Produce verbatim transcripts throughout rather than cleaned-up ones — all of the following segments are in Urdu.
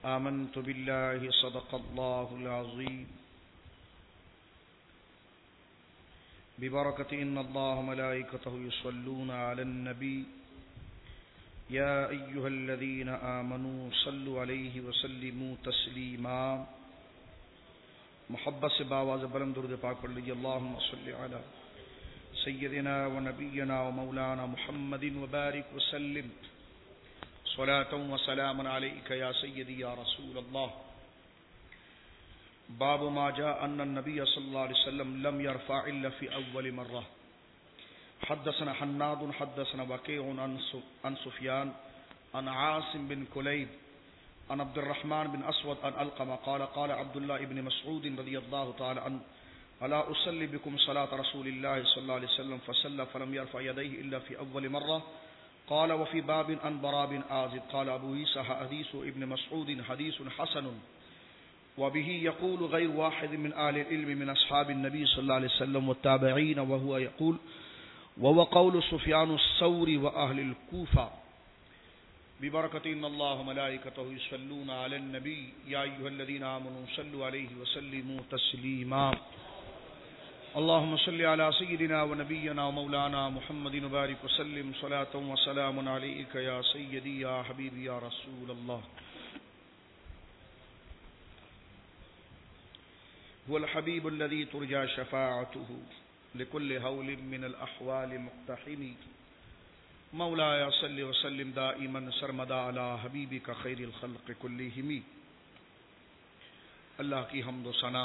آمنت بالله صدق الله العظيم ببركة إن الله وملائكته يصلون على النبي يا أيها الذين آمنوا صلوا عليه وسلموا تسليما. محبت سے باواز بلند درود پاک پڑھ لیجیے. اللهم صل على سيدنا ونبينا ومولانا محمد وبارك وسلم صلاة وسلاما عليك يا سيدي يا رسول الله. باب ما جاء أن النبي صلى الله عليه وسلم لم يرفع إلا في أول مرة. حدثنا حناد حدثنا وكيع عن سفيان عن عاصم بن كليب عن عبد الرحمن بن أسود عن ألقمة قال قال عبد الله بن مسعود رضي الله تعالى عنه ألا أصلي بكم صلاة رسول الله صلى الله عليه وسلم فصلى فلم يرفع يديه إلا في أول مرة. قال وفي باب عن براء بن عازب قال أبو عيسى حديث ابن مسعود حديث حسن وبه يقول غير واحد من أهل العلم من أصحاب النبي صلى الله عليه وسلم والتابعين وهو يقول وهو قول سفيان الثوري وأهل الكوفة ببركة إن الله وملائكته يصلون على النبي يا أيها الذين آمنوا صلوا عليه وسلموا تسليما. اللهم صل على سيدنا ونبينا ومولانا محمد وبارك وسلم صلاة وسلام عليك يا سيدي يا حبيبي يا رسول الله. هو الحبيب الذي ترجى شفاعته لكل هول من الأحوال مقتحم. مولاي صل وسلم دائما سرمدا على حبيبك خير الخلق كلهم. اللہ کی حمد و ثنا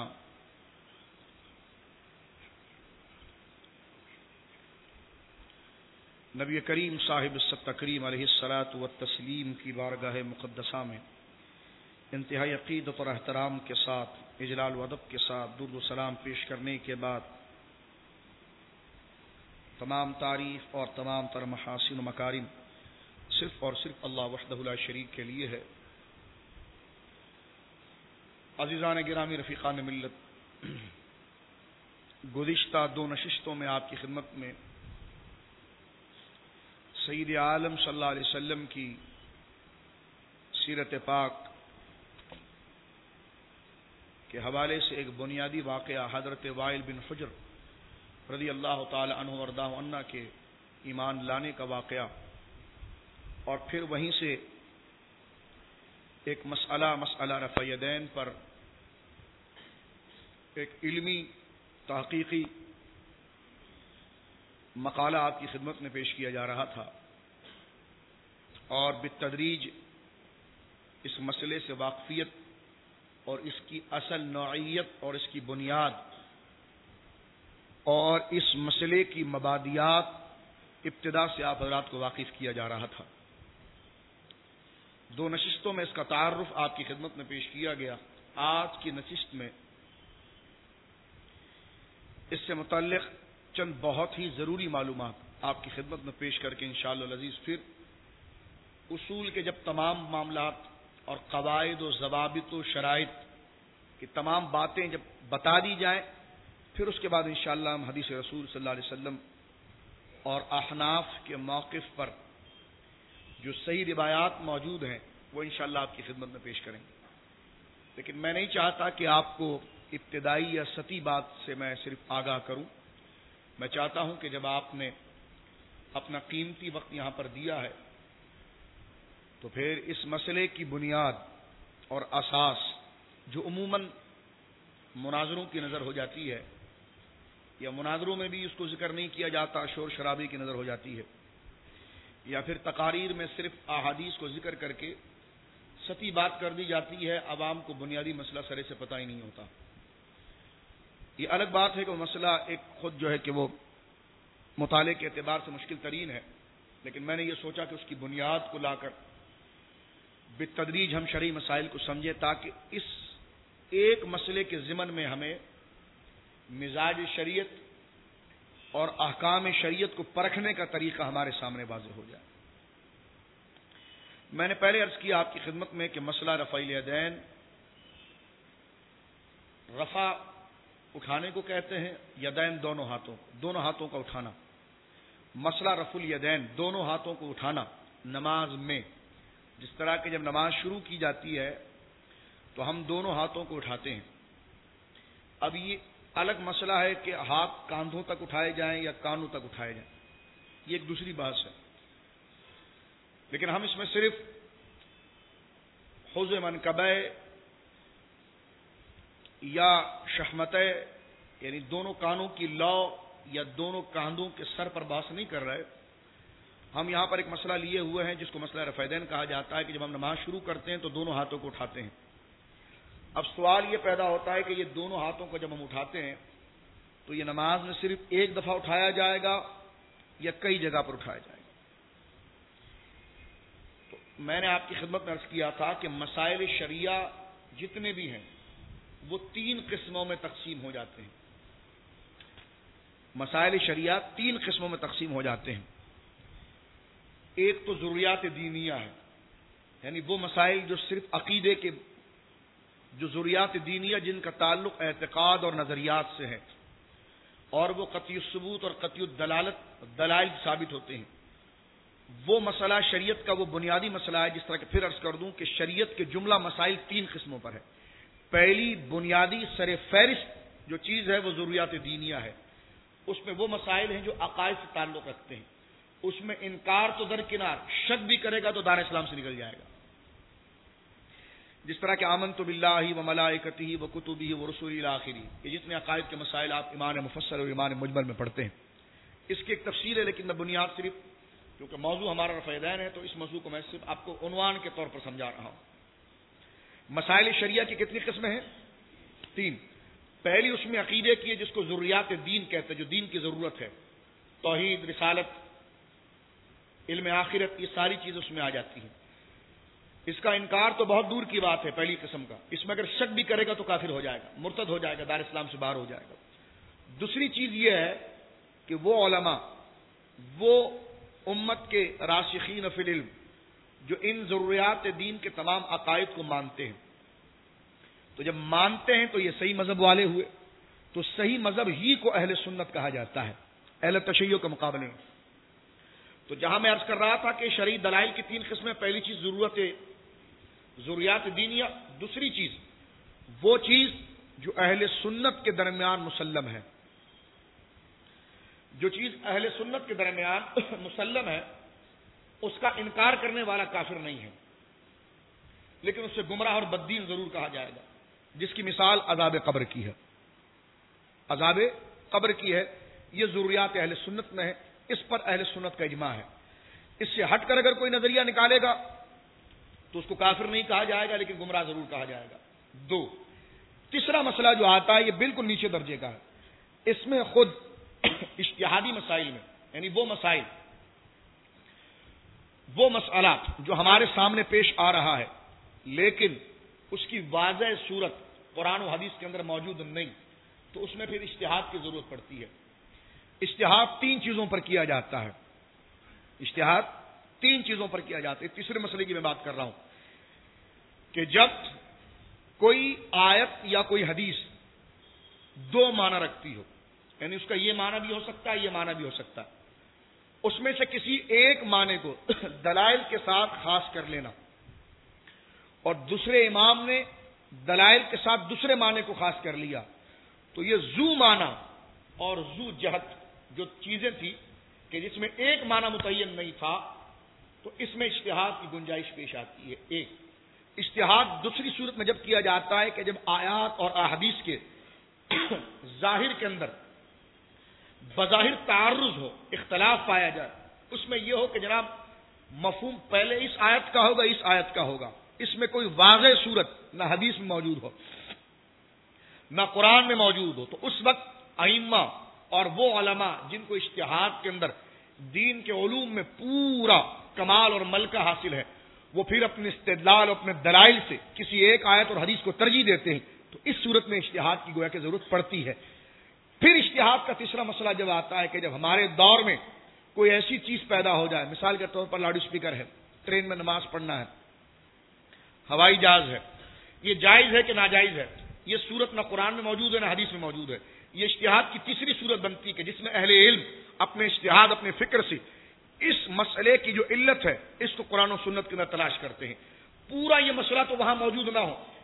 نبی کریم صاحب التکریم علیہ الصلاۃ والتسلیم کی بارگاہ مقدسہ میں انتہائی عقیدت اور احترام کے ساتھ اجلال و ادب کے ساتھ درود و سلام پیش کرنے کے بعد تمام تعریف اور تمام تر محاسن و مکارم صرف اور صرف اللہ وحدہ لا شریک کے لیے ہے. عزیزان گرامی رفیقان ملت، گزشتہ دو نشستوں میں آپ کی خدمت میں سید عالم صلی اللہ علیہ وسلم کی سیرت پاک کے حوالے سے ایک بنیادی واقعہ حضرت وائل بن حجر رضی اللہ تعالی عنہ وردہ عنہ کے ایمان لانے کا واقعہ، اور پھر وہیں سے ایک مسئلہ مسئلہ رفع یدین پر ایک علمی تحقیقی مقالہ آپ کی خدمت میں پیش کیا جا رہا تھا، اور بالتدریج اس مسئلے سے واقفیت اور اس کی اصل نوعیت اور اس کی بنیاد اور اس مسئلے کی مبادیات ابتدا سے آپ حضرات کو واقف کیا جا رہا تھا. دو نشستوں میں اس کا تعارف آپ کی خدمت میں پیش کیا گیا. آج کی نشست میں اس سے متعلق چند بہت ہی ضروری معلومات آپ کی خدمت میں پیش کر کے انشاءاللہ العزیز پھر اصول کے جب تمام معاملات اور قواعد و ضوابط و شرائط کی تمام باتیں جب بتا دی جائیں، پھر اس کے بعد انشاءاللہ ہم حدیث رسول صلی اللہ علیہ وسلم اور احناف کے موقف پر جو صحیح روایات موجود ہیں وہ انشاءاللہ آپ کی خدمت میں پیش کریں گے. لیکن میں نہیں چاہتا کہ آپ کو ابتدائی یا سطحی بات سے میں صرف آگاہ کروں. میں چاہتا ہوں کہ جب آپ نے اپنا قیمتی وقت یہاں پر دیا ہے تو پھر اس مسئلے کی بنیاد اور اساس جو عموماً مناظروں کی نظر ہو جاتی ہے یا مناظروں میں بھی اس کو ذکر نہیں کیا جاتا، شور شرابے کی نظر ہو جاتی ہے، یا پھر تقاریر میں صرف احادیث کو ذکر کر کے سطحی بات کر دی جاتی ہے، عوام کو بنیادی مسئلہ سرے سے پتہ ہی نہیں ہوتا. یہ الگ بات ہے کہ وہ مسئلہ ایک خود جو ہے کہ وہ مطالعے کے اعتبار سے مشکل ترین ہے، لیکن میں نے یہ سوچا کہ اس کی بنیاد کو لا کر بالتدریج ہم شرعی مسائل کو سمجھیں تاکہ اس ایک مسئلے کے ضمن میں ہمیں مزاج شریعت اور احکام شریعت کو پرکھنے کا طریقہ ہمارے سامنے واضح ہو جائے. میں نے پہلے عرض کیا آپ کی خدمت میں کہ مسئلہ رفع الیدین، رفع اٹھانے کو کہتے ہیں، یدین دونوں ہاتھوں دونوں ہاتھوں کا اٹھانا. مسئلہ رفع الیدین دونوں ہاتھوں کو اٹھانا نماز میں، جس طرح کہ جب نماز شروع کی جاتی ہے تو ہم دونوں ہاتھوں کو اٹھاتے ہیں. اب یہ الگ مسئلہ ہے کہ ہاتھ کاندھوں تک اٹھائے جائیں یا کانوں تک اٹھائے جائیں، یہ ایک دوسری بات ہے. لیکن ہم اس میں صرف حوض منکبہ یا شحمتہ یعنی دونوں کانوں کی لو یا دونوں کاندھوں کے سر پر بحث نہیں کر رہے. ہم یہاں پر ایک مسئلہ لیے ہوئے ہیں جس کو مسئلہ رفعین کہا جاتا ہے کہ جب ہم نماز شروع کرتے ہیں تو دونوں ہاتھوں کو اٹھاتے ہیں. اب سوال یہ پیدا ہوتا ہے کہ یہ دونوں ہاتھوں کو جب ہم اٹھاتے ہیں تو یہ نماز میں صرف ایک دفعہ اٹھایا جائے گا یا کئی جگہ پر اٹھایا جائے گا؟ تو میں نے آپ کی خدمت میں عرض کیا تھا کہ مسائل شریعہ جتنے بھی ہیں وہ تین قسموں میں تقسیم ہو جاتے ہیں. مسائل شریعہ تین قسموں میں تقسیم ہو جاتے ہیں. ایک تو ضروریات دینیہ ہے، یعنی وہ مسائل جو صرف عقیدے کے، جو ضروریات دینیہ جن کا تعلق اعتقاد اور نظریات سے ہے، اور وہ قطعی الثبوت اور قطعی الدلالت دلائل ثابت ہوتے ہیں. وہ مسئلہ شریعت کا وہ بنیادی مسئلہ ہے، جس طرح کہ پھر عرض کر دوں کہ شریعت کے جملہ مسائل تین قسموں پر ہے. پہلی بنیادی سر فہرست جو چیز ہے وہ ضروریات دینیہ ہے. اس میں وہ مسائل ہیں جو عقائد سے تعلق رکھتے ہیں. اس میں انکار تو درکنار، شک بھی کرے گا تو دار اسلام سے نکل جائے گا. جس طرح کہ آمنت باللہ و ملائکتہ و کتبہ و رسلہ الی آخری، یہ جتنے عقائد کے مسائل آپ ایمان مفصل اور ایمان مجمل میں پڑھتے ہیں. اس کی ایک تفصیل ہے، لیکن میں بنیاد صرف کیونکہ موضوع ہمارا رفع دین ہے تو اس موضوع کو میں صرف آپ کو عنوان کے طور پر سمجھا رہا ہوں. مسائل شریعہ کی کتنی قسمیں ہیں؟ تین. پہلی اس میں عقیدے کی ہے جس کو ضروریات دین کہتے ہیں، جو دین کی ضرورت ہے. توحید، رسالت، علم آخرت، یہ ساری چیزیں اس میں آ جاتی ہیں. اس کا انکار تو بہت دور کی بات ہے پہلی قسم کا. اس میں اگر شک بھی کرے گا تو کافر ہو جائے گا، مرتد ہو جائے گا، دار اسلام سے باہر ہو جائے گا. دوسری چیز یہ ہے کہ وہ علماء، وہ امت کے راسخین فی العلم جو ان ضروریات دین کے تمام عقائد کو مانتے ہیں، تو جب مانتے ہیں تو یہ صحیح مذہب والے ہوئے. تو صحیح مذہب ہی کو اہل سنت کہا جاتا ہے اہل تشیع کے مقابلے میں. تو جہاں میں عرض کر رہا تھا کہ شرعی دلائل کی تین قسمیں، پہلی چیز ضرورت ضروریات دینیہ، دوسری چیز وہ چیز جو اہل سنت کے درمیان مسلم ہے. جو چیز اہل سنت کے درمیان مسلم ہے اس کا انکار کرنے والا کافر نہیں ہے، لیکن اس سے گمراہ اور بددین ضرور کہا جائے گا. جس کی مثال عذاب قبر کی ہے. عذاب قبر کی ہے، یہ ضروریات اہل سنت میں ہے، اس پر اہل سنت کا اجماع ہے. اس سے ہٹ کر اگر کوئی نظریہ نکالے گا تو اس کو کافر نہیں کہا جائے گا، لیکن گمراہ ضرور کہا جائے گا. دو. تیسرا مسئلہ جو آتا ہے یہ بالکل نیچے درجے کا ہے. اس میں خود اجتہادی مسائل میں، یعنی وہ مسائل، وہ مسئلات جو ہمارے سامنے پیش آ رہا ہے لیکن اس کی واضح صورت قرآن و حدیث کے اندر موجود نہیں، تو اس میں پھر اجتہاد کی ضرورت پڑتی ہے. اجتہاد تین چیزوں پر کیا جاتا ہے. اجتہاد تین چیزوں پر کیا جاتا ہے. تیسرے مسئلے کی میں بات کر رہا ہوں کہ جب کوئی آیت یا کوئی حدیث دو معنی رکھتی ہو، یعنی اس کا یہ معنی بھی ہو سکتا ہے، یہ معنی بھی ہو سکتا ہے، اس میں سے کسی ایک معنی کو دلائل کے ساتھ خاص کر لینا اور دوسرے امام نے دلائل کے ساتھ دوسرے معنی کو خاص کر لیا، تو یہ ذو معنی اور ذو جہت جو چیزیں تھی کہ جس میں ایک معنی متعین نہیں تھا، تو اس میں اجتہاد کی گنجائش پیش آتی ہے. ایک اجتہاد دوسری صورت میں جب کیا جاتا ہے کہ جب آیات اور احادیث کے ظاہر کے اندر بظاہر تعارض ہو، اختلاف پایا جائے. اس میں یہ ہو کہ جناب مفہوم پہلے اس آیت کا ہوگا، اس آیت کا ہوگا، اس میں کوئی واضح صورت نہ حدیث میں موجود ہو نہ قرآن میں موجود ہو، تو اس وقت ائمہ اور وہ علماء جن کو اجتہاد کے اندر دین کے علوم میں پورا کمال اور ملکہ حاصل ہے، وہ پھر اپنے استدلال اور اپنے دلائل سے کسی ایک آیت اور حدیث کو ترجیح دیتے ہیں. تو اس صورت میں اجتہاد کی گویا کی ضرورت پڑتی ہے. پھر اجتہاد کا تیسرا مسئلہ جب آتا ہے کہ جب ہمارے دور میں کوئی ایسی چیز پیدا ہو جائے، مثال کے طور پر لاؤڈ اسپیکر ہے، ٹرین میں نماز پڑھنا ہے، ہوائی جہاز ہے، یہ جائز ہے کہ ناجائز ہے، یہ صورت نہ قرآن میں موجود ہے نہ حدیث میں موجود ہے. یہ اجتہاد کی تیسری صورت بنتی ہے کہ جس میں اہل علم اپنے اجتہاد اپنے فکر سے اس مسئلے کی جو علت ہے اس کو قرآن و سنت کے اندر تلاش کرتے ہیں. پورا یہ مسئلہ تو وہاں موجود نہ ہو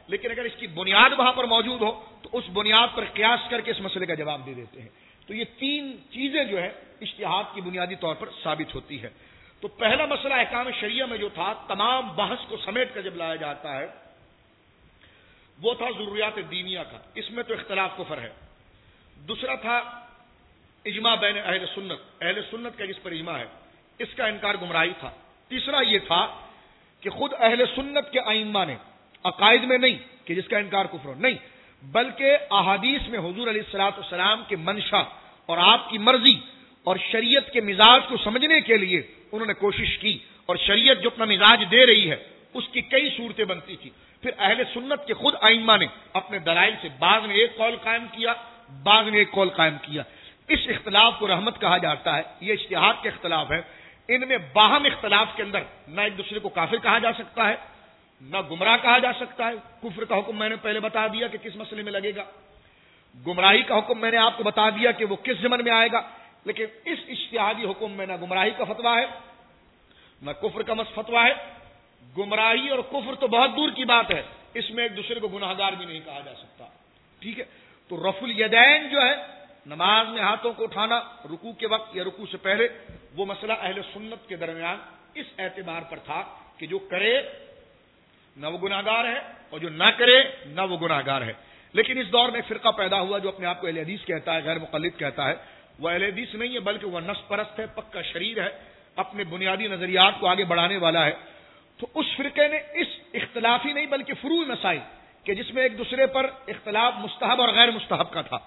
لیکن اگر اس کی بنیاد وہاں پر موجود ہو تو اس بنیاد پر قیاس کر کے اس مسئلے کا جواب دے دیتے ہیں. تو یہ تین چیزیں جو ہے اجتہاد کی بنیادی طور پر ثابت ہوتی ہے. تو پہلا مسئلہ احکام شریعہ میں جو تھا تمام بحث کو سمیٹ کر جب لایا جاتا ہے وہ تھا ضروریات دینیہ کا، اس میں تو اختلاف کفر ہے. دوسرا تھا اجماع بین اہل سنت، اہل سنت کا جس پر اجماع ہے اس کا انکار گمراہی تھا. تیسرا یہ تھا کہ خود اہل سنت کے ائمہ نے عقائد میں نہیں کہ جس کا انکار کفر ہو، نہیں بلکہ احادیث میں حضور علیہ الصلوۃ والسلام کے منشا اور آپ کی مرضی اور شریعت کے مزاج کو سمجھنے کے لیے انہوں نے کوشش کی، اور شریعت جو اپنا مزاج دے رہی ہے اس کی کئی صورتیں بنتی تھی. پھر اہل سنت کے خود ائمہ نے اپنے دلائل سے بعض نے ایک قول قائم کیا، بعض نے ایک قول قائم کیا. اس اختلاف کو رحمت کہا جاتا ہے. یہ اجتہاد کے اختلاف ہے. ان میں باہم اختلاف کے اندر نہ ایک دوسرے کو کافر کہا جا سکتا ہے نہ گمراہ کہا جا سکتا ہے. کفر کا حکم میں نے پہلے بتا دیا کہ کس مسئلے میں لگے گا، گمراہی کا حکم میں نے آپ کو بتا دیا کہ وہ کس ضمن میں آئے گا. لیکن اس اجتہادی حکم میں نہ گمراہی کا فتویٰ ہے نہ کفر کا مس فتویٰ ہے. گمراہی اور کفر تو بہت دور کی بات ہے، اس میں ایک دوسرے کو گناہ گار بھی نہیں کہا جا سکتا. ٹھیک ہے. تو رفع الیدین جو ہے نماز میں ہاتھوں کو اٹھانا رکوع کے وقت یا رکوع سے پہلے، وہ مسئلہ اہل سنت کے درمیان اس اعتبار پر تھا کہ جو کرے نہ وہ گناہ گار ہے اور جو نہ کرے نہ وہ گناہ گار ہے. لیکن اس دور میں ایک فرقہ پیدا ہوا جو اپنے آپ کو اہل حدیث کہتا ہے، غیر مقلد کہتا ہے. وہ اہل حدیث نہیں ہے بلکہ وہ نفس پرست ہے، پکا شریر ہے، اپنے بنیادی نظریات کو آگے بڑھانے والا ہے. تو اس فرقے نے اس اختلافی نہیں بلکہ فروع مسائل کہ جس میں ایک دوسرے پر اختلاف مستحب اور غیر مستحب کا تھا،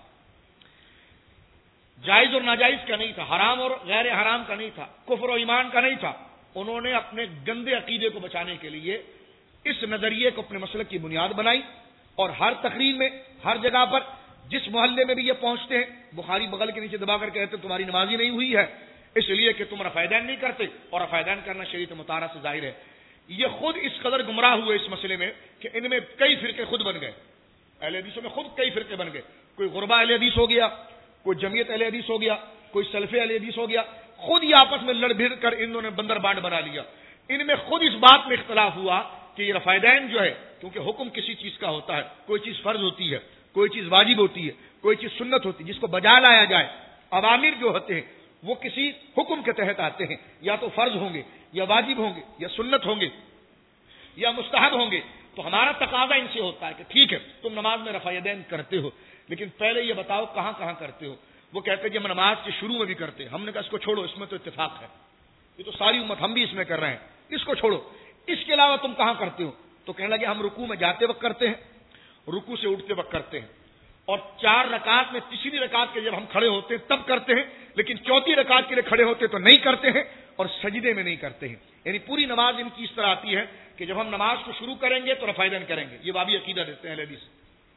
جائز اور ناجائز کا نہیں تھا، حرام اور غیر حرام کا نہیں تھا، کفر و ایمان کا نہیں تھا، انہوں نے اپنے گندے عقیدے کو بچانے کے لیے اس نظریے کو اپنے مسلک کی بنیاد بنائی. اور ہر تقریر میں ہر جگہ پر جس محلے میں بھی یہ پہنچتے ہیں بخاری بغل کے نیچے دبا کر کہتے ہیں تمہاری نماز ہی نہیں ہوئی ہے اس لیے کہ تم رفع دین نہیں کرتے، اور رفع دین کرنا شریعت مطالعہ سے ظاہر ہے. یہ خود اس قدر گمراہ ہوئے اس مسئلے میں کہ ان میں کئی فرقے خود بن گئے. اہل حدیثوں میں خود کئی فرقے بن گئے. کوئی غربا اہل حدیث ہو گیا، کوئی جمعیت اہل حدیث ہو گیا، کوئی سلف اہل حدیث ہو گیا. خود ہی آپس میں لڑ بھڑ کر انہوں نے بندر بانٹ بنا لیا. ان میں خود اس بات میں اختلاف ہوا کہ یہ رفع دین جو ہے، کیونکہ حکم کسی چیز کا ہوتا ہے، کوئی چیز فرض ہوتی ہے، کوئی چیز واجب ہوتی ہے، کوئی چیز سنت ہوتی ہے جس کو بجا لایا جائے. عوامر جو ہوتے ہیں وہ کسی حکم کے تحت آتے ہیں، یا تو فرض ہوں گے یا واجب ہوں گے یا سنت ہوں گے یا مستحب ہوں گے. تو ہمارا تقاضا ان سے ہوتا ہے کہ ٹھیک ہے تم نماز میں رفع دین کرتے ہو، لیکن پہلے یہ بتاؤ کہاں کہاں کرتے ہو. وہ کہتے ہیں کہ ہم نماز کے شروع میں بھی کرتے ہیں. ہم نے کہا اس کو چھوڑو، اس میں تو اتفاق ہے، یہ تو ساری امت ہم بھی اس میں کر رہے ہیں، اس کو چھوڑو. اس کے علاوہ تم کہاں کرتے ہو؟ تو کہنے لگے ہم رکوع میں جاتے وقت کرتے ہیں، رکوع سے اٹھتے وقت کرتے ہیں، اور چار رکعت میں تیسری رکعت کے جب ہم کھڑے ہوتے ہیں تب کرتے ہیں، لیکن چوتھی رکعت کے لیے کھڑے ہوتے تو نہیں کرتے ہیں، اور سجدے میں نہیں کرتے ہیں. یعنی پوری نماز ان کی اس طرح آتی ہے کہ جب ہم نماز کو شروع کریں گے تو رفع دین کریں گے. یہ بابی عقیدہ دیتے ہیں اہل حدیث.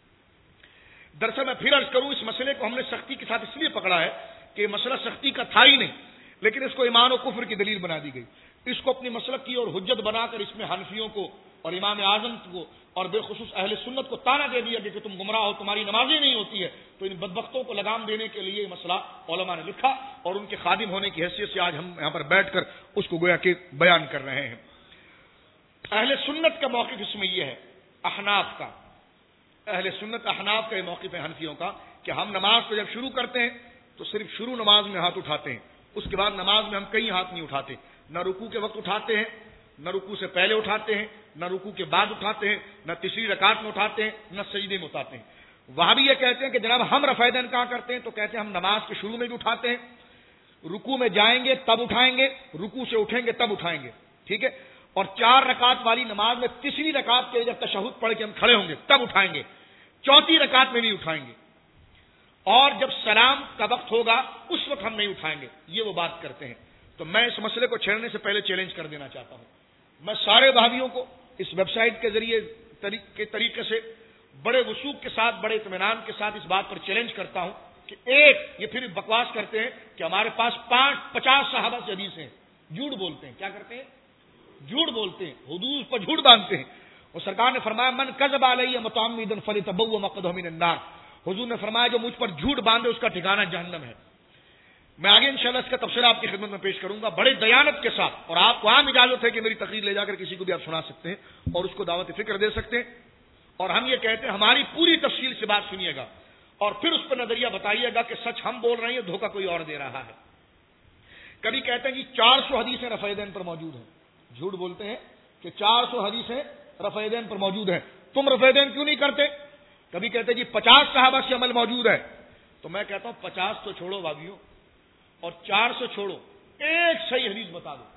دراصل میں پھر عرض کروں اس مسئلے کو ہم نے سختی کے ساتھ اس لیے پکڑا ہے کہ مسئلہ سختی کا تھا ہی نہیں، لیکن اس کو ایمان و کفر کی دلیل بنا دی گئی. اس کو اپنی مسلک کی اور حجت بنا کر اس میں حنفیوں کو اور امام اعظم کو اور بالخصوص اہل سنت کو تانا دے دیا کہ تم گمراہ ہو، تمہاری نماز ہی نہیں ہوتی ہے. تو ان بدبختوں کو لگام دینے کے لیے یہ مسئلہ علماء نے لکھا، اور ان کے خادم ہونے کی حیثیت سے آج ہم یہاں پر بیٹھ کر اس کو گویا کہ بیان کر رہے ہیں. اہل سنت کا موقف اس میں یہ ہے، احناف کا، اہل سنت احناف کا یہ موقف ہے حنفیوں کا کہ ہم نماز کو جب شروع کرتے ہیں تو صرف شروع نماز میں ہاتھ اٹھاتے ہیں، اس کے بعد نماز میں ہم کئی ہاتھ نہیں اٹھاتے. نہ رکوع کے وقت اٹھاتے ہیں، نہ رکوع سے پہلے اٹھاتے ہیں، نہ رکوع کے بعد اٹھاتے ہیں، نہ تیسری رکعت میں اٹھاتے ہیں، نہ سجدے میں اٹھاتے ہیں. وہاں بھی یہ کہتے ہیں کہ جناب ہم رفع دین کہاں کرتے ہیں؟ تو کہتے ہیں ہم نماز کے شروع میں بھی اٹھاتے ہیں، رکوع میں جائیں گے تب اٹھائیں گے، رکوع سے اٹھیں گے تب اٹھائیں گے. ٹھیک ہے. اور چار رکعت والی نماز میں تیسری رکعت کے جب تشہد پڑھ کے ہم کھڑے ہوں گے تب اٹھائیں گے، چوتھی رکعت میں نہیں اٹھائیں گے، اور جب سلام کا وقت ہوگا اس وقت ہم نہیں اٹھائیں گے. یہ وہ بات کرتے ہیں. تو میں اس مسئلے کو چھیڑنے سے پہلے چیلنج کر دینا چاہتا ہوں. میں سارے بھائیوں کو اس ویب سائٹ کے ذریعے کے طریقے سے بڑے وثوق کے ساتھ، بڑے اطمینان کے ساتھ اس بات پر چیلنج کرتا ہوں کہ ایک یہ پھر بکواس کرتے ہیں کہ ہمارے پاس پانچ پچاس صحابہ سے حدیث ہیں، جھوٹ بولتے ہیں. کیا کرتے ہیں؟ جھوٹ بولتے ہیں، حدود پر جھوٹ باندھتے ہیں. اور سرکار نے فرمایا من کذب علی متعمدا فليتبوأ مقعده من النار. حضور نے فرمایا جو مجھ پر جھوٹ باندھے اس کا ٹھکانہ جہنم ہے. میں آگے انشاءاللہ اس کا تفصیل آپ کی خدمت میں پیش کروں گا بڑے دیانت کے ساتھ، اور آپ کو عام اجازت ہے کہ میری تقریر لے جا کر کسی کو بھی آپ سنا سکتے ہیں اور اس کو دعوت فکر دے سکتے ہیں اور ہم یہ کہتے ہیں ہماری پوری تفصیل سے بات سنیے گا اور پھر اس پر نظریہ بتائیے گا کہ سچ ہم بول رہے ہیں دھوکہ کوئی اور دے رہا ہے. کبھی کہتے ہیں کہ چار سو حدیثیں رفع دین پر موجود ہیں. جھوٹ بولتے ہیں کہ چار سو حدیثیں رفع دین پر موجود ہیں, تم رفع دین کیوں نہیں کرتے؟ کبھی کہتے ہیں جی پچاس صحابہ سے عمل موجود ہے. تو میں کہتا ہوں پچاس تو چھوڑو بھائیوں اور چار سو چھوڑو, ایک صحیح حدیث بتا دو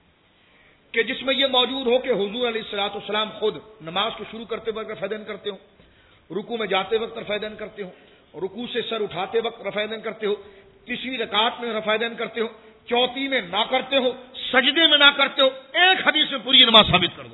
کہ جس میں یہ موجود ہو کہ حضور علیہ الصلوۃ والسلام خود نماز کو شروع کرتے وقت رفع دین کرتے ہو, رکوع میں جاتے وقت رفع دین کرتے ہو, رکوع سے سر اٹھاتے وقت رفع دین کرتے ہو, تیسری رکعت میں رفع دین کرتے ہو, چوتھی میں نہ کرتے ہو, سجدے میں نہ کرتے ہو. ایک حدیث میں پوری نماز ثابت کر دو.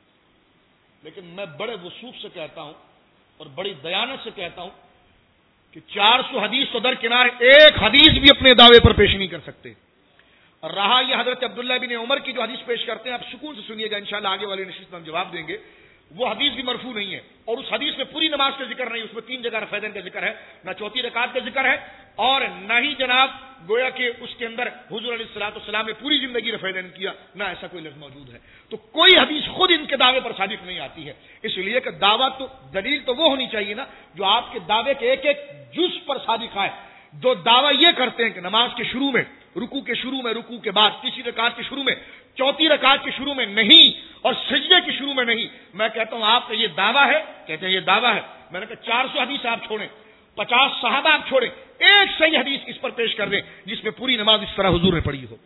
لیکن میں بڑے وصوف سے کہتا ہوں اور بڑی دیانت سے کہتا ہوں کہ چار سو حدیث تو درکنار ایک حدیث بھی اپنے دعوے پر پیش نہیں کر سکتے. اور رہا یہ حضرت عبداللہ بن عمر کی جو حدیث پیش کرتے ہیں, آپ سکون سے سنیے گا, انشاءاللہ آگے والی نشست میں ہم جواب دیں گے. وہ حدیث بھی مرفوع نہیں ہے اور اس حدیث میں پوری نماز کا ذکر نہیں, اس میں تین جگہ رفع دین کا ذکر ہے, نہ چوتھی رکعت کا ذکر ہے اور نہ ہی جناب گویا کہ اس کے اندر حضور علیہ الصلوۃ والسلام نے پوری زندگی رفع دین کیا, نہ ایسا کوئی لفظ موجود ہے. تو کوئی حدیث خود ان کے دعوے پر صادق نہیں آتی ہے. اس لیے کہ دعویٰ تو دلیل تو وہ ہونی چاہیے نا جو آپ کے دعوے کے ایک ایک جز پر صادق آئے. جو دعویٰ یہ کرتے ہیں کہ نماز کے شروع میں, رکوع کے شروع میں, رکوع کے بعد, تیسری رکعت کے شروع میں, چوتھی رکعت کے شروع میں نہیں اور سجدے کے شروع میں نہیں, میں کہتا ہوں آپ کا یہ دعویٰ ہے. کہتے ہیں یہ دعویٰ ہے. میں نے کہا چار سو حدیث آپ چھوڑیں, پچاس صحابہ آپ چھوڑیں, ایک صحیح حدیث اس پر پیش کر دیں جس میں پوری نماز اس طرح حضور نے پڑھی ہو.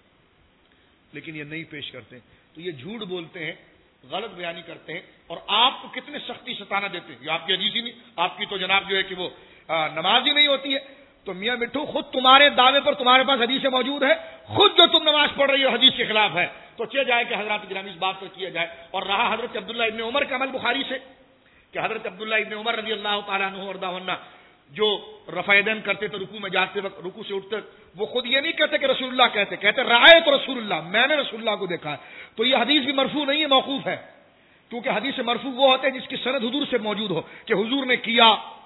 لیکن یہ نہیں پیش کرتے, تو یہ جھوٹ بولتے ہیں, غلط بیانی کرتے ہیں اور آپ کو کتنے سختی ستانا دیتے ہیں. یہ آپ کی حدیث ہی نہیں, آپ کی تو جناب جو ہے کہ وہ نماز ہی نہیں ہوتی ہے. تو میاں مٹھو خود تمہارے دعوے پر تمہارے پاس حدیث موجود ہے, خود جو تم نماز پڑھ رہی ہو حدیث کے خلاف ہے. تو کیا جائے کہ حضرات گرامی اس بات پر کیا جائے. اور رہا حضرت عبداللہ ابن عمر کا عمل بخاری سے کہ حضرت عبداللہ ابن عمر رضی اللہ تعالیٰ عنہ وارضاہ عنہ جو رفع دین کرتے تھے رکوع میں جاتے وقت, رکوع سے اٹھتے, وہ خود یہ نہیں کہتے کہ رسول اللہ کہتے, کہتے رعایت رسول اللہ, میں نے رسول اللہ کو دیکھا ہے. تو یہ حدیث بھی مرفوع نہیں ہے, موقوف ہے. کیونکہ حدیث مرفوع وہ ہوتے ہیں جس کی سند حضور سے موجود ہو کہ حضور نے کیا,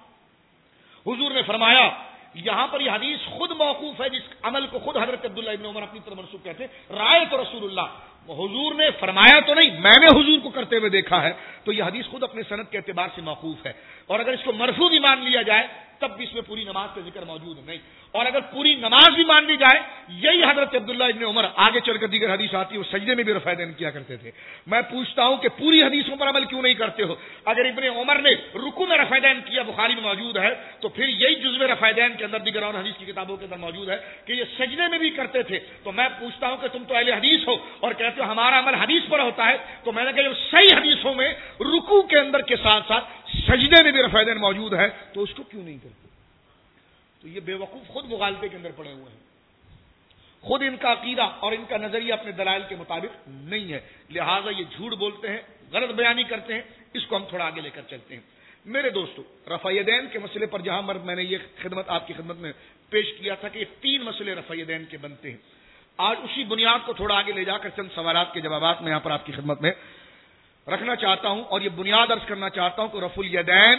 حضور نے فرمایا. یہاں پر یہ حدیث خود موقوف ہے جس عمل کو خود حضرت عبداللہ ابن عمر اپنی طرف منسوخ کہتے ہیں رعایت رسول اللہ, حضور نے فرمایا تو نہیں, میں نے حضور کو کرتے ہوئے دیکھا ہے. تو یہ حدیث خود اپنے سند کے اعتبار سے موقوف ہے. اور اگر اس کو مرفوع بھی مان لیا جائے تب بھی اس میں پوری نماز کا ذکر موجود نہیں. اور اگر پوری نماز بھی مان لی جائے, یہی حضرت عبداللہ ابن عمر آگے چل کر دیگر حدیث آتی ہے, وہ سجدے میں بھی رفع دین کیا کرتے تھے. میں پوچھتا ہوں کہ پوری حدیثوں پر عمل کیوں نہیں کرتے ہو؟ اگر ابن عمر نے رکوع میں رفع دین کیا بخاری میں موجود ہے تو پھر یہی جزو رفع دین کے اندر دیگر اور حدیث کی کتابوں کے اندر موجود ہے کہ یہ سجدے میں بھی کرتے تھے. تو میں پوچھتا ہوں کہ تم تو اہل حدیث ہو اور کہتے ہو ہمارا عمل حدیث پر ہوتا ہے, تو میں نے کہا جب صحیح حدیثوں میں رکوع کے اندر کے ساتھ ساتھ سجدے میں بھی رفع دین موجود ہے تو اس کو کیوں نہیں کرتے؟ تو یہ بے وقوف خود مغالطے کے اندر پڑے ہوئے ہیں, خود ان کا عقیدہ اور ان کا نظریہ اپنے دلائل کے مطابق نہیں ہے, لہٰذا یہ جھوٹ بولتے ہیں, غلط بیانی کرتے ہیں. اس کو ہم تھوڑا آگے لے کر چلتے ہیں. میرے دوستو, رفع یدین کے مسئلے پر جہاں میں نے یہ خدمت آپ کی خدمت میں پیش کیا تھا کہ یہ تین مسئلے رفع یدین کے بنتے ہیں, آج اسی بنیاد کو تھوڑا آگے لے جا کر چند سوالات کے جوابات میں یہاں پر آپ کی خدمت میں رکھنا چاہتا ہوں اور یہ بنیاد عرض کرنا چاہتا ہوں کہ رفع الیدین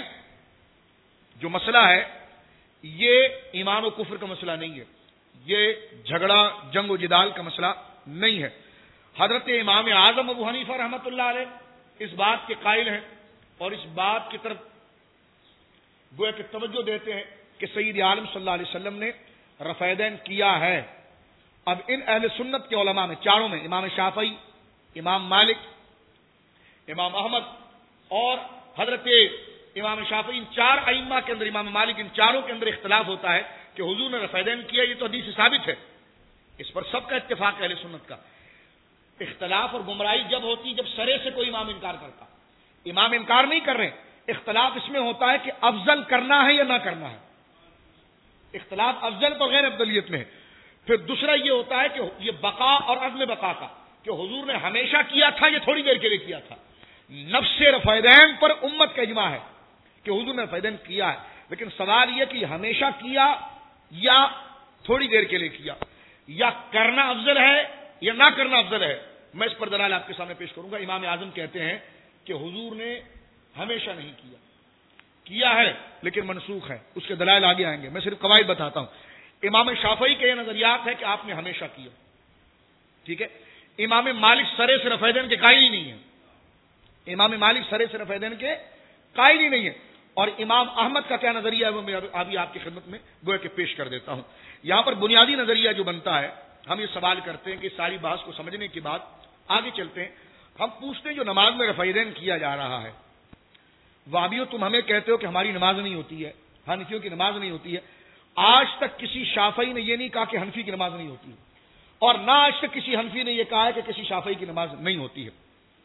جو مسئلہ ہے یہ ایمان و کفر کا مسئلہ نہیں ہے, یہ جھگڑا جنگ و جدال کا مسئلہ نہیں ہے. حضرت امام اعظم ابو حنیفہ رحمۃ اللہ علیہ اس بات کے قائل ہیں اور اس بات کی طرف گویا کہ توجہ دیتے ہیں کہ سید عالم صلی اللہ علیہ وسلم نے رفع دین کیا ہے. اب ان اہل سنت کے علماء میں چاروں میں امام شافعی, امام مالک, امام احمد اور حضرت امام شافعی, ان چار ائمہ کے اندر, امام مالک, ان چاروں کے اندر اختلاف ہوتا ہے کہ حضور نے رفع دین کیا. یہ تو حدیث سے ثابت ہے, اس پر سب کا اتفاق ہے اہل سنت کا. اختلاف اور گمراہی جب ہوتی جب سرے سے کوئی امام انکار کرتا. امام انکار نہیں کر رہے, اختلاف اس میں ہوتا ہے کہ افضل کرنا ہے یا نہ کرنا ہے. اختلاف افضل پر غیر افضلیت میں ہے. پھر دوسرا یہ ہوتا ہے کہ یہ بقا اور عزم بقا کا, کہ حضور نے ہمیشہ کیا تھا یہ تھوڑی دیر کے لیے کیا تھا. نفس رفع دین پر امت کا اجماع ہے کہ حضور نے رفع دین کیا ہے, لیکن سوال یہ کہ ہمیشہ کیا یا تھوڑی دیر کے لیے کیا, یا کرنا افضل ہے یا نہ کرنا افضل ہے. میں اس پر دلائل آپ کے سامنے پیش کروں گا. امام اعظم کہتے ہیں کہ حضور نے ہمیشہ نہیں کیا, کیا ہے لیکن منسوخ ہے. اس کے دلائل آگے آئیں گے, میں صرف قواعد بتاتا ہوں. امام شافعی کے یہ نظریات ہے کہ آپ نے ہمیشہ کیا, ٹھیک ہے. امام مالک سرے سے رفع دین کے قائل ہی نہیں ہے. امام مالک سرے سے رفع دین کے قائل ہی نہیں ہے. اور امام احمد کا کیا نظریہ ہے وہ میں ابھی آپ کی خدمت میں گویا کہ پیش کر دیتا ہوں. یہاں پر بنیادی نظریہ جو بنتا ہے, ہم یہ سوال کرتے ہیں کہ ساری بحث کو سمجھنے کے بعد آگے چلتے ہیں. ہم پوچھتے ہیں جو نماز میں رفع یدین کیا جا رہا ہے, وہابیوں تم ہمیں کہتے ہو کہ ہماری نماز نہیں ہوتی ہے, حنفیوں کی نماز نہیں ہوتی ہے. آج تک کسی شافعی نے یہ نہیں کہا کہ حنفی کی نماز نہیں ہوتی ہے, اور نہ آج تک کسی حنفی نے یہ کہا ہے کہ کسی شافعی کی نماز نہیں ہوتی ہے.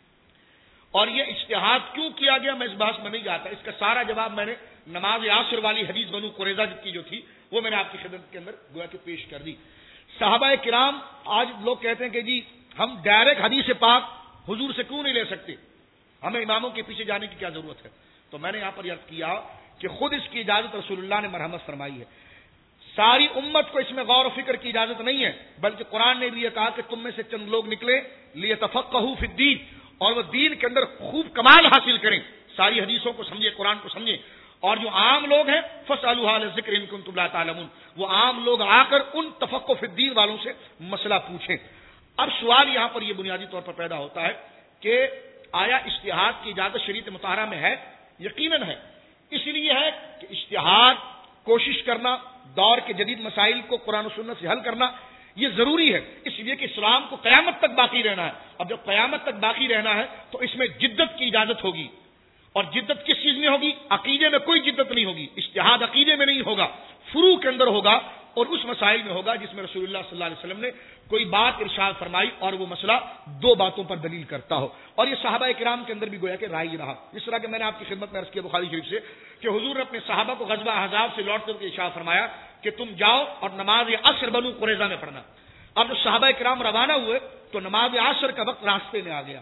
اور یہ اجتہاد کیوں کیا گیا میں اس بحث میں نہیں جاتا, اس کا سارا جواب میں نے نماز عصر والی حدیث بنو قریظہ کی جو تھی وہ میں نے آپ کی خدمت کے اندر گویا کہ پیش کر دی. صحابہ کرام, آج لوگ کہتے ہیں کہ جی ہم ڈائریکٹ حدیث پاک حضور سے کیوں نہیں لے سکتے, ہمیں اماموں کے پیچھے جانے کی کیا ضرورت ہے. تو میں نے یہاں پر عرض کیا کہ خود اس کی اجازت رسول اللہ نے مرحمت فرمائی ہے. ساری امت کو اس میں غور و فکر کی اجازت نہیں ہے, بلکہ قرآن نے بھی یہ کہا کہ تم میں سے چند لوگ نکلے لیتفقہوا فی الدین, اور وہ دین کے اندر خوب کمال حاصل کریں, ساری حدیثوں کو سمجھے, قرآن کو سمجھیں. اور جو عام لوگ ہیں فاسألوا اہل الذکر ان کنتم لا تعلمون, وہ عام لوگ آ کر ان تفقہ فی الدین والوں سے مسئلہ پوچھیں. اب سوال یہاں پر یہ بنیادی طور پر پیدا ہوتا ہے کہ آیا اجتہاد کی اجازت شریعت مطہرہ میں ہے؟ یقیناً ہے. اس لیے ہے کہ اجتہاد, کوشش کرنا, دور کے جدید مسائل کو قرآن و سنت سے حل کرنا یہ ضروری ہے, اس لیے کہ اسلام کو قیامت تک باقی رہنا ہے. اب جب قیامت تک باقی رہنا ہے تو اس میں جدت کی اجازت ہوگی, اور جدت کس چیز میں ہوگی؟ عقیدے میں کوئی جدت نہیں ہوگی. اجتہاد عقیدے میں نہیں ہوگا, فروع کے اندر ہوگا, اور اس مسائل میں ہوگا جس میں رسول اللہ صلی اللہ علیہ وسلم نے کوئی بات ارشاد فرمائی اور وہ مسئلہ دو باتوں پر دلیل کرتا ہو. اور یہ صحابہ کرام کے اندر بھی گویا کہ رائج رہا. جس طرح کہ میں نے آپ کی خدمت میں عرض کیا بخاری شریف سے کہ حضور نے اپنے صحابہ کو غزوہ احزاب سے لوٹتے ہوئے ارشاد فرمایا کہ تم جاؤ اور نماز عصر بنو قریظہ میں پڑھنا. اب جب صحابہ کرام روانہ ہوئے تو نماز عصر کا وقت راستے میں آ گیا.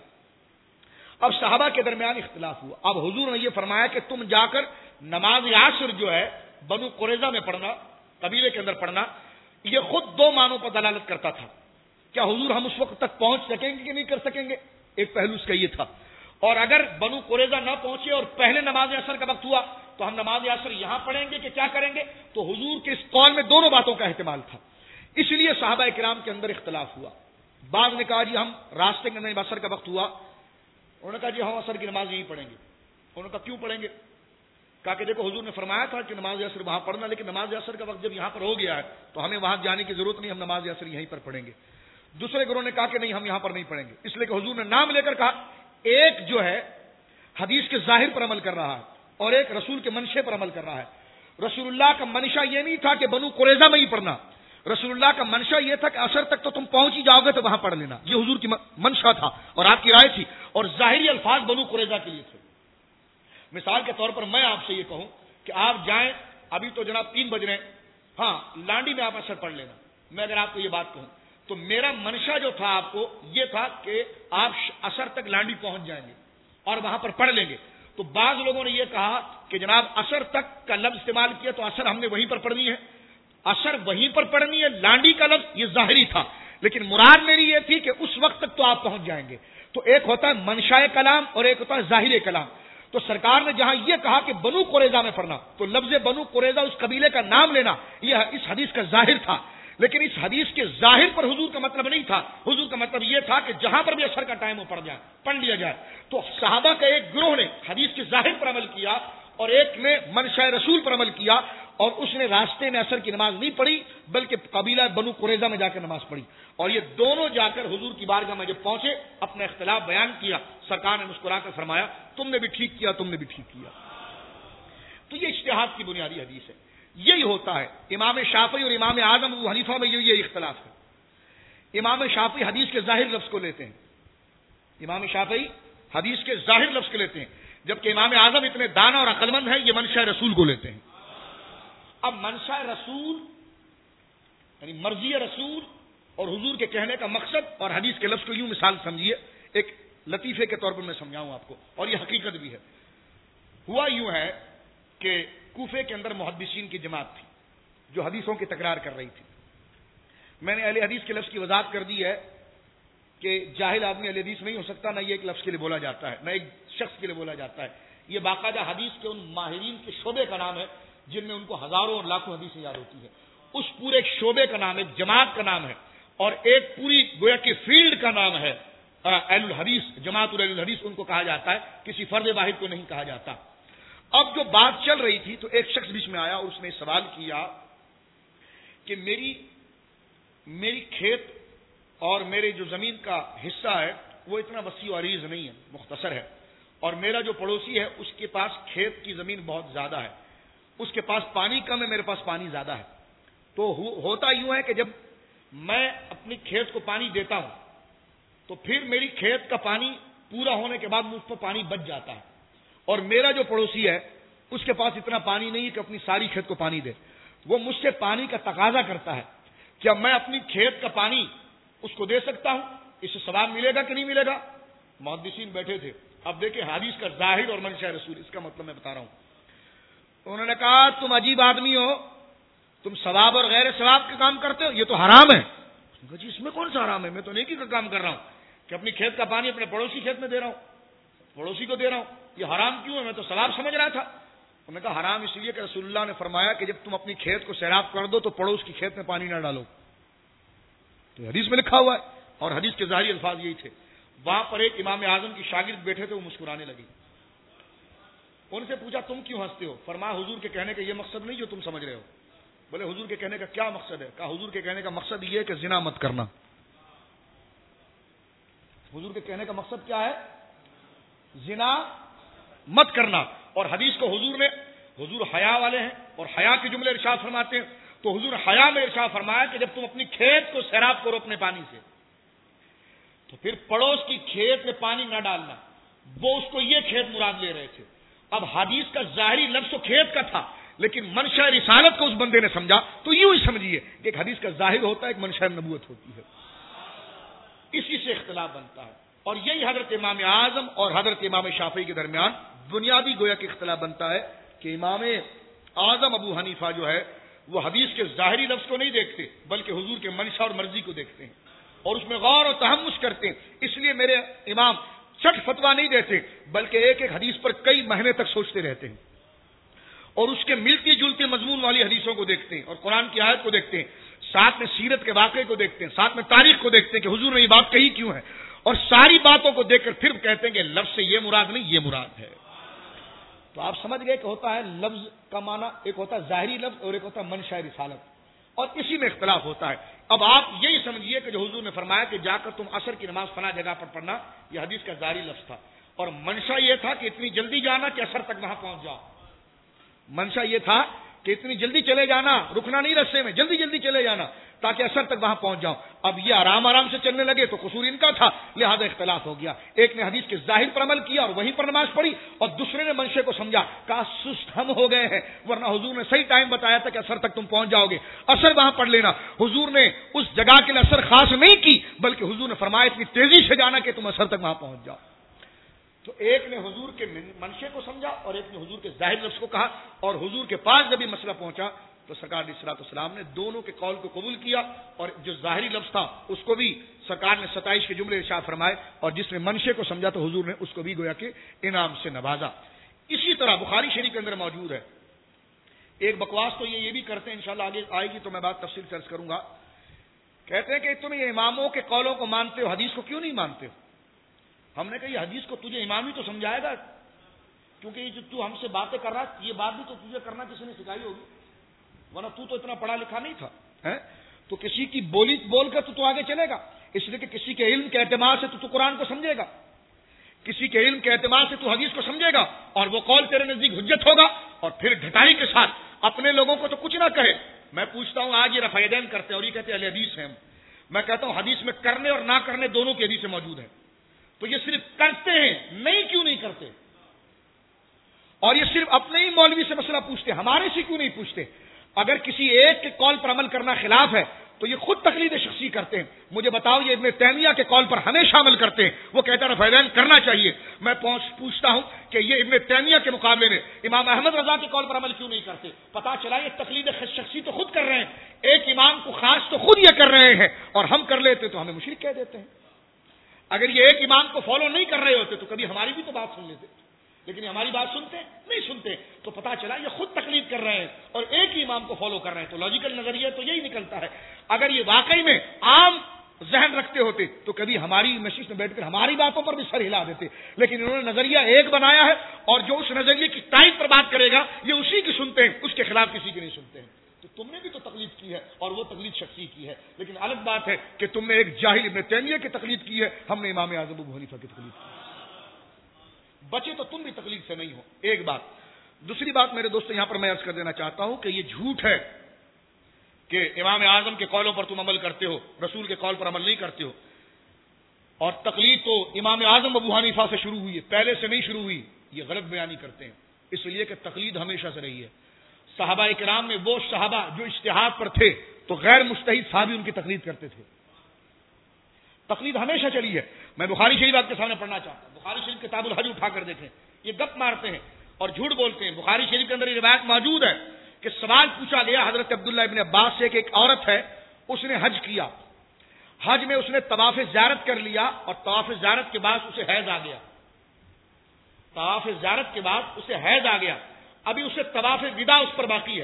اب صحابہ کے درمیان اختلاف ہوا. اب حضور نے یہ فرمایا کہ تم جا کر نماز عصر جو ہے بنو قریظہ میں پڑھنا, قبیلے کے اندر پڑھنا. یہ خود دو معنوں پر دلالت کرتا تھا. کیا حضور ہم اس وقت تک پہنچ سکیں گے کہ نہیں کر سکیں گے؟ ایک پہلو اس کا یہ تھا. اور اگر بنو قریظہ نہ پہنچے اور پہلے نماز عصر کا وقت ہوا تو ہم نماز عصر یہاں پڑھیں گے کہ کیا کریں گے؟ تو حضور کے اس قول میں دونوں باتوں کا احتمال تھا. اس لیے صحابہ کرام کے اندر اختلاف ہوا. بعض نے کہا جی ہم راستے کے اندر عصر کا وقت ہوا, انہوں نے کہا جی ہم عصر کی نماز یہیں پڑھیں گے. انہوں نے کہا کیوں پڑھیں گے؟ کہا کہ دیکھو حضور نے فرمایا تھا کہ نماز عصر وہاں پڑھنا, لیکن نماز عصر کا وقت جب یہاں پر ہو گیا ہے تو ہمیں وہاں جانے کی ضرورت نہیں, ہم نماز عصر یہیں پر پڑھیں گے. دوسرے گروہ نے کہا کہ نہیں ہم یہاں پر نہیں پڑھیں گے, اس لیے کہ حضور نے نام لے کر کہا. ایک جو ہے حدیث کے ظاہر پر عمل کر رہا ہے اور ایک رسول کے منشے پر عمل کر رہا ہے. رسول اللہ کا منشا یہ نہیں تھا کہ بنو قریظہ میں ہی پڑھنا, رسول اللہ کا منشا یہ تھا کہ عصر تک تو تم پہنچ ہی جاؤ گے تو وہاں پڑھ لینا. یہ حضور کی منشا تھا اور آپ کی رائے تھی, اور ظاہری الفاظ بنو قریظہ کے لیے تھے. مثال کے طور پر میں آپ سے یہ کہوں کہ آپ جائیں, ابھی تو جناب تین بج رہے ہیں, ہاں لانڈی میں آپ عصر پڑھ لینا. میں اگر آپ کو یہ بات کہوں تو میرا منشا جو تھا آپ کو یہ تھا کہ آپ عصر تک لانڈی پہنچ جائیں گے اور وہاں پر پڑھ لیں گے. تو بعض لوگوں نے یہ کہا کہ جناب عصر تک کا لفظ استعمال کیا تو عصر ہم نے وہیں پر پڑھنی ہے, عصر وہیں پر پڑھنی ہے. لانڈی کا لفظ یہ ظاہری تھا, لیکن مراد میری یہ تھی کہ اس وقت تک تو آپ پہنچ جائیں گے. تو ایک ہوتا ہے منشاء کلام اور ایک ہوتا ہے ظاہر کلام. تو سرکار نے جہاں یہ کہا کہ بنو قریظہ میں پڑھنا, تو لفظ بنو قریظہ اس قبیلے کا نام لینا یہ اس حدیث کا ظاہر تھا. لیکن اس حدیث کے ظاہر پر حضور کا مطلب نہیں تھا. حضور کا مطلب یہ تھا کہ جہاں پر بھی عصر کا ٹائم ہو پڑھ جائے, پڑھ لیا جائے. تو صحابہ کا ایک گروہ نے حدیث کے ظاہر پر عمل کیا اور ایک نے منشاء رسول پر عمل کیا, اور اس نے راستے میں عصر کی نماز نہیں پڑھی بلکہ قبیلہ بنو قریظہ میں جا کر نماز پڑھی. اور یہ دونوں جا کر حضور کی بارگاہ میں جب پہنچے اپنا اختلاف بیان کیا. سرکار نے مسکرا کر فرمایا تم نے بھی ٹھیک کیا, تم نے بھی ٹھیک کیا. تو یہ اجتہاد کی بنیادی حدیث ہے. یہی ہوتا ہے. امام شافعی اور امام اعظم ابو حنیفہ میں یہ اختلاف ہے. امام شافعی حدیث کے ظاہر لفظ کو لیتے ہیں, امام شافعی حدیث کے ظاہر لفظ کو لیتے ہیں, جبکہ امام اعظم اتنے دانا اور عقل مند ہیں یہ منشاء رسول کو لیتے ہیں. اب منشاء رسول یعنی مرضی رسول اور حضور کے کہنے کا مقصد اور حدیث کے لفظ کو یوں مثال سمجھیے, ایک لطیفے کے طور پر میں سمجھاؤں آپ کو, اور یہ حقیقت بھی ہے. ہوا یوں ہے کہ کوفے کے اندر محدثین کی جماعت تھی جو حدیثوں کی تکرار کر رہی تھی. میں نے اہل حدیث کے لفظ کی وضاحت کر دی ہے کہ جاہل آدمی اہل حدیث نہیں ہو سکتا, نہ یہ ایک لفظ کے لیے بولا جاتا ہے نہ ایک شخص کے لیے بولا جاتا ہے. یہ باقاعدہ حدیث کے ان ماہرین کے شعبے کا نام ہے جن میں ان کو ہزاروں اور لاکھوں حدیثیں یاد ہوتی ہے. اس پورے ایک شعبے کا نام ہے, جماعت کا نام ہے, اور ایک پوری گویا کہ فیلڈ کا نام ہے اہل الحدیث. جماعت اہل الحدیث ان کو کہا جاتا ہے, کسی فرد واحد کو نہیں کہا جاتا. اب جو بات چل رہی تھی تو ایک شخص بیچ میں آیا اور اس نے سوال کیا کہ میری میری کھیت اور میرے جو زمین کا حصہ ہے وہ اتنا وسیع و عریض نہیں ہے، مختصر ہے، اور میرا جو پڑوسی ہے اس کے پاس کھیت کی زمین بہت زیادہ ہے، اس کے پاس پانی کم ہے، میرے پاس پانی زیادہ ہے۔ تو ہوتا یوں ہے کہ جب میں اپنی کھیت کو پانی دیتا ہوں تو پھر میری کھیت کا پانی پورا ہونے کے بعد مجھ پر پانی بچ جاتا ہے، اور میرا جو پڑوسی ہے اس کے پاس اتنا پانی نہیں ہے کہ اپنی ساری کھیت کو پانی دے۔ وہ مجھ سے پانی کا تقاضا کرتا ہے، کیا میں اپنی کھیت کا پانی اس کو دے سکتا ہوں؟ اس سے ثواب ملے گا کہ نہیں ملے گا؟ محدثین بیٹھے تھے۔ اب دیکھیں حدیث کا ظاہر اور منشا رسول، اس کا مطلب میں بتا رہا ہوں۔ انہوں نے کہا تم عجیب آدمی ہو، تم ثواب اور غیر ثواب کے کام کرتے ہو، یہ تو حرام ہے۔ جی اس میں کون سا حرام ہے؟ میں تو نیکی کا کام کر رہا ہوں کہ اپنی کھیت کا پانی اپنے پڑوسی کھیت میں دے رہا ہوں، پڑوسی کو دے رہا ہوں، یہ حرام کیوں ہے؟ میں تو ثواب سمجھ رہا تھا۔ انہوں نے کہا حرام اس لیے کہ رسول اللہ نے فرمایا کہ جب تم اپنی کھیت کو سیراب کر دو تو پڑوس کی کھیت میں پانی نہ ڈالو، تو حدیث میں لکھا ہوا ہے، اور حدیث کے ظاہری الفاظ یہی تھے۔ وہاں پر ایک امام اعظم کی شاگرد بیٹھے تھے، وہ مسکرانے لگی۔ ان سے پوچھا تم کیوں ہنستے ہو؟ فرمایا حضور کے کہنے کا یہ مقصد نہیں جو تم سمجھ رہے ہو۔ بولے حضور کے کہنے کا کیا مقصد ہے؟ کہا حضور کے کہنے کا مقصد یہ ہے کہ زنا مت کرنا۔ حضور کے کہنے کا مقصد کیا ہے؟ زنا مت کرنا۔ اور حدیث کو حضور نے، حضور حیا والے ہیں اور حیا کے جملے ارشاد فرماتے ہیں، تو حضور حیا میں ارشاد فرمایا کہ جب تم اپنی کھیت کو سیراب کرو اپنے پانی سے، تو پھر پڑوس کی کھیت میں پانی نہ ڈالنا۔ وہ اس کو یہ کھیت مراد لے رہے تھے۔ اب حدیث کا ظاہری لفظ تو کھیت کا تھا، لیکن منشا رسالت کو اس بندے نے سمجھا تو یوں ہی سمجھیے کہ ایک حدیث کا ظاہر ہوتا ہے، ایک منشا نبوت ہوتی ہے، اسی سے اختلاف بنتا ہے۔ اور یہی حضرت امام اعظم اور حضرت امام شافعی کے درمیان بنیادی گویا کہ اختلاف بنتا ہے کہ امام اعظم ابو حنیفہ جو ہے وہ حدیث کے ظاہری لفظ کو نہیں دیکھتے بلکہ حضور کے منشا اور مرضی کو دیکھتے ہیں اور اس میں غور و تحمس کرتے ہیں۔ اس لیے میرے امام چٹ فتویٰ نہیں دیتے بلکہ ایک ایک حدیث پر کئی مہینے تک سوچتے رہتے ہیں اور اس کے ملتی جلتی مضمون والی حدیثوں کو دیکھتے ہیں اور قرآن کی آیت کو دیکھتے ہیں، ساتھ میں سیرت کے واقعے کو دیکھتے ہیں، ساتھ میں تاریخ کو دیکھتے ہیں کہ حضور نے یہ بات کہی کیوں ہے، اور ساری باتوں کو دیکھ کر پھر کہتے ہیں کہ لفظ سے یہ مراد نہیں، یہ مراد ہے۔ تو آپ سمجھ گئے کہ ہوتا ہے لفظ کا معنی، ایک ہوتا ہے ظاہری لفظ اور ایک ہوتا ہے منشا رسالت، اور اسی میں اختلاف ہوتا ہے۔ اب آپ یہی سمجھیے کہ جو حضور نے فرمایا کہ جا کر تم عصر کی نماز فلاں جگہ پر پڑھنا، یہ حدیث کا ظاہری لفظ تھا، اور منشا یہ تھا کہ اتنی جلدی جانا کہ عصر تک وہاں پہنچ جاؤ۔ منشا یہ تھا کہ اتنی جلدی چلے جانا، رکنا نہیں رستے میں، جلدی جلدی چلے جانا تاکہ عصر تک وہاں پہنچ جاؤ۔ اب یہ آرام آرام سے چلنے لگے تو قصور ان کا تھا، لہذا اختلاف ہو گیا۔ ایک نے حدیث کے ظاہر پر عمل کیا اور وہیں پر نماز پڑھی، اور دوسرے نے منشے کو سمجھا، کہا سست ہم ہو گئے ہیں، ورنہ حضور نے صحیح ٹائم بتایا تھا کہ عصر تک تم پہنچ جاؤ گے، عصر وہاں پڑھ لینا۔ حضور نے اس جگہ کے لیے عصر خاص نہیں کی بلکہ حضور نے فرمایا اتنی تیزی سے جانا کہ تم عصر تک وہاں پہنچ جاؤ۔ تو ایک نے حضور کے منشے کو سمجھا اور ایک نے حضور کے ظاہر لفظ کو کہا، اور حضور کے پاس جب یہ مسئلہ پہنچا تو سرکار علیہ الصلوۃ والسلام نے دونوں کے قول کو قبول کیا، اور جو ظاہری لفظ تھا اس کو بھی سرکار نے ستائش کے جملے ارشاد فرمائے، اور جس نے منشے کو سمجھا تو حضور نے اس کو بھی گویا کہ انعام سے نوازا۔ اسی طرح بخاری شریف کے اندر موجود ہے ایک بکواس، تو یہ یہ بھی کرتے ہیں، انشاءاللہ آگے آئے گی تو میں بات تفصیل سے عرض کروں گا۔ کہتے ہیں کہ تم یہ اماموں کے قولوں کو مانتے ہو، حدیث کو کیوں نہیں مانتے ہو؟ ہم نے کہا یہ حدیث کو تجھے امام ہی تو سمجھائے گا، کیونکہ یہ جو تو ہم سے باتیں کر رہا ہے یہ بات بھی تو تجھے کرنا کسی نے سکھائی ہوگی، ورنہ تو تو اتنا پڑھا لکھا نہیں تھا، تو کسی کی بولی بول کر تو تو آگے چلے گا، اس لیے کہ کسی کے علم کے اعتماد سے تو تو قرآن کو سمجھے گا، کسی کے علم کے اعتماد سے تو حدیث کو سمجھے گا، اور وہ قول تیرے نزدیک حجت ہوگا، اور پھر ڈھٹائی کے ساتھ اپنے لوگوں کو تو کچھ نہ کہے۔ میں پوچھتا ہوں آج یہ رفع یدین کرتے ہیں اور یہ کہتے ہیں اہل حدیث ہیں ہم، میں کہتا ہوں حدیث میں کرنے اور نہ کرنے دونوں کی حدیثیں موجود ہیں، تو یہ صرف کرتے ہیں، نہیں کیوں نہیں کرتے؟ اور یہ صرف اپنے ہی مولوی سے مسئلہ پوچھتے، ہمارے سے کیوں نہیں پوچھتے؟ اگر کسی ایک کے قول پر عمل کرنا خلاف ہے تو یہ خود تقلید شخصی کرتے ہیں۔ مجھے بتاؤ یہ ابن تیمیہ کے قول پر ہمیشہ عمل کرتے ہیں، وہ کہتا ہے رفع یدین کرنا چاہیے، میں پوچھتا ہوں کہ یہ ابن تیمیہ کے مقابلے میں امام احمد رضا کے قول پر عمل کیوں نہیں کرتے؟ پتہ چلا یہ تقلید شخصی تو خود کر رہے ہیں، ایک امام کو خاص تو خود یہ کر رہے ہیں، اور ہم کر لیتے تو ہمیں مشرک کہہ دیتے ہیں۔ اگر یہ ایک امام کو فالو نہیں کر رہے ہوتے تو کبھی ہماری بھی تو بات سن لیتے، لیکن ہماری بات سنتے نہیں سنتے، تو پتا چلا یہ خود تقلید کر رہے ہیں اور ایک ہی امام کو فالو کر رہے ہیں۔ تو لاجیکل نظریہ تو یہی نکلتا ہے، اگر یہ واقعی میں عام ذہن رکھتے ہوتے تو کبھی ہماری مجلس میں بیٹھ کر ہماری باتوں پر بھی سر ہلا دیتے، لیکن انہوں نے نظریہ ایک بنایا ہے، اور جو اس نظریے کی تائید پر بات کرے گا یہ اسی کی سنتے ہیں، اس کے خلاف کسی کی نہیں سنتے ہیں۔ تو تم نے بھی تو تقلید کی ہے، اور وہ تقلید شخصی کی ہے، لیکن الگ بات ہے کہ تم نے ایک جاہل ابن تیمیہ کی تقلید کی ہے، ہم نے امام اعظم ابو حنیفہ کی تقلید کی۔ بچے تو تم بھی تقلید سے نہیں ہو، ایک بات۔ دوسری بات میرے دوستو یہاں پر میں عرض کر دینا چاہتا ہوں کہ یہ جھوٹ ہے کہ امام اعظم کے قولوں پر تم عمل کرتے ہو، رسول کے قول پر عمل نہیں کرتے ہو، اور تقلید تو امام اعظم ابو حنیفہ سے شروع ہوئی ہے، پہلے سے نہیں شروع ہوئی، یہ غلط بیانی کرتے ہیں، اس لیے کہ تقلید ہمیشہ سے رہی ہے۔ صحابہ کرام میں وہ صحابہ جو اجتہاد پر تھے تو غیر مجتہد صحابی ان کی تقلید کرتے تھے، تقلید ہمیشہ چلی ہے۔ میں بخاری شریف آپ کے سامنے پڑھنا چاہتا ہوں، بخاری شریف کتاب الحج اٹھا کر دیکھیں، یہ گپ مارتے ہیں اور جھوٹ بولتے ہیں۔ بخاری شریف کے اندر یہ روایت موجود ہے کہ سوال پوچھا گیا حضرت عبداللہ ابن عباس سے کہ ایک عورت ہے، اس نے حج کیا، حج میں اس نے طواف زیارت کر لیا، اور طواف زیارت کے بعد اسے حیض آ گیا، طواف زیارت کے بعد اسے حیض آ گیا، ابھی اسے طواف وداع اس پر باقی ہے،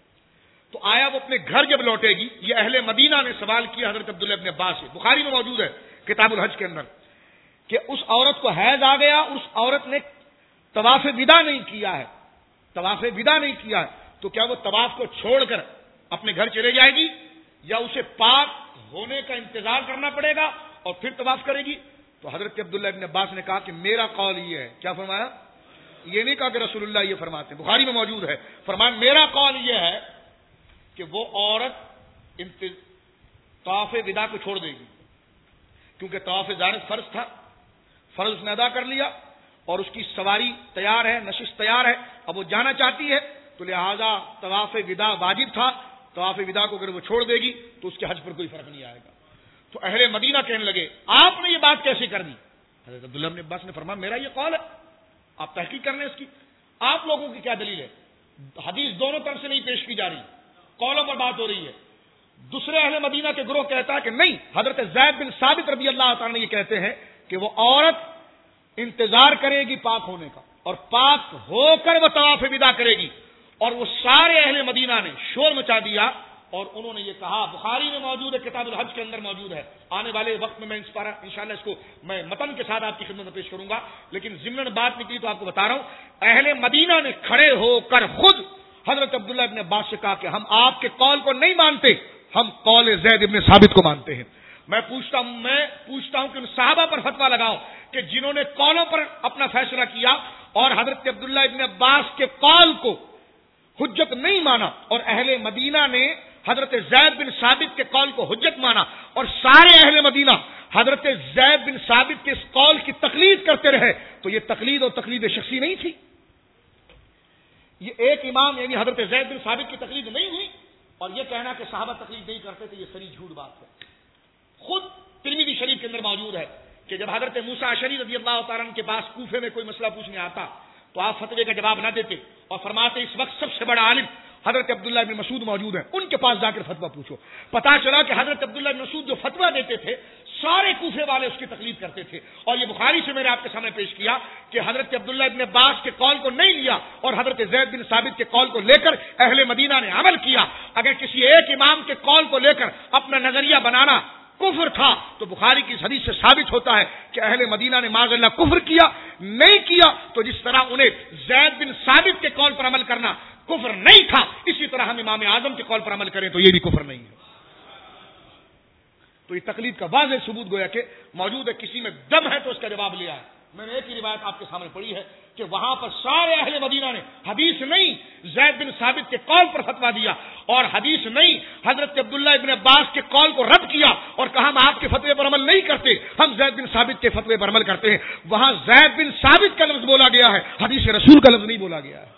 تو آیا وہ اپنے گھر جب لوٹے گی؟ یہ اہل مدینہ نے سوال کیا حضرت عبداللہ ابن عباس سے، بخاری میں موجود ہے کتاب الحج کے اندر، کہ اس عورت کو حیض آ گیا، اس عورت نے طواف وداع نہیں کیا ہے، طواف وداع نہیں کیا ہے، تو کیا وہ طواف کو چھوڑ کر اپنے گھر چلے جائے گی، یا اسے پاک ہونے کا انتظار کرنا پڑے گا اور پھر طواف کرے گی؟ تو حضرت عبداللہ ابن عباس نے کہا کہ میرا قول یہ ہے، کیا فرمایا؟ یہ نہیں کہا کہ رسول اللہ یہ فرماتے ہیں، بخاری میں موجود ہے، فرمایا میرا قول یہ ہے کہ وہ عورت طواف وداع کو چھوڑ دے گی، کیونکہ طواف زیارت فرض تھا، فرض اس نے ادا کر لیا، اور اس کی سواری تیار ہے، نشست تیار ہے، اب وہ جانا چاہتی ہے، تو لہذا طواف وداع واجب تھا، طواف وداع کو اگر وہ چھوڑ دے گی تو اس کے حج پر کوئی فرق نہیں آئے گا۔ تو اہل مدینہ کہنے لگے آپ نے یہ بات کیسے کر دی؟ حضرت عبداللہ بن عباس نے فرمایا میرا یہ قول ہے، آپ تحقیق کر لیں اس کی، آپ لوگوں کی کیا دلیل ہے؟ حدیث دونوں طرف سے نہیں پیش کی جا رہی، قولوں پر بات ہو رہی ہے۔ دوسرے اہل مدینہ کے گروہ کہتا ہے کہ نہیں، حضرت زید بن ثابت رضی اللہ تعالیٰ یہ کہتے ہیں کہ وہ عورت انتظار کرے گی پاک ہونے کا، اور پاک ہو کر وہ طواف وداع کرے گی، اور وہ سارے اہل مدینہ نے شور مچا دیا، اور انہوں نے یہ کہا، بخاری میں موجود ہے، کتاب الحج کے اندر موجود ہے، آنے والے وقت میں میں انشاءاللہ اس کو میں متن کے ساتھ آپ کی خدمت میں پیش کروں گا، لیکن ضمن بات نکلی تو آپ کو بتا رہا ہوں، اہل مدینہ نے کھڑے ہو کر خود حضرت عبداللہ ابن عباس سے کہا کہ ہم آپ کے قول کو نہیں مانتے، ہم قول زید ابن ثابت کو مانتے ہیں۔ میں پوچھتا ہوں میں پوچھتا ہوں کہ ان صحابہ پر فتویٰ لگاؤ کہ جنہوں نے قولوں پر اپنا فیصلہ کیا اور حضرت عبداللہ ابن عباس کے قول کو حجت نہیں مانا، اور اہل مدینہ نے حضرت زید بن ثابت کے قول کو حجت مانا، اور سارے اہل مدینہ حضرت زید بن ثابت کے اس قول کی تقلید کرتے رہے، تو یہ تقلید اور تقلید شخصی نہیں تھی، یہ ایک امام یعنی حضرت زید بن ثابت کی تقلید نہیں ہوئی، اور یہ کہنا کہ صحابہ تقلید نہیں کرتے تھے یہ سری جھوٹ بات ہے۔ خود ترمذی شریف کے اندر موجود ہے کہ جب حضرت موسیٰ اشعری رضی اللہ تعالیٰ عنہ کے پاس کوفے میں کوئی مسئلہ پوچھنے آتا تو آپ فتوے کا جواب نہ دیتے اور فرماتے اس وقت سب سے بڑا عالم حضرت عبداللہ بن مسعود موجود ہیں، ان کے پاس جا کر فتویٰ پوچھو۔ پتا چلا کہ حضرت عبداللہ بن مسعود جو فتویٰ دیتے تھے سارے کوفے والے اس کی تقلید کرتے تھے، اور یہ بخاری سے میں نے آپ کے سامنے پیش کیا کہ حضرت عبداللہ بن عباس کے قول کو نہیں لیا اور حضرت زید بن ثابت کے قول کو لے کر اہل مدینہ نے عمل کیا۔ اگر کسی ایک امام کے قول کو لے کر اپنا نظریہ بنانا کفر تھا تو بخاری کی اس حدیث سے ثابت ہوتا ہے کہ اہل مدینہ نے معاذ اللہ کفر کیا نہیں کیا، تو جس طرح انہیں زید بن ثابت کے قول پر عمل کرنا کفر نہیں تھا، اسی طرح ہم امام اعظم کے قول پر عمل کریں تو یہ بھی کفر نہیں ہے۔ تو یہ تقلید کا واضح ثبوت گویا کہ موجود ہے، کسی میں دم ہے تو اس کا جواب لیا ہے۔ میں نے ایک ہی روایت آپ کے سامنے پڑھی ہے کہ وہاں پر سارے اہل مدینہ نے حدیث نہیں زید بن ثابت کے قول پر فتویٰ دیا، اور حدیث نہیں حضرت عبداللہ ابن عباس کے قول کو رد کیا اور کہا ہم آپ کے فتوے پر عمل نہیں کرتے، ہم زید بن ثابت کے فتوے پر عمل کرتے ہیں۔ وہاں زید بن ثابت کا لفظ بولا گیا ہے، حدیث رسول کا لفظ نہیں بولا گیا ہے۔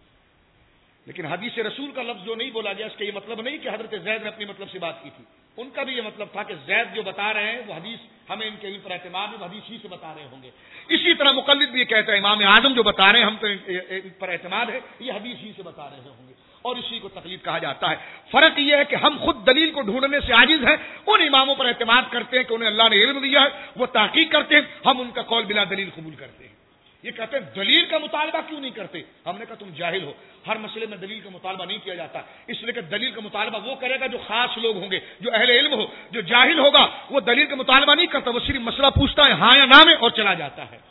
لیکن حدیث رسول کا لفظ جو نہیں بولا گیا اس کا یہ مطلب نہیں کہ حضرت زید نے اپنی مطلب سے بات کی تھی، ان کا بھی یہ مطلب تھا کہ زید جو بتا رہے ہیں وہ حدیث ہمیں ان کے پر اعتماد ہے، وہ حدیث ہی سے بتا رہے ہوں گے۔ اسی طرح مقلد بھی یہ کہتا ہے امام اعظم جو بتا رہے ہیں ہم تو ان پر اعتماد ہے، یہ حدیث ہی سے بتا رہے ہوں گے، اور اسی کو تقلید کہا جاتا ہے۔ فرق یہ ہے کہ ہم خود دلیل کو ڈھونڈنے سے عاجز ہیں، ان اماموں پر اعتماد کرتے ہیں کہ انہیں اللہ نے علم دیا ہے، وہ تحقیق کرتے ہیں، ہم ان کا قول بلا دلیل قبول کرتے ہیں۔ یہ کہتے ہیں دلیل کا مطالبہ کیوں نہیں کرتے؟ ہم نے کہا تم جاہل ہو، ہر مسئلے میں دلیل کا مطالبہ نہیں کیا جاتا، اس لیے کہ دلیل کا مطالبہ وہ کرے گا جو خاص لوگ ہوں گے، جو اہل علم ہو۔ جو جاہل ہوگا وہ دلیل کا مطالبہ نہیں کرتا، وہ صرف مسئلہ پوچھتا ہے ہاں یا نہ میں اور چلا جاتا ہے،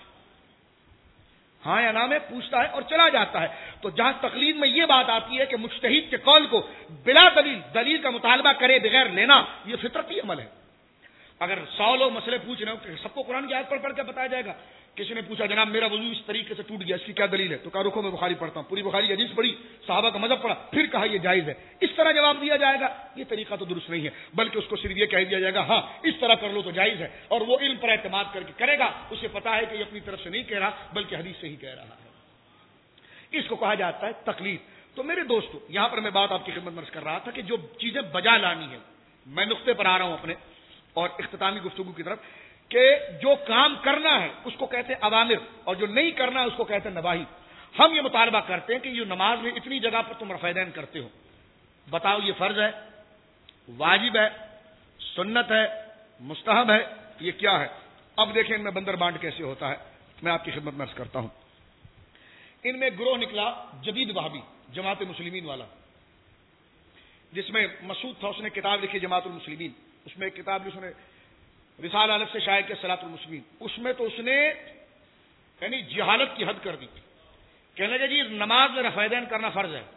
ہاں یا نہ میں پوچھتا ہے اور چلا جاتا ہے۔ تو جہاں تقلید میں یہ بات آتی ہے کہ مجتہد کے قول کو بلا دلیل دلیل کا مطالبہ کرے بغیر لینا، یہ فطرتی عمل ہے۔ اگر سو لوگ مسئلے پوچھ رہے ہو کہ سب کو قرآن کی آیت پڑھ پڑھ کے بتایا جائے گا، کسی نے پوچھا جناب میرا وضو اس طریقے سے ٹوٹ گیا، اس کی کیا دلیل ہے؟ تو کہا رکو میں بخاری پڑھتا ہوں، پوری بخاری حدیث پڑھی، صحابہ کا مذہب پڑھا، پھر کہا یہ جائز ہے، اس طرح جواب دیا جائے گا، یہ طریقہ تو درست نہیں ہے، بلکہ اس کو صرف یہ کہہ دیا جائے گا ہاں اس طرح کر لو تو جائز ہے، اور وہ علم پر اعتماد کر کے کرے گا، اسے پتا ہے کہ یہ اپنی طرف سے نہیں کہہ رہا بلکہ حدیث سے ہی کہہ رہا ہے۔ اس کو کہا جاتا ہے تقلید۔ تو میرے دوستو، یہاں پر میں بات آپ کی خدمت میں عرض کر رہا تھا کہ جو چیزیں بجا لانی ہے، میں نقطے پر آ رہا ہوں اپنے اور اختتامی گفتگو کی طرف، کہ جو کام کرنا ہے اس کو کہتے ہیں اوامر اور جو نہیں کرنا ہے اس کو کہتے ہیں نواہی۔ ہم یہ مطالبہ کرتے ہیں کہ یہ نماز میں اتنی جگہ پر تم رفع دین کرتے ہو، بتاؤ یہ فرض ہے، واجب ہے، سنت ہے، مستحب ہے، یہ کیا ہے؟ اب دیکھیں ان میں بندر بانٹ کیسے ہوتا ہے، میں آپ کی خدمت میں عرض کرتا ہوں۔ ان میں گروہ نکلا جدید وہابی، جماعت مسلمین والا، جس میں مسعود تھا، اس نے کتاب لکھی جماعت المسلمین، اس میں ایک کتاب اس نے رسالہ الگ سے شائع کیا صلاۃ المسلمین، اس میں تو اس نے یعنی جہالت کی حد کر دی، کہنے لگا جی نماز میں رفع دین کرنا فرض ہے،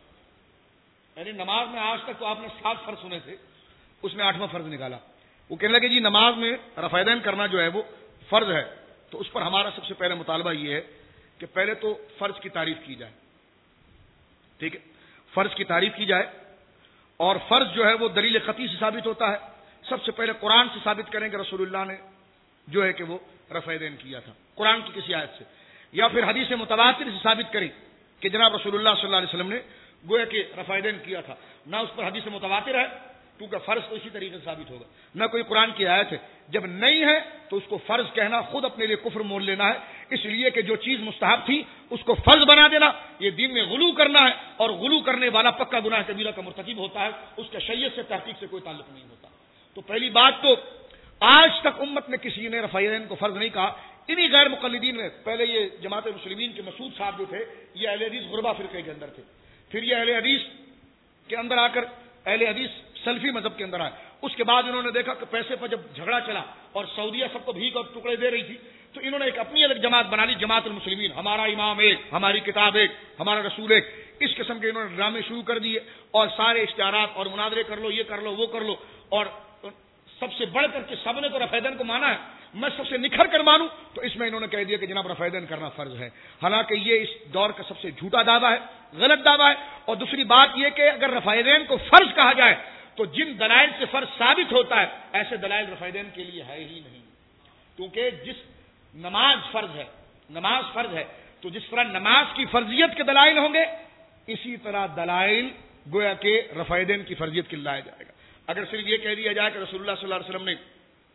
یعنی نماز میں آج تک تو آپ نے سات فرض سنے تھے، اس نے آٹھواں فرض نکالا، وہ کہنے لگے جی نماز میں رفع دین کرنا جو ہے وہ فرض ہے۔ تو اس پر ہمارا سب سے پہلے مطالبہ یہ ہے کہ پہلے تو فرض کی تعریف کی جائے، ٹھیک ہے، فرض کی تعریف کی جائے، اور فرض جو ہے وہ دلیل قطعی سے ثابت ہوتا ہے۔ سب سے پہلے قرآن سے ثابت کریں کہ رسول اللہ نے جو ہے کہ وہ رفع دین کیا تھا، قرآن کی کسی آیت سے، یا پھر حدیث متواتر سے ثابت کریں کہ جناب رسول اللہ صلی اللہ علیہ وسلم نے گویا کہ رفع دین کیا تھا۔ نہ اس پر حدیث متواتر ہے کیونکہ فرض تو اسی طریقے سے ثابت ہوگا، نہ کوئی قرآن کی آیت ہے۔ جب نہیں ہے تو اس کو فرض کہنا خود اپنے لیے کفر مول لینا ہے، اس لیے کہ جو چیز مستحب تھی اس کو فرض بنا دینا یہ دین میں غلو کرنا ہے، اور غلو کرنے والا پکا گناہ کبیرہ کا مرتکب ہوتا ہے، اس کا شریعت سے تحقیق سے کوئی تعلق نہیں ہوتا۔ تو پہلی بات تو آج تک امت میں کسی نے رفع دین کو فرض نہیں کہا، انہی غیر مقلدین میں پہلے یہ جماعت مسلمین کے مسعود صاحب جو تھے یہ اہل حدیث غربا فرقے کے اندر تھے، پھر یہ اہل حدیث کے اندر آ کر اہل حدیث سلفی مذہب کے اندر آئے، اس کے بعد انہوں نے دیکھا کہ پیسے پر جب جھگڑا چلا اور سعودیہ سب کو بھیک اور ٹکڑے دے رہی تھی تو انہوں نے ایک اپنی الگ جماعت بنا لی، جماعت المسلمین، ہمارا امام ایک، ہماری کتاب ایک، ہمارا رسول ایک، اس قسم کے انہوں نے ڈرامے شروع کر دیے اور سارے اشتہارات اور مناظرے کر لو، یہ کر لو وہ کر لو، اور سب سے بڑھ کر کے سب نے تو رفع دین کو مانا ہے، میں سب سے نکھر کر مانوں تو اس میں انہوں نے کہہ دیا کہ جناب رفع دین کرنا فرض ہے، حالانکہ یہ اس دور کا سب سے جھوٹا دعویٰ ہے، غلط دعویٰ ہے۔ اور دوسری بات یہ کہ اگر رفع دین کو فرض کہا جائے تو جن دلائل سے فرض ثابت ہوتا ہے ایسے دلائل رفع دین کے لیے ہے ہی نہیں، کیونکہ جس نماز فرض ہے، نماز فرض ہے تو جس طرح نماز کی فرضیت کے دلائل ہوں گے اسی طرح دلائل گویا کہ رفع دین کی فرضیت کے لائے جائے گا۔ اگر صرف یہ کہہ دیا جائے کہ رسول اللہ صلی اللہ علیہ وسلم نے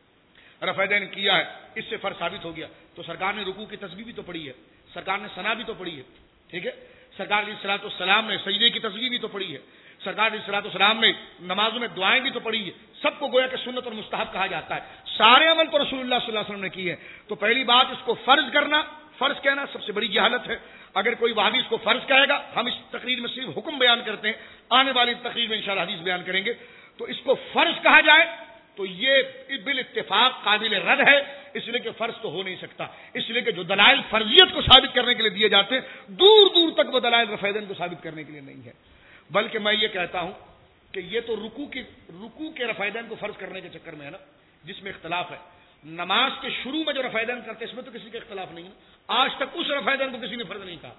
رفع دین کیا ہے اس سے فرض ثابت ہو گیا، تو سرکار نے رکوع کی تسبیح بھی تو پڑھی ہے، سرکار نے ثنا بھی تو پڑھی ہے، ٹھیک ہے، سرکار علیہ الصلوۃ والسلام نے سجدے کی تسبیح بھی تو پڑھی ہے، سرکار علیہ الصلوۃ والسلام نے نمازوں میں دعائیں بھی تو پڑھی ہے، سب کو گویا کہ سنت اور مستحب کہا جاتا ہے، سارے عمل تو رسول اللہ صلی اللہ علیہ وسلم نے کیے ہیں۔ تو پہلی بات اس کو فرض کرنا، فرض کہنا سب سے بڑی جہالت ہے۔ اگر کوئی وہابی اس کو فرض کہے گا، ہم اس تقریر میں صرف حکم بیان کرتے ہیں، آنے والی تقریر میں انشاءاللہ حدیث بیان کریں گے، تو اس کو فرض کہا جائے تو یہ بالاتفاق قابل رد ہے، اس لیے کہ فرض تو ہو نہیں سکتا، اس لیے کہ جو دلائل فرضیت کو ثابت کرنے کے لیے دیے جاتے ہیں دور دور تک وہ دلائل رفع دین کو ثابت کرنے کے لیے نہیں ہے۔ بلکہ میں یہ کہتا ہوں کہ یہ تو رکوع کی رکوع کے رفع دین کو فرض کرنے کے چکر میں ہے نا، جس میں اختلاف ہے۔ نماز کے شروع میں جو رفع دین کرتے اس میں تو کسی کا اختلاف نہیں ہے، آج تک اس رفع دین کو کسی نے فرض نہیں کہا۔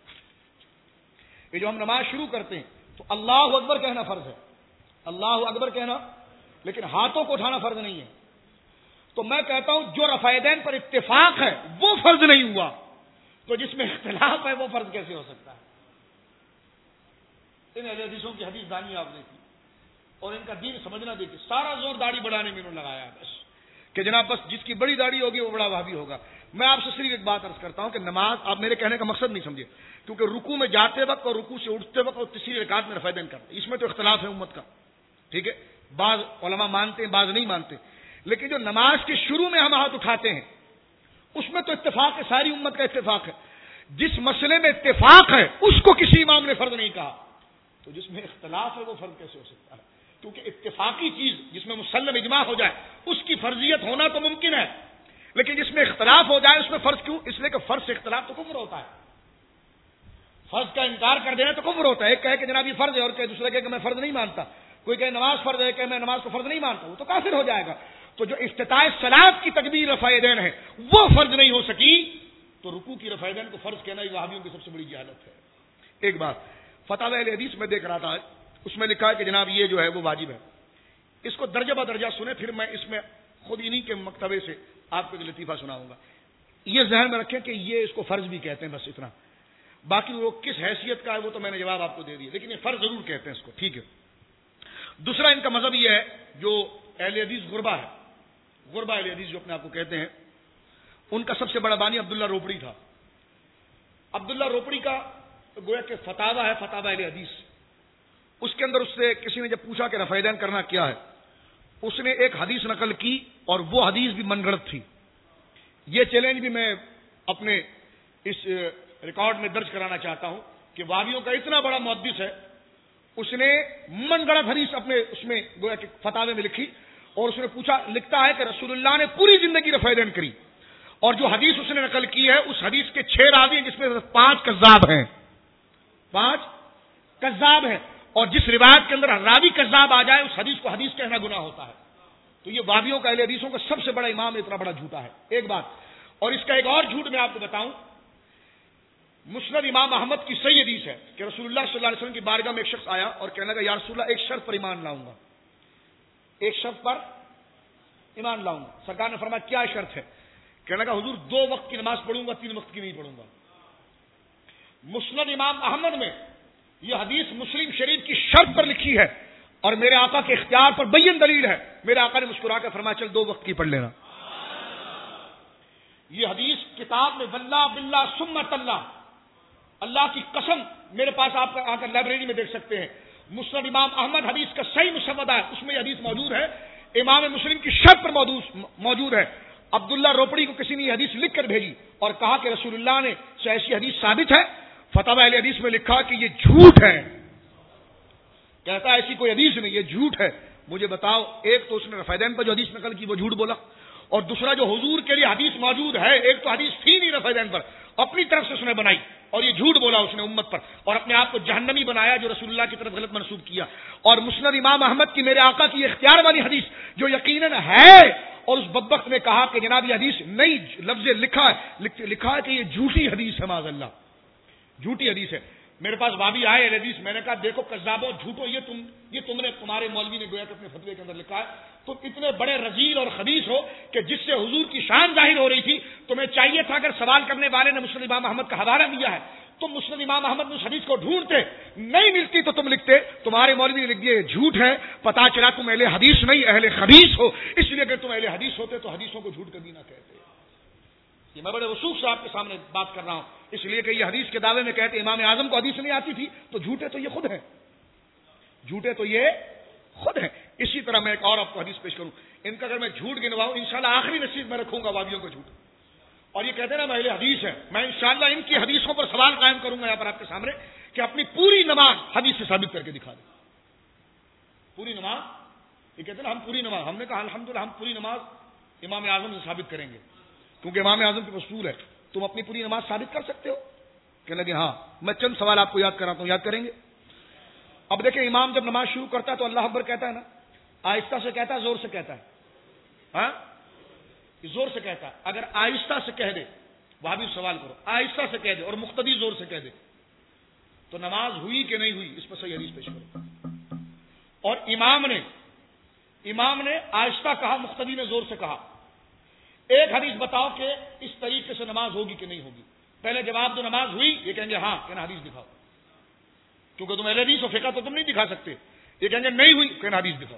یہ جو ہم نماز شروع کرتے ہیں تو اللہ اکبر کہنا فرض ہے، اللہ اکبر کہنا، لیکن ہاتھوں کو اٹھانا فرض نہیں ہے۔ تو میں کہتا ہوں جو رفع دین پر اتفاق ہے وہ فرض نہیں ہوا، تو جس میں اختلاف ہے وہ فرض کیسے ہو سکتا ہے؟ ان اہل حدیثوں کی حدیث دانی آپ دیکھی اور ان کا دین سمجھنا دیکھیے، سارا زور داڑھی بڑھانے میں انہوں نے لگایا بس کہ جناب بس جس کی بڑی داڑھی ہوگی وہ بڑا وہابی ہوگا۔ میں آپ سے صرف ایک بات عرض کرتا ہوں کہ نماز، آپ میرے کہنے کا مقصد نہیں سمجھے، کیونکہ رکوع میں جاتے وقت اور رکوع سے اٹھتے وقت اور تیسری رکعت میں رفع دین کرتے اس میں تو اختلاف ہے امت کا، ٹھیک ہے، بعض علماء مانتے ہیں بعض نہیں مانتے، لیکن جو نماز کے شروع میں ہم ہاتھ اٹھاتے ہیں اس میں تو اتفاق ہے، ساری امت کا اتفاق ہے. جس مسئلے میں اتفاق ہے اس کو کسی امام نے فرض نہیں کہا، تو جس میں اختلاف ہے وہ فرض کیسے ہو سکتا ہے؟ کیونکہ اتفاقی چیز جس میں مسلم اجماع ہو جائے اس کی فرضیت ہونا تو ممکن ہے، لیکن جس میں اختلاف ہو جائے اس میں فرض کیوں؟ اس لیے کہ فرض سے اختلاف تو کفر ہوتا ہے. فرض کا انکار کر دینا تو کفر ہوتا ہے. ایک کہے کہ جناب یہ فرض ہے اور کہ دوسرا کہے کہ میں فرض نہیں مانتا. کوئی کہے نماز فرض ہے کہ میں نماز کو فرض نہیں مانتا، وہ تو کافر ہو جائے گا. تو جو افتتاح صلاۃ کی تکبیر رفع یدین ہے وہ فرض نہیں ہو سکی، تو رکوع کی رفع یدین کو فرض کہنا یہ وہابیوں کی سب سے بڑی جہالت ہے. ایک بات فتاوی اہل حدیث میں دیکھ رہا تھا، اس میں لکھا ہے کہ جناب یہ جو ہے وہ واجب ہے. اس کو درجہ بدرجہ سنیں، پھر میں اس میں خود انہی کے مکتبے سے آپ کو ایک لطیفہ سناؤں گا. یہ ذہن میں رکھیں کہ یہ اس کو فرض بھی کہتے ہیں، بس اتنا. باقی وہ کس حیثیت کا ہے وہ تو میں نے جواب آپ کو دے دیا، لیکن یہ فرض ضرور کہتے ہیں اس کو. ٹھیک ہے. دوسرا ان کا مذہب یہ ہے جو اہل حدیث غربا ہے، غربا اہل حدیث جو اپنے آپ کو کہتے ہیں، ان کا سب سے بڑا بانی عبداللہ روپڑی تھا. عبداللہ روپڑی کا گویا کہ فتاوا ہے، فتاوا اہل حدیث. اس کے اندر اس سے کسی نے جب پوچھا کہ رفع یدین کرنا کیا ہے، اس نے ایک حدیث نقل کی اور وہ حدیث بھی من گھڑت تھی. یہ چیلنج بھی میں اپنے اس ریکارڈ میں درج کرانا چاہتا ہوں کہ وہابیوں کا اتنا بڑا محدث ہے، اس نے من گھڑت حدیث اپنے اس میں گویا کہ فتاوے میں لکھی، اور اس نے پوچھا، لکھتا ہے کہ رسول اللہ نے پوری زندگی رفع یدین کری، اور جو حدیث اس نے نقل کی ہے اس حدیث کے چھ راوی ہیں جس میں پانچ کذاب ہیں، پانچ کذاب ہیں، اور جس روایت کے اندر راوی کذاب آ جائے اس حدیث کو حدیث کہنا گناہ ہوتا ہے. تو یہ وہابیوں کا اہل حدیثوں کا سب سے بڑا امام اتنا بڑا جھوٹا ہے. ایک بات، اور اس کا ایک اور جھوٹ میں آپ کو بتاؤں، مسند امام احمد کی صحیح حدیث ہے کہ رسول اللہ صلی اللہ علیہ وسلم کی بارگاہ میں ایک شخص آیا اور کہنے لگا یا رسول اللہ ایک شرط پر ایمان لاؤں گا، ایک شرط پر ایمان لاؤں گا. سرکار نے فرمایا کیا شرط ہے؟ کہنے لگا حضور دو وقت کی نماز پڑھوں گا، تین وقت کی نہیں پڑھوں گا. مسند امام احمد میں یہ حدیث مسلم شریف کی شرط پر لکھی ہے اور میرے آقا کے اختیار پر بین دلیل ہے. میرے آقا نے مسکرا کر فرمایا چل دو وقت کی پڑھ لینا. یہ حدیث کتاب میں واللہ باللہ سمت اللہ، اللہ کی قسم، میرے پاس آپ آ کر لائبریری میں دیکھ سکتے ہیں. مسند امام احمد حدیث کا صحیح مسودہ ہے، اس میں یہ حدیث موجود ہے، امام مسلم کی شرط پر موجود ہے. عبداللہ روپڑی کو کسی نے یہ حدیث لکھ کر بھیجی اور کہا کہ رسول اللہ نے سے ایسی حدیث ثابت ہے. فتاوی اہل حدیث میں لکھا کہ یہ جھوٹ ہے. کہتا ہے ایسی کوئی حدیث نہیں، یہ جھوٹ ہے. مجھے بتاؤ، ایک تو اس نے رفع یدین پر جو حدیث نقل کی وہ جھوٹ بولا، اور دوسرا جو حضور کے لیے حدیث موجود ہے، ایک تو حدیث تھی نہیں رفع یدین پر، اپنی طرف سے اس نے بنائی اور یہ جھوٹ بولا اس نے امت پر، اور اپنے آپ کو جہنمی بنایا جو رسول اللہ کی طرف غلط منسوب کیا. اور مسند امام احمد کی میرے آقا کی اختیار والی حدیث جو یقیناً ہے، اور اس بدبخت نے کہا کہ جناب یہ حدیث نہیں، لفظ لکھا ہے لکھا ہے کہ یہ جھوٹی حدیث ہے، معاذ اللہ جھوٹی حدیث ہے. میرے پاس بابی آئے حدیث، میں نے کہا دیکھو کذابو جھوٹو، یہ تم یہ تم نے تمہارے مولوی نے گویا کہ اپنے فتوے کے اندر لکھا ہے، تم اتنے بڑے رذیل اور خبیث ہو کہ جس سے حضور کی شان ظاہر ہو رہی تھی تمہیں چاہیے تھا اگر سوال کرنے والے نے مسند امام احمد کا حوالہ دیا ہے تم مسند امام احمد میں اس حدیث کو ڈھونڈتے، نہیں ملتی تو تم لکھتے تمہارے مولوی نے لکھ دیا جھوٹ ہے. پتا چلا تم اہل حدیث نہیں اہل خبیث ہو، اس لیے اگر تم اہل حدیث ہوتے تو حدیثوں کو جھوٹ کبھی نہ کہتے. یہ میں بڑے وثوق سے آپ کے سامنے بات کر رہا ہوں، اس لیے کہ یہ حدیث کے دعوے میں کہتے امام اعظم کو حدیث نہیں آتی تھی، تو جھوٹے تو یہ خود ہیں، جھوٹے تو یہ خود ہیں. اسی طرح میں ایک اور آپ کو حدیث پیش کروں، ان کا اگر میں جھوٹ گنواؤں انشاءاللہ آخری نصیب میں رکھوں گا وابیوں کو جھوٹ. اور یہ کہتے ہیں نا اہل حدیث ہے، میں انشاءاللہ ان کی حدیثوں پر سوال قائم کروں گا یہاں پر آپ کے سامنے کہ اپنی پوری نماز حدیث سے ثابت کر کے دکھا دیں. پوری نماز، یہ کہتے ہیں نا ہم پوری نماز، ہم نے کہا الحمدللہ ہم پوری نماز امام اعظم سے ثابت کریں گے، کیونکہ امام اعظم کی اصول ہے. تم اپنی پوری نماز ثابت کر سکتے ہو؟ کہنے لگے ہاں. میں چند سوال آپ کو یاد کراتا ہوں، یاد کریں گے. اب دیکھیں امام جب نماز شروع کرتا ہے تو اللہ اکبر کہتا ہے نا، آہستہ سے کہتا ہے زور سے کہتا ہے؟ ہاں زور سے کہتا ہے. اگر آہستہ سے کہہ دے، وہاں بھی سوال کرو، آہستہ سے کہہ دے اور مقتدی زور سے کہہ دے تو نماز ہوئی کہ نہیں ہوئی؟ اس پر صحیح حدیث پیش کرو. اور امام نے امام نے آہستہ کہا، مقتدی نے زور سے کہا، ایک حدیث بتاؤ کہ اس طریقے سے نماز ہوگی کہ نہیں ہوگی. پہلے جواب دو نماز ہوئی، یہ کہیں گے ہاں، کہنا حدیث دکھاؤ، کیونکہ تم اہل حدیث و فقہ تو تم نہیں دکھا سکتے. یہ کہیں گے نہیں ہوئی، کہنا حدیث دکھاؤ.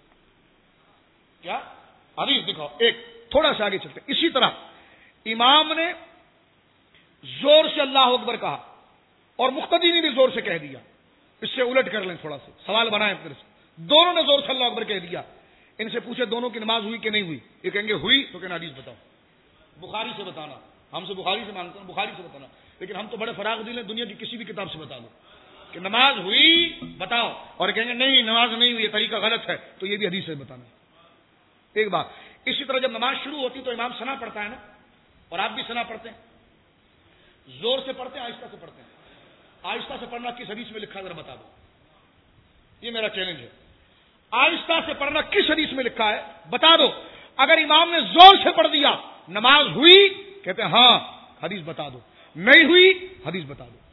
کیا حدیث دکھاؤ. ایک تھوڑا سا آگے چلتے. اسی طرح امام نے زور سے اللہ اکبر کہا اور مقتدی نے بھی زور سے کہہ دیا. اس سے الٹ کر لیں، تھوڑا سا سوال بنائیں اپنے سے. دونوں نے زور سے اللہ اکبر کہہ دیا، ان سے پوچھے دونوں کی نماز ہوئی کہ نہیں ہوئی؟ یہ کہیں گے ہوئی، تو کہنا حدیث بتاؤ. بخاری سے بتانا، ہم سے بخاری سے مانگتے ہیں، بخاری سے بتانا، لیکن ہم تو بڑے فراغ دل ہیں، دنیا کی کسی بھی کتاب سے بتا دو کہ نماز ہوئی بتاؤ، اور کہیں گے نہیں نماز نہیں ہوئی، یہ طریقہ غلط ہے، تو یہ بھی حدیث سے بتانا ایک بات۔ اسی طرح جب نماز شروع ہوتی تو امام ثنا پڑھتا ہے نا، اور آپ بھی ثنا پڑھتے ہیں، زور سے پڑھتے ہیں آہستہ سے پڑھتے ہیں؟ آہستہ سے پڑھنا کس حدیث میں لکھا ہے ذرا بتا دو، یہ میرا چیلنج ہے۔ آہستہ سے پڑھنا کس حدیث میں لکھا ہے بتا دو۔ اگر امام نے زور سے پڑھ دیا نماز ہوئی، کہتے ہیں ہاں حدیث بتا دو، نہیں ہوئی حدیث بتا دو۔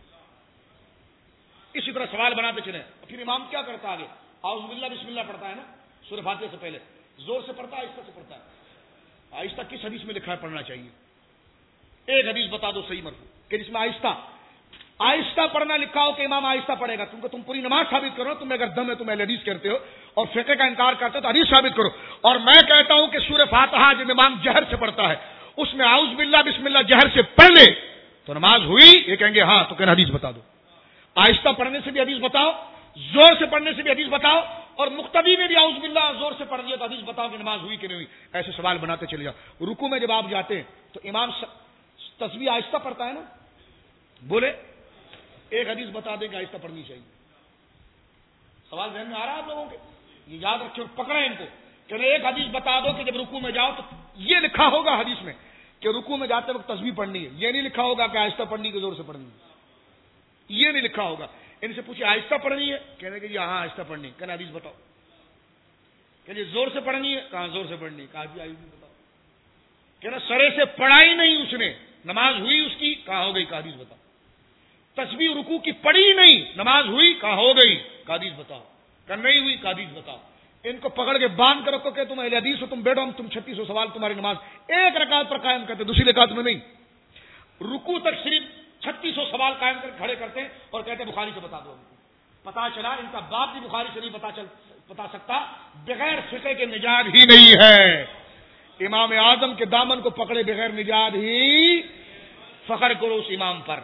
اسی طرح سوال بناتے چلیں، پھر امام کیا کرتا ہے آگے؟ اعوذ باللہ بسم اللہ پڑھتا ہے نا سورہ فاتحہ سے پہلے، زور سے پڑھتا ہے آہستہ سے پڑھتا ہے؟ آہستہ کس حدیث میں لکھا ہے پڑھنا چاہیے؟ ایک حدیث بتا دو صحیح مرفوع کہ جس میں آہستہ آہستہ پڑھنا لکھا ہو کہ امام آہستہ پڑھے گا۔ تم کو تم پوری نماز ثابت کرو، تم اگر دم ہے تم اہل حدیث کہتے ہو اور فقہ کا انکار کرتے ہو تو حدیث ثابت کرو۔ اور میں کہتا ہوں کہ سورہ فاتحہ جب امام جہر سے پڑھتا ہے اس میں اعوذ باللہ بسم اللہ جہر سے پڑھ لے تو نماز ہوئی، یہ کہیں گے ہاں، تو کہنا حدیث بتا دو۔ آہستہ پڑھنے سے بھی حدیث بتاؤ، زور سے پڑھنے سے بھی حدیث بتاؤ، اور مقتدی میں بھی اعوذ باللہ زور سے پڑھ دیا تو حدیث بتاؤ کہ نماز ہوئی کہ نہیں ہوئی۔ ایسے سوال بناتے چلے جاؤ۔ رکوع میں جب آپ جاتے ہیں تو امام تسبیح آہستہ پڑھتا ہے نا، بولے ایک حدیث بتا دیں کہ آہستہ پڑھنی چاہیے۔ سوال ذہن میں آ رہا ہے آپ لوگوں کے؟ یہ یاد رکھیں، پکڑیں ان کو کہ ایک حدیث بتا دو کہ جب رکوع میں جاؤ تو یہ لکھا ہوگا حدیث میں کہ رکوع میں جاتے وقت تسبیح پڑھنی ہے، یہ نہیں لکھا ہوگا کہ آہستہ پڑھنی کہ زور سے پڑھنی ہے، یہ نہیں لکھا ہوگا۔ ان سے پوچھے آہستہ پڑھنی ہے، کہنے کہ جی ہاں آہستہ پڑھنی، کہنا حدیث بتاؤ۔ کہ جی زور سے پڑھنی ہے، کہاں زور سے پڑھنی، کہا جی آئیے بتاؤ۔ کہنا سرے سے پڑھائی نہیں اس نے، نماز ہوئی اس کی، کہاں ہو گئی، کہا حدیث بتاؤ۔ تسبیح رکوع کی پڑھی نہیں، نماز ہوئی، کہاں ہو گئی، کہا حدیث بتاؤ۔ کہ نہیں ہوئی، کہا حدیث بتاؤ۔ ان کو پکڑ کے باندھ کر رکھو کہ تم اہل حدیث ہو، تم بیٹھو، ہم تم چھتیس سو سوال تمہاری نماز ایک رکعت پر قائم کرتے، دوسری رکعت میں نہیں، رکوع تک صرف چھتیس سو سوال قائم کر کھڑے کرتے ہیں اور کہتے ہیں بخاری سے بتا دو۔ پتا چلا ان کا باپ بھی بخاری سے نہیں پتا چل بتا سکتا، بغیر فقہ کے نجات ہی نہیں ہے۔ امام اعظم کے دامن کو پکڑے بغیر نجات ہی، فخر کرو اس امام پر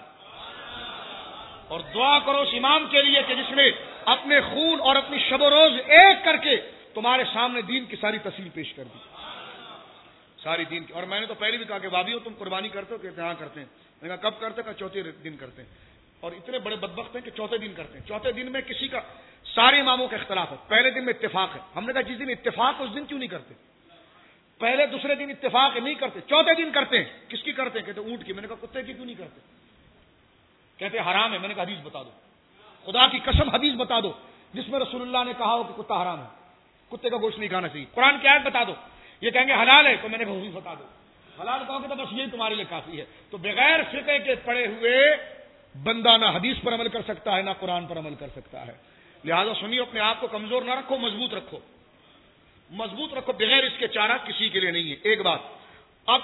اور دعا کرو اس امام کے لیے کہ جس نے اپنے خون اور اپنی شب و روز ایک کر کے تمہارے سامنے دین کی ساری تفصیل پیش کر دی، ساری دین کی۔ اور میں نے تو پہلے بھی کہا کہ بھابھی ہو تم قربانی کرتے ہو؟ کہتے ہاں کرتے ہیں۔ میں نے کہا کب کرتے؟ کہا چوتھے دن کرتے ہیں، اور اتنے بڑے بدبخت ہیں کہ چوتھے دن کرتے ہیں۔ چوتھے دن میں کسی کا، سارے اماموں کا اختلاف ہے، پہلے دن میں اتفاق ہے۔ ہم نے کہا جس دن اتفاق اس دن کیوں نہیں کرتے؟ پہلے دوسرے دن اتفاق نہیں کرتے، چوتھے دن کرتے ہیں۔ کس کی کرتے ہیں؟ کہتے اونٹ کی۔ میں نے کہا کتے کی کیوں نہیں کرتے؟ کہتے حرام ہے۔ میں نے کہا حدیث بتا دو، خدا کی قسم حدیث بتا دو جس میں رسول اللہ نے کہا ہو کہ کتا حرام ہے، کتے کا گوشت نہیں کھانا چاہیے۔ قرآن کی آیت بتا دو۔ یہ کہیں گے حلال ہے، تو میں نے کہا حدیث بتا دو۔ حلال کہو گے تو بس یہی تمہارے لیے کافی ہے۔ تو بغیر فقہ کے پڑے ہوئے بندہ نہ حدیث پر عمل کر سکتا ہے، نہ قرآن پر عمل کر سکتا ہے۔ لہذا سنیے، اپنے آپ کو کمزور نہ رکھو، مضبوط رکھو، مضبوط رکھو، بغیر اس کے چارہ کسی کے لیے نہیں ہے۔ ایک بات، اب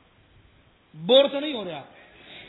بور تو نہیں ہو رہے آپ؟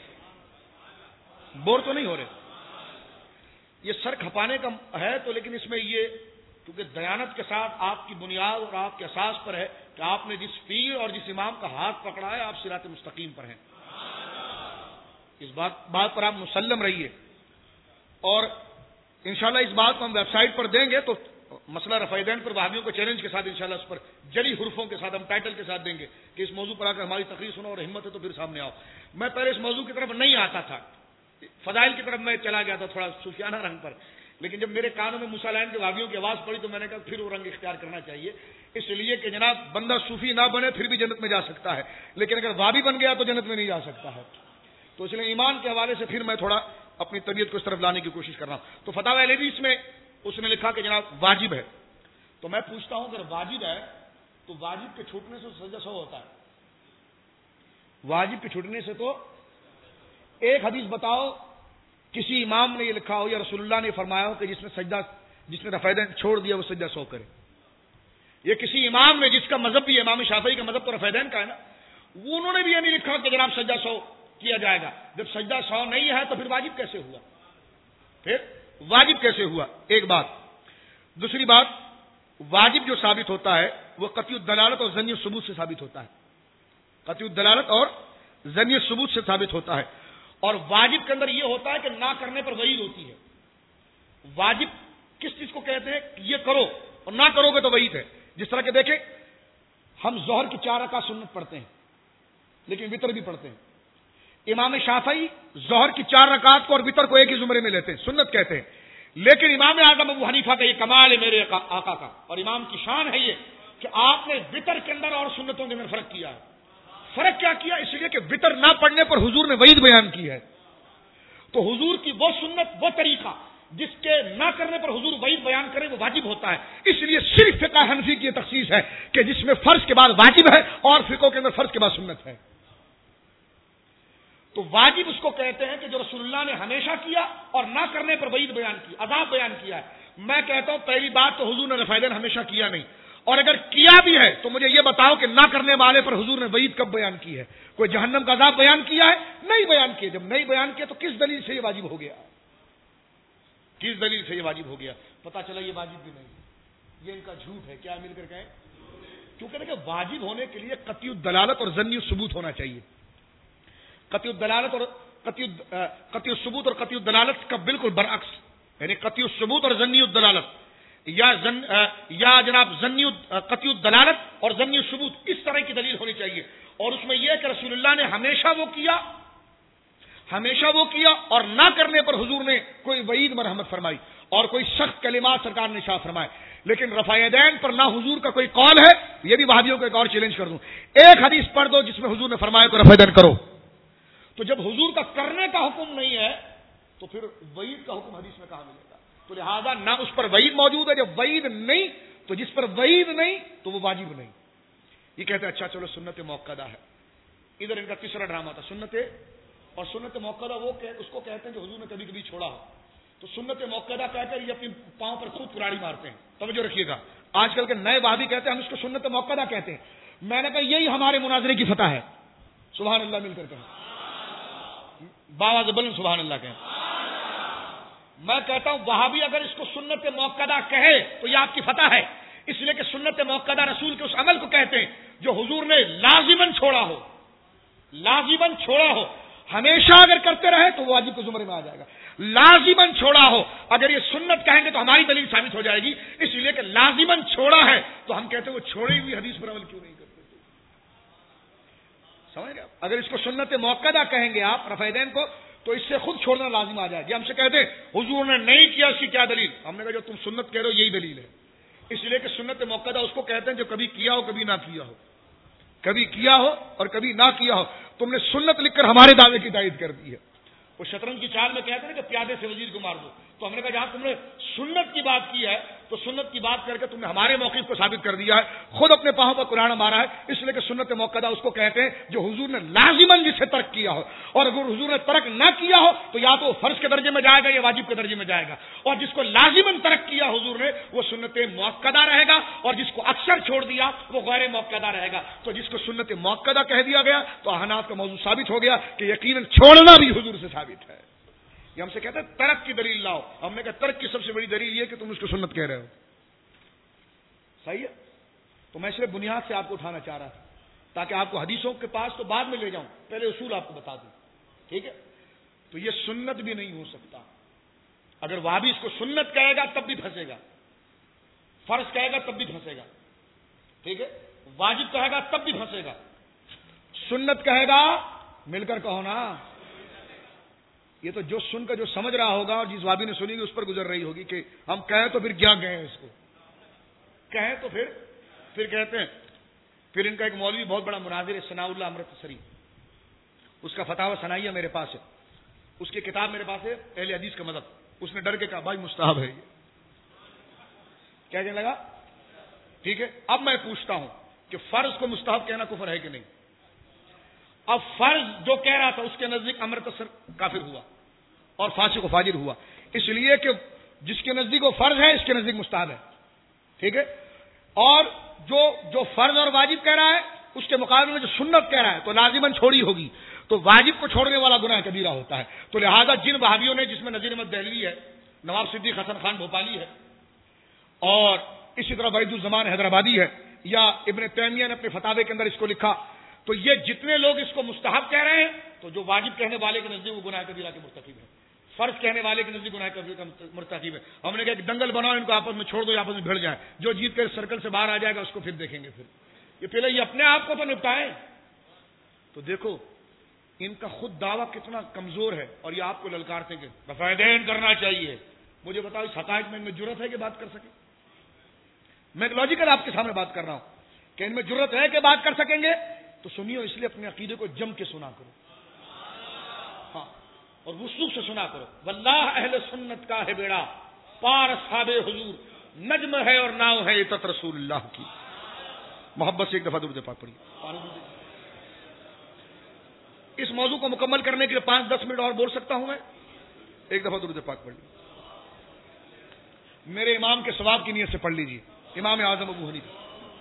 بور تو نہیں ہو رہے؟ یہ سر کھپانے کا ہے تو، لیکن اس میں یہ کیونکہ دیانت کے ساتھ آپ کی بنیاد اور آپ کے اساس پر ہے کہ آپ نے جس پیر اور جس امام کا ہاتھ پکڑا ہے آپ صراط مستقیم پر ہیں، اس بات بات پر آپ مسلم رہیے۔ اور انشاءاللہ اس بات کو ہم ویب سائٹ پر دیں گے تو مسئلہ رفیدین پر وہابیوں کو چیلنج کے ساتھ انشاءاللہ اس پر جلی حروفوں کے ساتھ ہم ٹائٹل کے ساتھ دیں گے کہ اس موضوع پر آ کر ہماری تقریر سنو اور ہمت ہے تو پھر سامنے آؤ۔ میں پہلے اس موضوع کی طرف نہیں آتا تھا، فضائل کی طرف میں چلا گیا تھا تھوڑا صوفیانہ رنگ پر، لیکن جب میرے کانوں میں موسیٰ علیہ السلام کے وہابیوں کی آواز پڑی تو میں نے کہا پھر وہ رنگ اختیار کرنا چاہیے، اس لیے کہ جناب بندہ صوفی نہ بنے پھر بھی جنت میں جا سکتا ہے، لیکن اگر وہابی بن گیا تو جنت میں نہیں جا سکتا ہے۔ تو اس لیے ایمان کے حوالے سے پھر میں تھوڑا اپنی طبیعت کو اس طرف لانے کی کوشش کر رہا ہوں۔ تو فتاوی اہل حدیث میں اس نے لکھا کہ جناب واجب ہے، تو میں پوچھتا ہوں اگر واجب ہے تو واجب کے چھوٹنے سے سجدہ سہو ہوتا ہے؟ واجب کے چھوٹنے سے تو ایک حدیث بتاؤ کسی امام نے یہ لکھا ہو یا رسول اللہ نے فرمایا ہو کہ جس نے سجدہ جس نے رفیدین چھوڑ دیا وہ سجدہ سہو کرے۔ یہ کسی امام نے جس کا مذہب بھی امام شافعی کا مذہب تو رفیدین کا ہے نا، وہ انہوں نے بھی یہ نہیں لکھا کہ جناب سجدہ سہو کیا جائے گا۔ جب سجدہ سہو نہیں ہے تو پھر واجب کیسے ہوا؟ پھر واجب کیسے ہوا؟ ایک بات۔ دوسری بات، واجب جو ثابت ہوتا ہے وہ قطعی الدلالت اور ظنی الثبوت سے ثابت ہوتا ہے، قطعی الدلالت اور ظنی الثبوت سے ثابت ہوتا ہے۔ اور واجب کے اندر یہ ہوتا ہے کہ نہ کرنے پر وعید ہوتی ہے۔ واجب کس چیز کو کہتے ہیں؟ یہ کرو اور نہ کرو گے تو وعید ہے۔ جس طرح کہ دیکھیں ہم ظہر کی چار رکعت سنت پڑھتے ہیں، لیکن وطر بھی پڑھتے ہیں۔ امام شافعی ظہر کی چار رکعات کو اور وطر کو ایک ہی زمرے میں لیتے ہیں، سنت کہتے ہیں۔ لیکن امام اعظم ابو حنیفہ کا یہ کمال ہے میرے آقا کا، اور امام کی شان ہے یہ کہ آپ نے وطر کے اندر اور سنتوں کے اندر فرق کیا ہے۔ فرق کیا کیا؟ اس لیے کہ وطر نہ پڑھنے پر حضور نے وعید بیان کی ہے، تو حضور کی وہ سنت، وہ طریقہ جس کے نہ کرنے پر حضور وعید بیان کرے وہ واجب ہوتا ہے۔ اس لیے صرف فقہ حنفی کی یہ تخصیص ہے کہ جس میں فرض کے بعد واجب ہے اور فقہ کے اندر فرض کے بعد سنت ہے۔ تو واجب اس کو کہتے ہیں کہ جو رسول اللہ نے ہمیشہ کیا اور نہ کرنے پر وعید بیان کی، عذاب بیان کیا ہے۔ میں کہتا ہوں پہلی بات تو حضور نے رفع یدین ہمیشہ کیا نہیں، اور اگر کیا بھی ہے تو مجھے یہ بتاؤ کہ نہ کرنے والے پر حضور نے وعید کب بیان کی ہے؟ کوئی جہنم کا عذاب بیان کیا ہے؟ نہیں بیان کیا۔ جب نہیں بیان کیا تو کس دلیل سے یہ واجب ہو گیا؟ کس دلیل سے یہ واجب ہو گیا؟ پتا چلا یہ واجب بھی نہیں، یہ ان کا جھوٹ ہے۔ کیا مل کر کہیں؟ کیونکہ دیکھیں واجب ہونے کے لیے قطعی الدلالت اور ظنی الثبوت ہونا چاہیے۔ قطعی الدلالت اور قطعی قطعی الثبوت اور قطعی الدلالت کا بالکل برعکس، یعنی قطعی الثبوت اور ظنی الدلالت، یا زن یا جناب ظنی قطعی الدلالت اور ظنی الثبوت، اس طرح کی دلیل ہونی چاہیے۔ اور اس میں یہ کہ رسول اللہ نے ہمیشہ وہ کیا ہمیشہ وہ کیا اور نہ کرنے پر حضور نے کوئی وعید مرحمت فرمائی اور کوئی سخت کلمات سرکار نے ارشاد فرمائے۔ لیکن رفع یدین پر نہ حضور کا کوئی قول ہے، یہ بھی وہابیوں کو ایک اور چیلنج کر دوں، ایک حدیث پڑھ دو جس میں حضور نے فرمایا کہ رفع یدین کرو۔ تو جب حضور کا کرنے کا حکم نہیں ہے تو پھر وعید کا حکم حدیث میں کہاں ملے گا؟ تو لہذا نہ اس پر وعید موجود ہے، جب وعید نہیں تو جس پر وعید نہیں تو وہ واجب نہیں۔ یہ کہتے ہیں اچھا چلو سنت موقدہ ہے۔ ادھر ان کا تیسرا ڈرامہ تھا سنت، اور سنت موقدہ وہ کہ اس کو کہتے ہیں جو حضور نے کبھی کبھی چھوڑا ہو۔ تو سنت موقدہ کہہ کر یہ اپنی پاؤں پر خود کلاڑی مارتے ہیں۔ توجہ رکھیے گا، آج کل کے نئے وہابی کہتے ہیں ہم اس کو سنت موقدہ کہتے ہیں۔ میں نے کہا یہی ہمارے مناظرے کی فتح ہے۔ سبحان اللہ مل کر کہیں، باواز بلند سبحان اللہ کہیں۔ میں کہتا ہوں وہابی اگر اس کو سنت موقدہ کہے تو یہ آپ کی فتح ہے، اس لیے کہ سنت موقدہ رسول کے اس عمل کو کہتے ہیں جو حضور نے لازماً چھوڑا ہو، لازماً چھوڑا ہو۔ ہمیشہ اگر کرتے رہے تو وہ واجب کے زمرے میں آ جائے گا، لازماً چھوڑا ہو اگر یہ سنت کہیں گے تو ہماری دلیل ثابت ہو جائے گی، اس لیے کہ لازماً چھوڑا ہے تو ہم کہتے ہیں وہ چھوڑی ہوئی حدیث پر عمل کیوں نہیں کرتے؟ سمجھ گئے؟ اگر اس کو سنت موقدہ کہیں گے آپ رفع یدین کو تو اس سے خود چھوڑنا لازم آ جائے گا۔ ہم سے کہتے ہیں حضور نے نہیں کیا، اس کی کیا دلیل؟ ہم نے کہا جو تم سنت کہہ رہے ہو یہی دلیل ہے، اس لیے کہ سنت موقدہ اس کو کہتے ہیں جو کبھی کیا ہو کبھی نہ کیا ہو، کبھی کیا ہو اور کبھی نہ کیا ہو۔ تم نے سنت لکھ کر ہمارے دعوے کی تائید کر دی ہے۔ وہ شطرنج کی چال میں کہتے ہیں کہ پیادے سے وزیر کو مار دو، تو ہم نے کہا جہاں تم نے سنت کی بات کی ہے تو سنت کی بات کر کے تم نے ہمارے موقف کو ثابت کر دیا ہے، خود اپنے پاؤں پر قرآن مارا ہے، اس لیے کہ سنت موقدہ اس کو کہتے ہیں جو حضور نے لازماً جسے ترک کیا ہو، اور اگر حضور نے ترک نہ کیا ہو تو یا تو فرض کے درجے میں جائے گا یا واجب کے درجے میں جائے گا، اور جس کو لازماً ترک کیا حضور نے وہ سنت موقدہ رہے گا، اور جس کو اکثر چھوڑ دیا وہ غیر موقدہ رہے گا۔ تو جس کو سنت موقدہ کہہ دیا گیا تو احناف کا موضوع ثابت ہو گیا کہ یقیناً چھوڑنا بھی حضور سے ثابت ہے۔ یہ ہم سے کہتے ہیں ترک کی دلیل لاؤ، ہم نے کہا ترک کی سب سے بڑی دلیل یہ کہ تم اس کو سنت کہہ رہے ہو۔ صحیح ہے؟ تو میں صرف بنیاد سے آپ کو اٹھانا چاہ رہا تھا تاکہ آپ کو حدیثوں کے پاس تو بعد میں لے جاؤں، پہلے اصول آپ کو بتا دوں، ٹھیک ہے؟ تو یہ سنت بھی نہیں ہو سکتا۔ اگر وہابی اس کو سنت کہے گا تب بھی پھنسے گا، فرض کہے گا تب بھی پھنسے گا، ٹھیک ہے؟ واجب کہے گا تب بھی پھنسے گا، سنت کہے گا مل کر کہو نا۔ یہ تو جو سن کر جو سمجھ رہا ہوگا اور جس وابی نے سنی گی اس پر گزر رہی ہوگی کہ ہم کہیں تو پھر کیا کہیں، اس کو کہیں تو پھر پھر کہتے ہیں۔ پھر ان کا ایک مولوی بہت بڑا مناظر ہے ثناء اللہ امرتسری، اس کا فتاوی ثنائیہ میرے پاس ہے، اس کی کتاب میرے پاس ہے اہل حدیث کا مذہب۔ اس نے ڈر کے کہا بھائی مستحب ہے یہ، کیا کہنے لگا؟ ٹھیک ہے، اب میں پوچھتا ہوں کہ فرض کو مستحب کہنا کفر ہے کہ نہیں؟ اب فرض جو کہہ رہا تھا اس کے نزدیک امرتسر کافر ہوا اور فاسق و فاجر ہوا، اس لیے کہ جس کے نزدیک وہ فرض ہے اس کے نزدیک مستحب ہے، ٹھیک ہے؟ اور جو جو فرض اور واجب کہہ رہا ہے اس کے مقابلے میں جو سنت کہہ رہا ہے تو لازماً چھوڑی ہوگی، تو واجب کو چھوڑنے والا گناہ کبیرہ ہوتا ہے۔ تو لہذا جن وہابیوں نے، جس میں نذیر احمد دہلوی ہے، نواب صدیق حسن خان بھوپالی ہے، اور اسی طرح بعید الزمان حیدرآبادی ہے، یا ابن تیمیہ نے اپنے فتاوے کے اندر اس کو لکھا، تو یہ جتنے لوگ اس کو مستحب کہہ رہے ہیں تو جو واجب کہنے والے کے نزدیک وہ گناہ کبیرہ کے مرتکب ہے، فرض کہنے والے کے نزدیک گناہ کبیرہ کا مرتکب ہے۔ ہم نے کہا کہ دنگل بناؤ، ان کو آپس میں چھوڑ دو، آپس میں بھیڑ جائیں، جو جیت کر سرکل سے باہر آ جائے گا اس کو پھر دیکھیں گے۔ پھر یہ پہلے یہ اپنے آپ کو تو نپٹائیں، تو دیکھو ان کا خود دعویٰ کتنا کمزور ہے، اور یہ آپ کو للکارتے کہ رفع دین کرنا چاہیے. مجھے بتاؤ اس حقائق میں ان میں جرت ہے کہ بات کر سکیں؟ میں ایک لاجیکل آپ کے سامنے بات کر رہا ہوں کہ ان میں جرت ہے کہ بات کر سکیں گے. تو سنیو، اس لیے اپنے عقیدے کو جم کے سنا کرو، ہاں، اور وصوف سے سنا کرو. واللہ اہل سنت کا ہے بیڑا، پار اصحاب حضور، نجم ہے اور ناؤ ہے عطت رسول اللہ کی. محبت سے ایک دفعہ درود پاک پڑھیے. اس موضوع کو مکمل کرنے کے لیے پانچ دس منٹ اور بول سکتا ہوں میں. ایک دفعہ درود پاک پڑھیے. میرے امام کے ثواب کی نیت سے پڑھ لیجیے، امام اعظم ابو حنیفہ.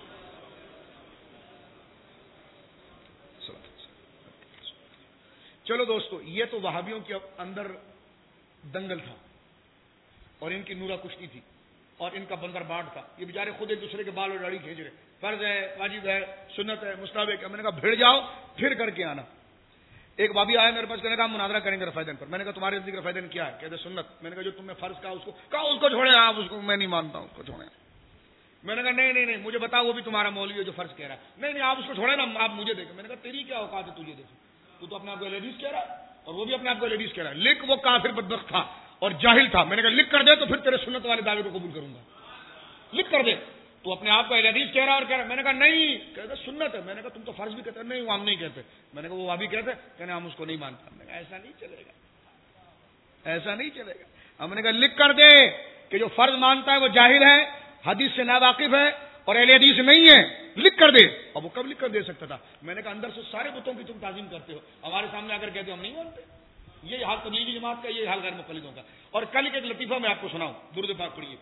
چلو دوستو، یہ تو وہابیوں کے اندر دنگل تھا اور ان کی نورا کشتی تھی اور ان کا بندر باڑ تھا. یہ بیچارے خود ایک دوسرے کے بال اور داڑھی کھینچ رہے، فرض ہے، واجب ہے، سنت ہے، مستحب ہے. میں نے کہا بھیڑ جاؤ پھر کر کے آنا. ایک بابی آیا میرے پاس، کہنے کا ہم مناظرہ کریں گے رفع دین پر. میں نے کہا تمہارے نزدیک رفع دین کیا ہے؟ کہتے سنت. میں نے کہا جو تم نے فرض کہا اس کو کہا اس کو چھوڑے آپ، اس کو میں نہیں مانتا ہوں، اس کو چھوڑے. میں نے کہا نہیں نہیں نہیں مجھے بتاؤ وہ بھی تمہارا مولوی ہے جو فرض کہہ رہا ہے. نہیں نہیں آپ اس کو چھوڑے نا، آپ مجھے دیکھیں. میں نے کہا تیری کیا اوقات ہے تجھے دیکھیں؟ تو تو اپنے آپ کو لیڈیز کہہ رہا ہے اور وہ بھی اپنے آپ کو لیڈیز کہہ رہا ہے. لکھ وہ کافر بدبخت تھا اور جاہل تھا. میں نے کہا لکھ کر دے تو پھر تیرے سنت والے دعوے کو قبول کروں گا. لکھ کر دے. تو اپنے آپ کو حدیث کہہ رہا اور کہہ رہا. میں نے کہا نہیں، کہتے سنت ہے. میں نے کہا تم تو فرض بھی کہتے نہیں، وہ ہم نہیں کہتے. میں نے کہا وہ ابھی کہتے، کہنے ہم اس کو نہیں مانتے. ہم نے کہا ایسا نہیں چلے گا، ایسا نہیں چلے گا. ہم نے کہا لکھ کر دے کہ جو فرض مانتا ہے وہ جاہل ہے، حدیث سے ناواقف ہے اور اہل حدیث نہیں ہے. لکھ کر دے. اب وہ کب لکھ کر دے سکتا تھا؟ میں نے کہا اندر سے سارے بتوں کی تم تعظیم کرتے ہو، ہمارے سامنے آ کر کہتے ہو ہم نہیں مانتے. یہ حال تبلیغی جماعت کا، یہ حال غیر مقلدوں کا. اور کل کے ایک لطیفہ میں آپ کو سناؤں، درود پاک پڑھیے.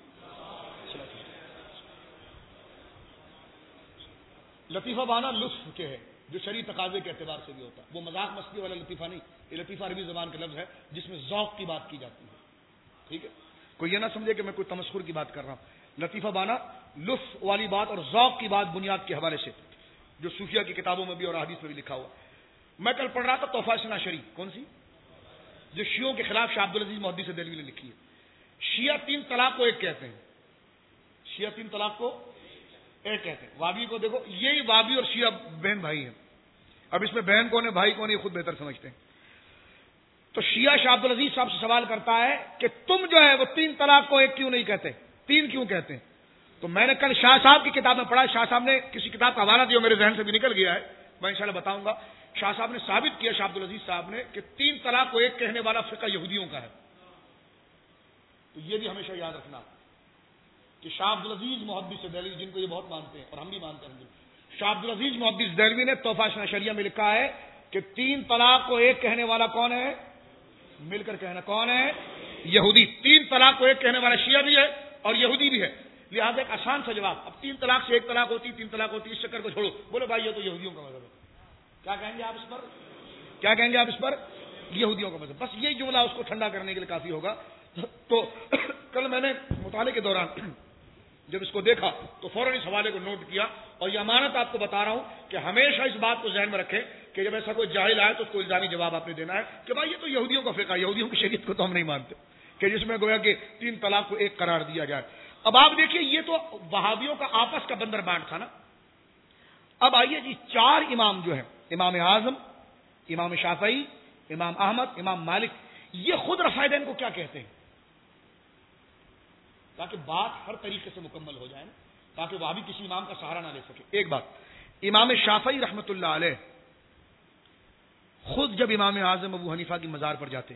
لطیفہ بانا لطف کے ہے جو شرعی تقاضے کے اعتبار سے بھی ہوتا ہے. وہ مذاق مستی والا لطیفہ نہیں. یہ لطیفہ عربی زبان کا لفظ ہے جس میں ذوق کی بات کی جاتی ہے. ٹھیک ہے، کوئی یہ نہ سمجھے کہ میں کوئی تمسخر کی بات کر رہا ہوں. لطیفہ بانا لطف والی بات اور ذوق کی بات بنیاد کے حوالے سے، جو صوفیہ کی کتابوں میں بھی اور حدیث میں بھی لکھا ہوا. میں کل پڑھ رہا تھا تحفہ ثنا شریف، کون سی؟ جو شیعوں کے خلاف شاہ عبدالعزیز محدث دہلوی نے لکھی ہے. شیعہ تین طلاق کو ایک کہتے ہیں. شیعہ تین طلاق کو ایک کہتے ہیں. وابی کو دیکھو، یہی وابی اور شیعہ بہن بھائی ہیں. اب اس میں بہن کون ہے بھائی کون ہے یہ خود بہتر سمجھتے ہیں. تو شیعہ شاہ عبدالعزیز صاحب سے سوال کرتا ہے کہ تم جو ہے وہ تین طلاق کو ایک کیوں نہیں کہتے، تین کیوں کہتے ہیں؟ تو میں نے کل شاہ صاحب کی کتاب میں پڑھا. شاہ صاحب نے کسی کتاب کا حوالہ دیا، میرے ذہن سے بھی نکل گیا ہے، میں انشاءاللہ بتاؤں گا. شاہ صاحب نے ثابت کیا، شاہ عبدالعزیز صاحب نے، کہ تین طلاق کو ایک کہنے والا فقہ یہودیوں کا ہے. تو یہ بھی ہمیشہ یاد رکھنا کہ شاہ عبدالعزیز محدث دہلوی، جن کو یہ بہت مانتے ہیں اور ہم بھی مانتے ہیں، شاہ عبدالعزیز محدث دہلوی نے تحفہ ثنا شریعہ میں لکھا ہے کہ تین طلاق کو ایک کہنے والا کون ہے؟ مل کر کہنا کون ہے؟ یہودی. تین طلاق کو ایک کہنے والا شیعہ بھی ہے اور یہودی بھی ہے. لہٰذا ایک آسان سا جواب، اب تین طلاق سے ایک طلاق ہوتی، تین طلاق ہوتی، اس چکر کو چھوڑو. بولو بھائی یہ تو یہودیوں کا مذہب ہے. کیا کہیں گے آپ اس پر؟ کیا کہیں گے آپ اس پر؟ یہودیوں کا مذہب. بس یہی جملہ اس کو ٹھنڈا کرنے کے لیے کافی ہوگا. تو کل میں نے مطالعے کے دوران جب اس کو دیکھا تو فوراً اس حوالے کو نوٹ کیا، اور یہ امانت آپ کو بتا رہا ہوں کہ ہمیشہ اس بات کو ذہن میں رکھیں کہ جب ایسا کوئی جاہل آئے تو اس کو الزامی جواب آپ نے دینا ہے کہ بھائی یہ تو یہودیوں کا فقہ ہے، یہودیوں کی شریعت کو تو ہم نہیں مانتے، کہ جس میں گویا کہ تین طلاق کو ایک قرار دیا جائے. اب آپ دیکھیے یہ تو وہابیوں کا آپس کا بندر بانٹ تھا نا. اب آئیے جی، چار امام جو ہیں، امام اعظم، امام شافعی، امام احمد، امام مالک، یہ خود رفع دین کو کیا کہتے ہیں؟ تاکہ بات ہر طریقے سے مکمل ہو جائے، تاکہ وہ بھی کسی امام کا سہارا نہ لے سکے. ایک بات، امام شافعی رحمۃ اللہ علیہ خود جب امام اعظم ابو حنیفہ کی مزار پر جاتے،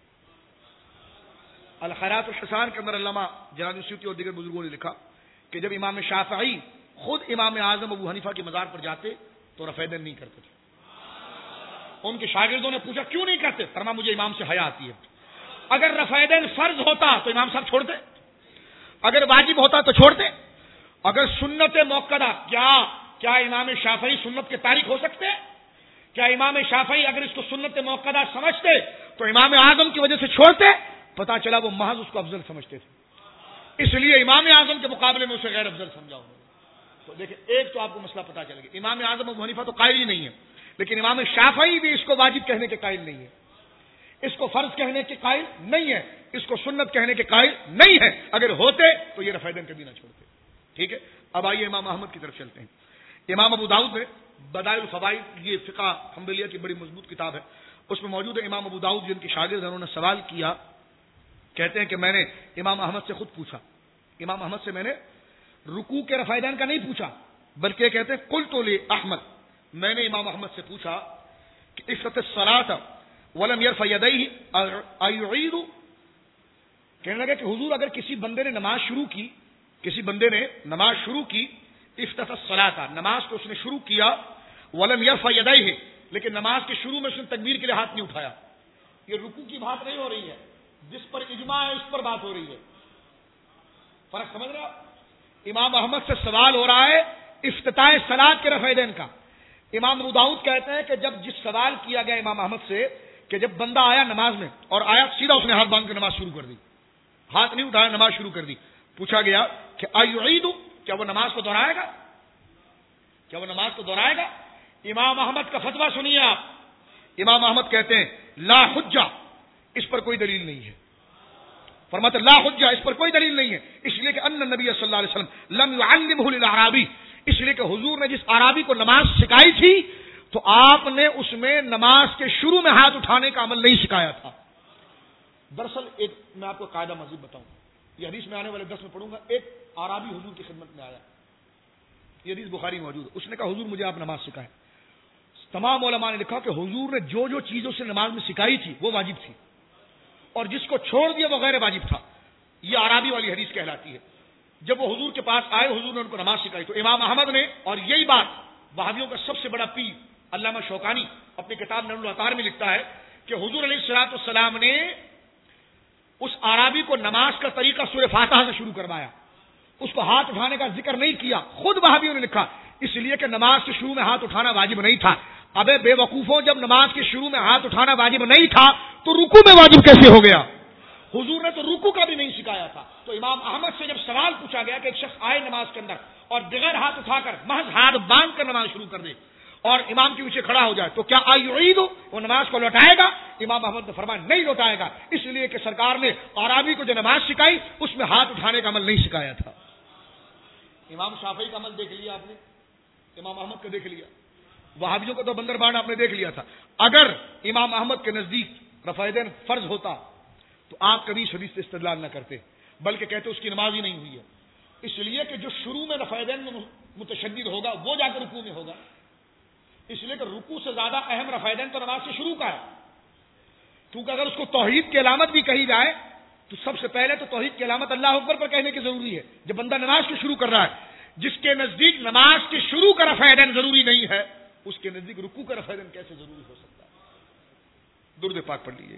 الخیرات الحسان کے اندر علامہ جلال السیوطی اور دیگر بزرگوں نے لکھا کہ جب امام شافعی خود امام اعظم ابو حنیفہ کی مزار پر جاتے تو رفع دین نہیں کرتے تھے. ان کے شاگردوں نے پوچھا کیوں نہیں کرتے؟ فرمایا مجھے امام سے حیا آتی ہے. اگر رفع دین فرض ہوتا تو امام صاحب چھوڑتے، اگر واجب ہوتا تو چھوڑتے. اگر سنت موقدہ، کیا کیا امام شافعی سنت کے تاریخ ہو سکتے؟ کیا امام شافعی اگر اس کو سنت موقدہ سمجھتے تو امام اعظم کی وجہ سے چھوڑتے؟ پتا چلا وہ محض اس کو افضل سمجھتے تھے، اس لیے امام اعظم کے مقابلے میں اسے غیر افضل سمجھا. تو دیکھیں ایک تو آپ کو مسئلہ پتا چلے گا، امام اعظم ابو حنیفہ تو قائل ہی نہیں ہے، لیکن امام شافعی بھی اس کو واجب کہنے کے قائل نہیں ہے، اس کو فرض کہنے کے قائل نہیں ہے، اس کو سنت کہنے کے قائل نہیں ہے. اگر ہوتے تو یہ رفع دین کبھی نہ چھوڑتے. ٹھیک ہے، اب آئیے امام احمد کی طرف چلتے ہیں. امام ابو داؤد نے بدائل الفوائد، یہ فقہ حنبلیہ کی بڑی مضبوط کتاب ہے، اس میں موجود ہے. امام ابو داؤد جن کے شاگرد ہیں، انہوں نے سوال کیا، کہتے ہیں کہ میں نے امام احمد سے خود پوچھا، امام احمد سے میں نے رکوع کے رفعین کا نہیں پوچھا، بلکہ کہتے ہیں قلت لاحمد، میں نے امام احمد سے پوچھا کہ افتتح الصلاۃ ولم يرفع يديه ايعيد، کہنے لگے کہ حضور اگر کسی بندے نے نماز شروع کی، کسی بندے نے نماز شروع کی، افتتح الصلاۃ، نماز کو اس نے شروع کیا، ولم يرفع يديه، لیکن نماز کے شروع میں اس نے تکبیر کے لیے ہاتھ نہیں اٹھایا، یہ رکوع کی بات نہیں ہو رہی ہے، جس پر اجماع ہے اس پر بات ہو رہی ہے. فرق سمجھ رہے آپ؟ امام احمد سے سوال ہو رہا ہے افتتاح صلاۃ کے رفعین کا. امام ابو داؤد کہتے ہیں کہ جب جس سوال کیا گیا امام احمد سے کہ جب بندہ آیا نماز میں اور آیا سیدھا اس نے ہاتھ باندھ کر نماز شروع کر دی، ہاتھ نہیں اٹھایا، نماز شروع کر دی. پوچھا گیا کہ ایعید، کیا وہ نماز کو دہرائے گا؟ کیا وہ نماز کو دہرائے گا؟ امام احمد کا فتویٰ سنیے آپ. امام احمد کہتے ہیں لا حجہ، اس پر کوئی دلیل نہیں ہے. فرماتے لا حجہ، اس پر کوئی دلیل نہیں ہے، اس لیے کہ ان نبی صلی اللہ علیہ وسلم لم يعلمه للاعرابی، اس لیے کہ حضور نے جس اعرابی کو نماز سکھائی تھی تو آپ نے اس میں نماز کے شروع میں ہاتھ اٹھانے کا عمل نہیں سکھایا تھا. دراصل ایک میں آپ کو قاعدہ مزید بتاؤں، یہ حدیث میں آنے والے درس میں پڑھوں گا. ایک اعرابی حضور کی خدمت میں آیا، یہ حدیث بخاری میں موجود ہے. اس نے کہا حضور مجھے آپ نماز سکھائیں. تمام علماء نے لکھا کہ حضور نے جو جو چیزوں سے نماز میں سکھائی تھی وہ واجب تھی، اور جس کو چھوڑ دیا وہ غیر واجب تھا. یہ اعرابی والی حدیث کہلاتی ہے. جب وہ حضور کے پاس آئے، حضور نے ان کو نماز سکھائی، تو امام احمد نے، اور یہی بات وہابیوں کا سب سے بڑا پیر علامہ شوکانی اپنی کتاب نور العطار میں لکھتا ہے کہ حضور علیہ الصلوۃ والسلام نے اس اعرابی کو نماز کا طریقہ سورہ فاتحہ سے شروع کروایا، اس کو ہاتھ اٹھانے کا ذکر نہیں کیا. خود وہابیوں نے لکھا اس لیے کہ نماز کے شروع میں ہاتھ اٹھانا واجب نہیں تھا. ابے بے وقوفوں، جب نماز کے شروع میں ہاتھ اٹھانا واجب نہیں تھا تو رکوع میں واجب کیسے ہو گیا؟ حضور نے تو رکوع کا بھی نہیں سکھایا تھا. تو امام احمد سے جب سوال پوچھا گیا کہ ایک شخص آئے نماز کے اندر اور بغیر ہاتھ اٹھا کر محض ہاتھ باندھ کر نماز شروع کر دے اور امام کے پیچھے کھڑا ہو جائے تو کیا ایعید، وہ نماز کو لوٹائے گا؟ امام احمد نے فرمایا نہیں لوٹائے گا، اس لیے کہ سرکار نے اعرابی کو جو نماز سکھائی اس میں ہاتھ اٹھانے کا عمل نہیں سکھایا تھا. امام شافعی کا عمل دیکھ لیا آپ نے، امام احمد کا دیکھ لیا، وہابیوں کا تو بندر بانڈ آپ نے دیکھ لیا تھا. اگر امام احمد کے نزدیک رفعین فرض ہوتا تو آپ کبھی حدیث سے استدلال نہ کرتے، بلکہ کہتے اس کی نماز ہی نہیں ہوئی ہے. اس لیے کہ جو شروع میں رفعین میں متشدد ہوگا وہ جا کر رکوع میں ہوگا، اس لیے کہ رکوع سے زیادہ اہم رفعین تو نماز سے شروع کا ہے. کیونکہ اگر اس کو توحید کی علامت بھی کہی جائے تو سب سے پہلے تو توحید کی علامت اللہ اکبر پر کہنے کی ضروری ہے. جب بندہ نماز کو شروع کر رہا ہے، جس کے نزدیک نماز کے شروع کا رفعین ضروری نہیں ہے، اس کے نزدیک رکوع کا رفعین کیسے ضروری ہو سکتا ہے؟ درود پاک پڑھ لیجیے.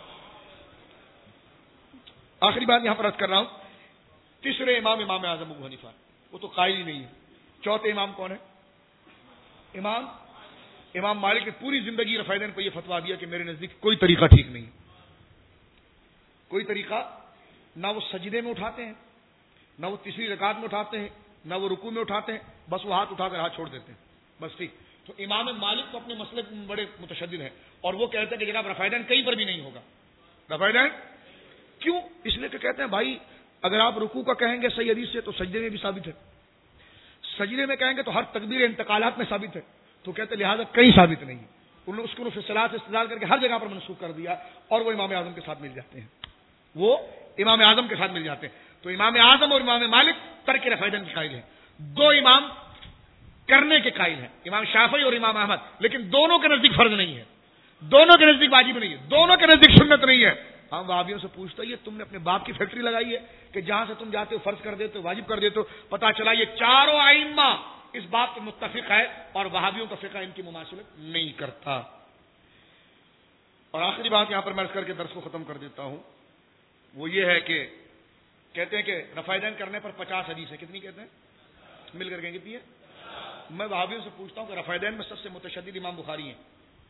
آخری بات یہاں پر عرض کر رہا ہوں، تیسرے امام امام اعظم ابو حنیفہ، وہ تو قائل ہی نہیں ہے. چوتھے امام کون ہے؟ امام امام مالک نے پوری زندگی رفعین کو یہ فتویٰ دیا کہ میرے نزدیک کوئی طریقہ ٹھیک نہیں، کوئی طریقہ، نہ وہ سجدے میں اٹھاتے ہیں، نہ وہ تیسری رکعت میں اٹھاتے ہیں، نہ وہ رکوع میں اٹھاتے ہیں، بس وہ ہاتھ اٹھا کر ہاتھ چھوڑ دیتے ہیں بس. ٹھیک. تو امام مالک تو اپنے مسئلے میں بڑے متشدد ہیں اور وہ کہتے ہیں کہ جناب رفعین کہیں پر بھی نہیں ہوگا. رفعین کیوں؟ اس لیے کہ کہتے ہیں بھائی اگر آپ رکوع کا کہیں گے صحیح حدیث سے تو سجدے میں بھی ثابت ہے، سجدے میں کہیں گے تو ہر تکبیر انتقالات میں ثابت ہے، تو کہتے ہیں لہٰذا کہیں ثابت نہیں. انہوں نے اس کو فصلات سے استدلال کر کے ہر جگہ پر منسوخ کر دیا اور وہ امام اعظم کے ساتھ مل جاتے ہیں، وہ امام اعظم کے ساتھ مل جاتے ہیں. تو امام اعظم اور امام مالک ترک رفعین کے قائل ہیں، دو امام کرنے کے قائل ہیں، امام شافعی اور امام احمد، لیکن دونوں کے نزدیک فرض نہیں ہے، دونوں کے نزدیک واجب نہیں ہے، دونوں کے نزدیک سنت نہیں ہے. ہم وہابیوں سے پوچھتا ہے تم نے اپنے باپ کی فیکٹری لگائی ہے کہ جہاں سے تم جاتے ہو فرض کر دیتے ہو، واجب کر دیتے ہو؟ پتہ چلا یہ چاروں ائمہ اس بات پہ متفق ہے اور وہابیوں کا فقہ ان کی مماثلت نہیں کرتا. اور آخری بات یہاں پر میں عرض کر کے درس کو ختم کر دیتا ہوں، وہ یہ ہے کہ کہتے ہیں کہ رفعین کرنے پر پچاس حدیث ہے. کتنی کہتے ہیں؟ مل کر کے کتنی ہے؟ میں وہابیوں سے پوچھتا ہوں کہ رفعین میں سب سے متشدد امام بخاری ہیں.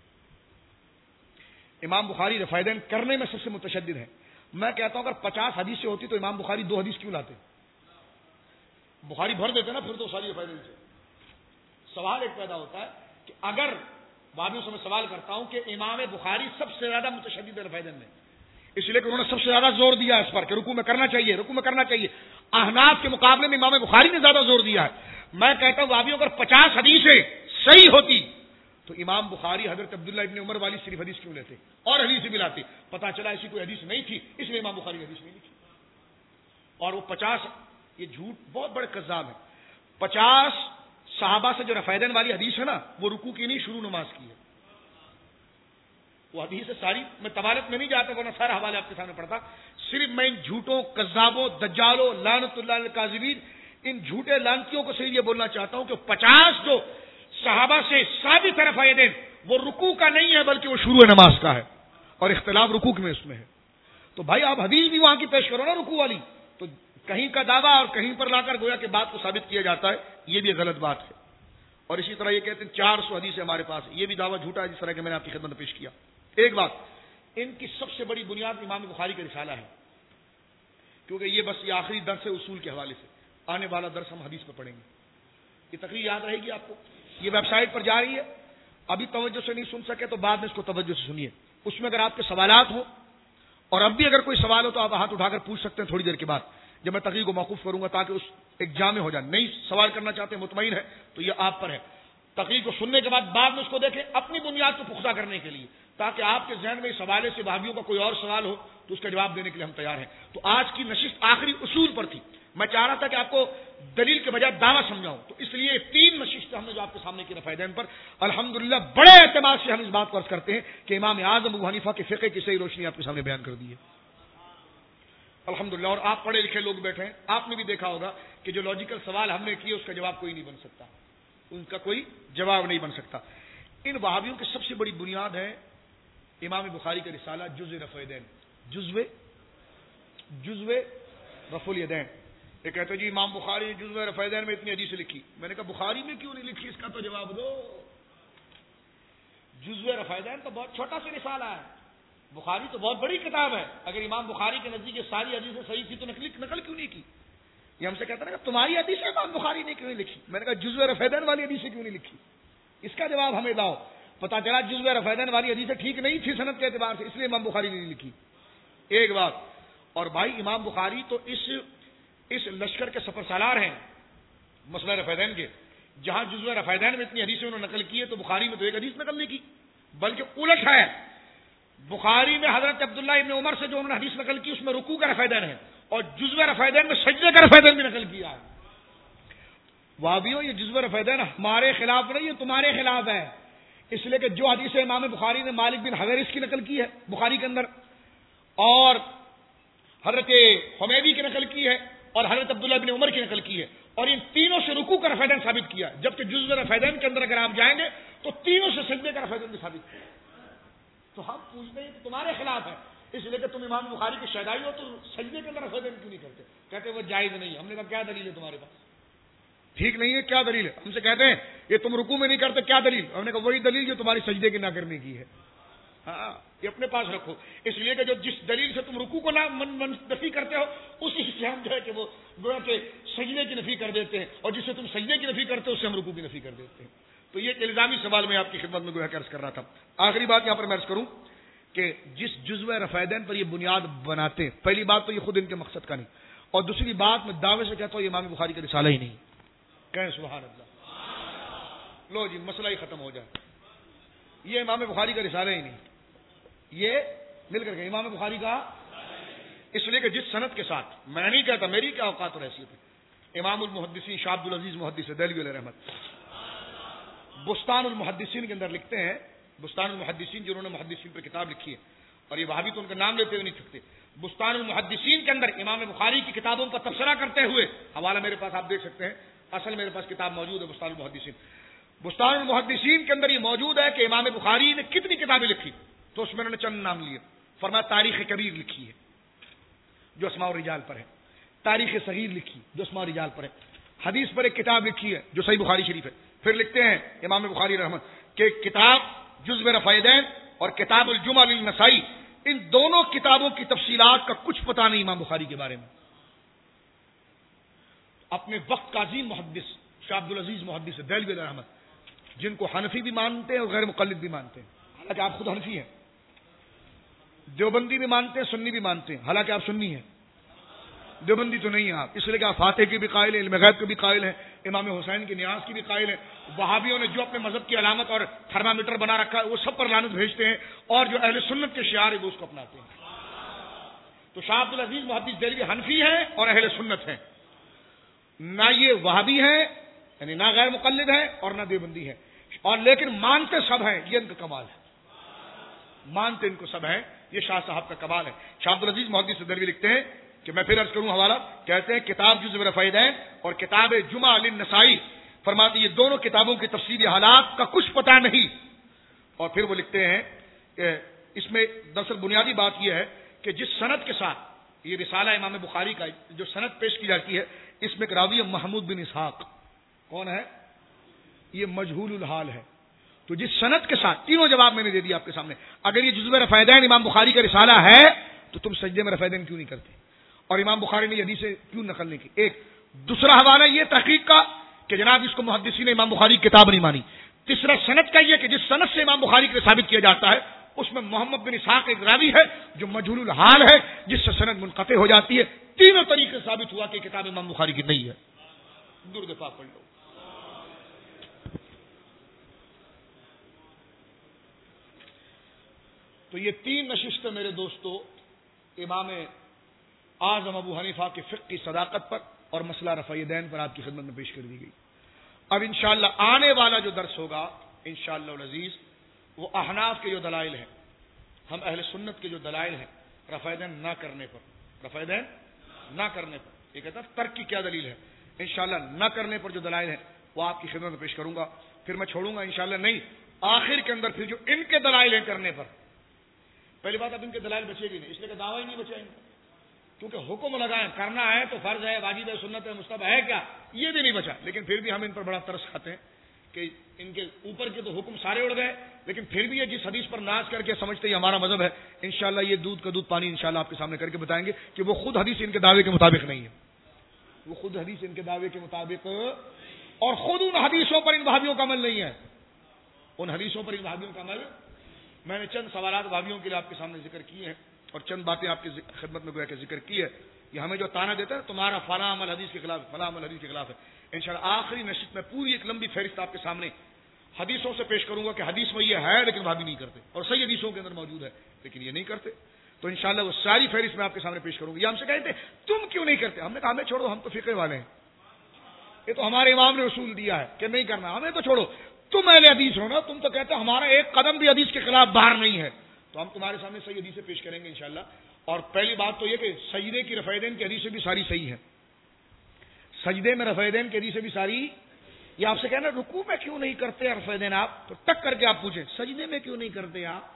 امام بخاری رفعین کرنے میں سب سے متشدد ہے. میں کہتا ہوں اگر پچاس حدیثیں ہوتی تو امام بخاری دو حدیث کیوں لاتے؟ بخاری بھر دیتے نا پھر تو ساری رفعین سے. سوال ایک پیدا ہوتا ہے کہ اگر وہابیوں سے میں سوال کرتا ہوں کہ امام بخاری سب سے زیادہ متشدد ہے رفعین میں، اس لیے کہ انہوں نے سب سے زیادہ زور دیا اس پر کہ رکوع میں کرنا چاہیے، رکوع میں کرنا چاہیے. احناف کے مقابلے میں امام بخاری نے زیادہ زور دیا ہے. میں کہتا ہوں وہابیوں اگر پچاس حدیثیں صحیح ہوتی تو امام بخاری حضرت عبداللہ ابن عمر والی صرف حدیث کیوں لیتے اور حدیث بھی لاتے؟ پتا چلا ایسی کوئی حدیث نہیں تھی، اس لیے امام بخاری نے حدیث نہیں لکھی. اور وہ پچاس، یہ جھوٹ بہت بڑے کذاب ہیں، پچاس صحابہ سے جو رفع یدین والی حدیث ہے نا، وہ رکوع کی نہیں، شروع نماز کی ہے. وہ حدیث ساری، میں طوالت میں نہیں جاتا ورنہ سارا حوالے آپ کے سامنے پڑتا. صرف میں ان جھوٹوں، کذابوں، دجالوں، لعنت اللہ علی الکاذبین، ان جھوٹے لعنتیوں کو صرف یہ بولنا چاہتا ہوں کہ پچاس جو صحابہ سے ثابت ہے رفع یدین، وہ رکوع کا نہیں ہے بلکہ وہ شروع نماز کا ہے، اور اختلاف رکوع میں اس میں ہے. تو بھائی آپ حدیث بھی وہاں کی پیش کرو نا رکوع والی. تو کہیں کا دعویٰ اور کہیں پر لا کر گویا کہ بات کو ثابت کیا جاتا ہے، یہ بھی غلط بات ہے. اور اسی طرح یہ کہتے ہیں چار سو حدیث ہمارے پاس، یہ بھی دعویٰ جھوٹا ہے جس طرح کہ میں نے آپ کی خدمت میں پیش کیا. ایک بات، ان کی سب سے بڑی بنیاد امام بخاری کا رسالہ ہے، کیونکہ یہ بس یہ آخری درس ہے اصول کے حوالے سے. آنے والا درس ہم حدیث پہ پڑھیں گے. یہ تقریر یاد رہے گی آپ کو، یہ ویب سائٹ پر جا رہی ہے. ابھی توجہ سے نہیں سن سکے تو بعد میں اس کو توجہ سے سنیے. اس میں اگر آپ کے سوالات ہوں، اور اب بھی اگر کوئی سوال ہو تو آپ ہاتھ اٹھا کر پوچھ سکتے ہیں تھوڑی دیر کے بعد جب میں تقریر کو موقوف کروں گا، تاکہ اس ایک جامع ہو جائے. نہیں سوال کرنا چاہتے ہیں، مطمئن ہے تو یہ آپ پر ہے. تقریر کو سننے کے بعد بعد میں اس کو دیکھیں اپنی بنیاد کو پختہ کرنے کے لیے، تاکہ آپ کے ذہن میں اس حوالے سے وہابیوں کا کوئی اور سوال ہو تو اس کا جواب دینے کے لیے ہم تیار ہیں. تو آج کی نشست آخری اصول پر تھی. میں چاہ رہا تھا کہ آپ کو دلیل کے بجائے دعویٰ سمجھاؤں، تو اس لیے تین نشستیں ہم نے جو آپ کے سامنے کی رفع یدین پر، الحمدللہ بڑے اعتماد سے ہم اس بات کو عرض کرتے ہیں کہ امام اعظم ابو حنیفہ کے فقہ کی صحیح روشنی آپ کے سامنے بیان کر دی ہے الحمدللہ. اور آپ پڑھے لکھے لوگ بیٹھے ہیں، آپ نے بھی دیکھا ہوگا کہ جو لاجیکل سوال ہم نے کیے اس کا جواب کوئی نہیں بن سکتا، ان کا کوئی جواب نہیں بن سکتا. ان وہابیوں کی سب سے بڑی بنیاد ہے امام بخاری کا رسالہ جزء رفع یدین، جزء جزء رفع الیدین. یہ کہتے جی امام بخاری نے جزء رفع یدین میں اتنی حدیثیں لکھی. میں نے کہا بخاری میں کیوں نہیں لکھی، اس کا تو جواب دو. جزء رفع یدین تو بہت چھوٹا سا رسالہ ہے، بخاری تو بہت بڑی کتاب ہے. اگر امام بخاری کے نزدیک یہ ساری حدیثیں صحیح تھی تو نقل نقل کیوں نہیں کی؟ یہ ہم سے کہتا ہے کہ تمہاری حدیث امام بخاری نے کیوں نہیں لکھی. میں نے کہا جزء رفع یدین والی حدیثیں کیوں نہیں لکھی، اس کا جواب ہمیں لاؤ. پتا چلا جزء رفع یدین والی حدیثیں ٹھیک نہیں تھی سند کے اعتبار سے، اس لیے امام بخاری نے نہیں لکھی. ایک بات. اور بھائی امام بخاری تو اس اس لشکر کے سفر سالار ہیں مسئلہ رفع یدین کے. جہاں جزء رفع یدین میں اتنی حدیثیں انہوں نے نقل کی ہے تو بخاری میں تو ایک حدیث نقل نہیں کی، بلکہ الٹ ہے. بخاری میں حضرت عبداللہ ابن عمر سے جو انہوں نے حدیث نقل کی اس میں رکوع کا رفع یدین ہے، اور جزء رفع یدین میں سجدے کا رفع یدین بھی نقل کیا ہے. وہابیوں یہ جزء رفع یدین ہمارے خلاف نہیں، یہ تمہارے خلاف ہے. اس لیے کہ جو حدیث امام بخاری نے مالک بن حویرث کی نقل کی ہے بخاری کے اندر، اور حضرت حمیدی کی نقل کی ہے، اور حضرت عبداللہ بن عمر کی نقل کی ہے، اور ان تینوں سے رکوع کا رفع یدین ثابت کیا. جبکہ جزء رفع یدین کے اندر اگر آپ جائیں گے تو تینوں سے سجدے کا رفع یدین بھی ثابت کیا. تو ہم پوچھتے ہیں کہ تمہارے خلاف ہے، اس لیے کہ تم امام بخاری کے شہدائی ہو تو سجدے کے اندر رفع یدین کیوں نہیں کرتے؟ کہتے وہ جائز نہیں. ہم نے کہا کیا دلیل ہے تمہارے پاس؟ ٹھیک نہیں ہے، کیا دلیل ہے؟ ہم سے کہتے ہیں یہ تم رکوع میں نہیں کرتے، کیا دلیل؟ ہم نے کہا وہی دلیل جو تمہاری سجدے کی نہ کرنے کی ہے. ہاں یہ اپنے پاس رکھو، اس لیے کہ جو جس دلیل سے تم رکوع کو نہ نفی کرتے ہو اسی سے ہم جو ہے کہ وہ گویا کہ سجدے کی نفی کر دیتے ہیں، اور جس سے تم سجدے کی نفی کرتے ہو اس سے ہم رکوع کی نفی کر دیتے ہیں. تو یہ ایک الزامی سوال میں آپ کی خدمت میں گویا کہ عرض کر رہا تھا. آخری بات یہاں پر میں عرض کروں کہ جس جزء رفع یدین پر یہ بنیاد بناتے ہیں، پہلی بات تو یہ خود ان کے مقصد کا نہیں، اور دوسری بات میں دعوے سے کہتا ہوں یہ امام بخاری کا رسالہ ہی نہیں. کہیں سبحان اللہ. لو جی مسئلہ ہی ختم ہو جائے، یہ امام بخاری کا رسالہ ہی نہیں، یہ مل کر کے امام بخاری کا. اس لیے کہ جس سند کے ساتھ، میں نہیں کہتا میری کیا اوقات اور حیثیت ہے، امام المحدثین شاہ عبد العزیز محدث دہلوی علیہ رحمت بستان المحدثین کے اندر لکھتے ہیں، بستان المحدثین جنہوں نے محدثین پر کتاب لکھی ہے، اور یہ وہابی تو ان کا نام لیتے ہوئے نہیں چکتے، بستان المحدثین کے اندر امام بخاری کی کتابوں کا تبصرہ کرتے ہوئے، حوالہ میرے پاس آپ دیکھ سکتے ہیں، اصل میرے پاس کتاب موجود ہے بستان المحدثین. بستان المحدثین کے اندر یہ موجود ہے کہ امام بخاری نے کتنی کتابیں لکھی، تو اس میں انہوں نے چند نام لیے. فرمایا تاریخ کبیر لکھی ہے جو اسماء الرجال پر ہے، تاریخ صغیر لکھی جو اسماء الرجال پر ہے، حدیث پر ایک کتاب لکھی ہے جو صحیح بخاری شریف ہے. پھر لکھتے ہیں امام بخاری رحمت کہ کتاب جزء رفع یدین اور کتاب الجمعہ للنسائی، ان دونوں کتابوں کی تفصیلات کا کچھ پتہ نہیں امام بخاری کے بارے میں. اپنے وقت کا عظیم محدث شاہ عبد العزیز محدث دہلوی علیہ رحمت، جن کو حنفی بھی مانتے ہیں اور غیر مقلد بھی مانتے ہیں، حالانکہ آپ خود حنفی ہیں، دیوبندی بھی مانتے ہیں، سنی بھی مانتے ہیں، حالانکہ آپ سنی ہیں، دیوبندی تو نہیں ہیں آپ، اس لیے کہ آپ فاتح کی بھی قائل ہیں، علم غیب کے بھی قائل ہیں، امام حسین کی نیاز کی بھی قائل ہیں. وہابیوں نے جو اپنے مذہب کی علامت اور تھرمامیٹر بنا رکھا ہے وہ سب پر لعنت بھیجتے ہیں، اور جو اہل سنت کے شعار ہے وہ اس کو اپناتے ہیں. تو شاہ عبد العزیز محدث دہلوی حنفی ہیں اور اہل سنت ہیں، نہ یہ وہابی ہیں یعنی نہ غیر مقلد ہیں اور نہ دیوبندی ہیں، اور لیکن مانتے سب ہیں. یہ ان کا کمال ہے، مانتے ان کو سب ہیں، یہ شاہ صاحب کا کمال ہے. شاہ عبد العزیز محدث دہلوی لکھتے ہیں کہ میں پھر عرض کروں حوالہ، کہتے ہیں کتاب جزو رفیدین اور کتاب جمعہ للنسائی، فرماتے یہ دونوں کتابوں کی تفصیلی حالات کا کچھ پتہ نہیں. اور پھر وہ لکھتے ہیں کہ اس میں دراصل بنیادی بات یہ ہے کہ جس سند کے ساتھ یہ رسالہ امام بخاری کا جو سند پیش کی جاتی ہے، اس میں ایک راوی محمود بن اسحاق، کون ہے یہ؟ مجہول الحال ہے. تو جس سند کے ساتھ، تینوں جواب میں نے دے دیا آپ کے سامنے، اگر یہ جزو رفیدین امام بخاری کا رسالہ ہے تو تم سجدے میں رفیدین کیوں نہیں کرتے، اور امام بخاری نے یہ حدیث کیوں نقل نہیں کی؟ ایک دوسرا حوالہ یہ تحقیق کا کہ جناب اس کو محدثین امام بخاری کی کتاب نہیں مانی. تیسرا سند کا یہ کہ جس سند سے امام بخاری کو ثابت کیا جاتا ہے اس میں محمد بن اسحاق ایک راوی ہے جو مجہول الحال ہے، جس سے سند منقطع ہو جاتی ہے. تینوں طریقے ثابت ہوا کہ کتاب امام بخاری کی نہیں ہے. درود پاک پڑھ لو. تو یہ تین نشستیں میرے دوستو امام اعظم ابو حنیفہ کے فقہ کی صداقت پر اور مسئلہ رفع یدین پر آپ کی خدمت میں پیش کر دی گئی. اب انشاءاللہ آنے والا جو درس ہوگا انشاءاللہ العزیز وہ احناف کے جو دلائل ہیں، ہم اہل سنت کے جو دلائل ہیں رفع یدین نہ کرنے پر، رفع یدین نہ کرنے پر، یہ کہتا ہے ترک کی کیا دلیل ہے، انشاءاللہ نہ کرنے پر جو دلائل ہیں وہ آپ کی خدمت میں پیش کروں گا. پھر میں چھوڑوں گا انشاءاللہ نہیں، آخر کے اندر پھر جو ان کے دلائل ہیں کرنے پر. پہلی بات اب ان کے دلائل بچے گی نہیں، اس لیے کہ دعویٰ ہی نہیں بچائیں گے، کیونکہ حکم لگائیں کرنا ہے تو فرض ہے، واجب ہے، سنت ہے، مستحب ہے، کیا یہ بھی نہیں بچا. لیکن پھر بھی ہم ان پر بڑا ترس کھاتے ہیں کہ ان کے اوپر کے تو حکم سارے اڑ گئے، لیکن پھر بھی یہ جس حدیث پر ناز کر کے سمجھتے یہ ہمارا مذہب ہے، انشاءاللہ یہ دودھ کا دودھ پانی انشاءاللہ آپ کے سامنے کر کے بتائیں گے کہ وہ خود حدیث ان کے دعوے کے مطابق نہیں ہے، وہ خود حدیث ان کے دعوے کے مطابق، اور خود ان حدیثوں پر ان وہابیوں کا عمل نہیں ہے. ان حدیثوں پر ان وہابیوں کا عمل، میں نے چند سوالات وہابیوں کے لیے آپ کے سامنے ذکر کیے ہیں اور چند باتیں آپ کی خدمت میں گویا کہ ذکر کی ہے. یہ ہمیں جو تانا دیتا ہے تمہارا فلاں عمل حدیث کے خلاف، فلاں عمل حدیث کے خلاف ہے. انشاءاللہ آخری نشست میں پوری ایک لمبی فہرست آپ کے سامنے حدیثوں سے پیش کروں گا کہ حدیث میں یہ ہے لیکن وہابی نہیں کرتے، اور صحیح حدیثوں کے اندر موجود ہے لیکن یہ نہیں کرتے. تو انشاءاللہ وہ ساری فہرست میں آپ کے سامنے پیش کروں گا. یہ ہم سے کہتے تم کیوں نہیں کرتے، ہم نے کہا ہمیں چھوڑو، ہم تو فقہ والے ہیں، یہ تو ہمارے امام نے اصول دیا ہے کہ نہیں کرنا، ہمیں تو چھوڑو. تم اہل حدیث ہو نا، تم تو کہتے ہمارا ایک قدم بھی حدیث کے خلاف باہر نہیں ہے. تو ہم تمہارے سامنے صحیح حدیثیں پیش کریں گے انشاءاللہ. اور پہلی بات تو یہ کہ سجدے کی رفع یدین کی حدیثیں بھی ساری صحیح ہیں، سجدے میں رفع یدین کی حدیثیں بھی ساری. یہ آپ سے کہنا رکوع میں کیوں نہیں کرتے رفع یدین، آپ تو ٹک کر کے آپ پوچھیں سجدے میں کیوں نہیں کرتے آپ.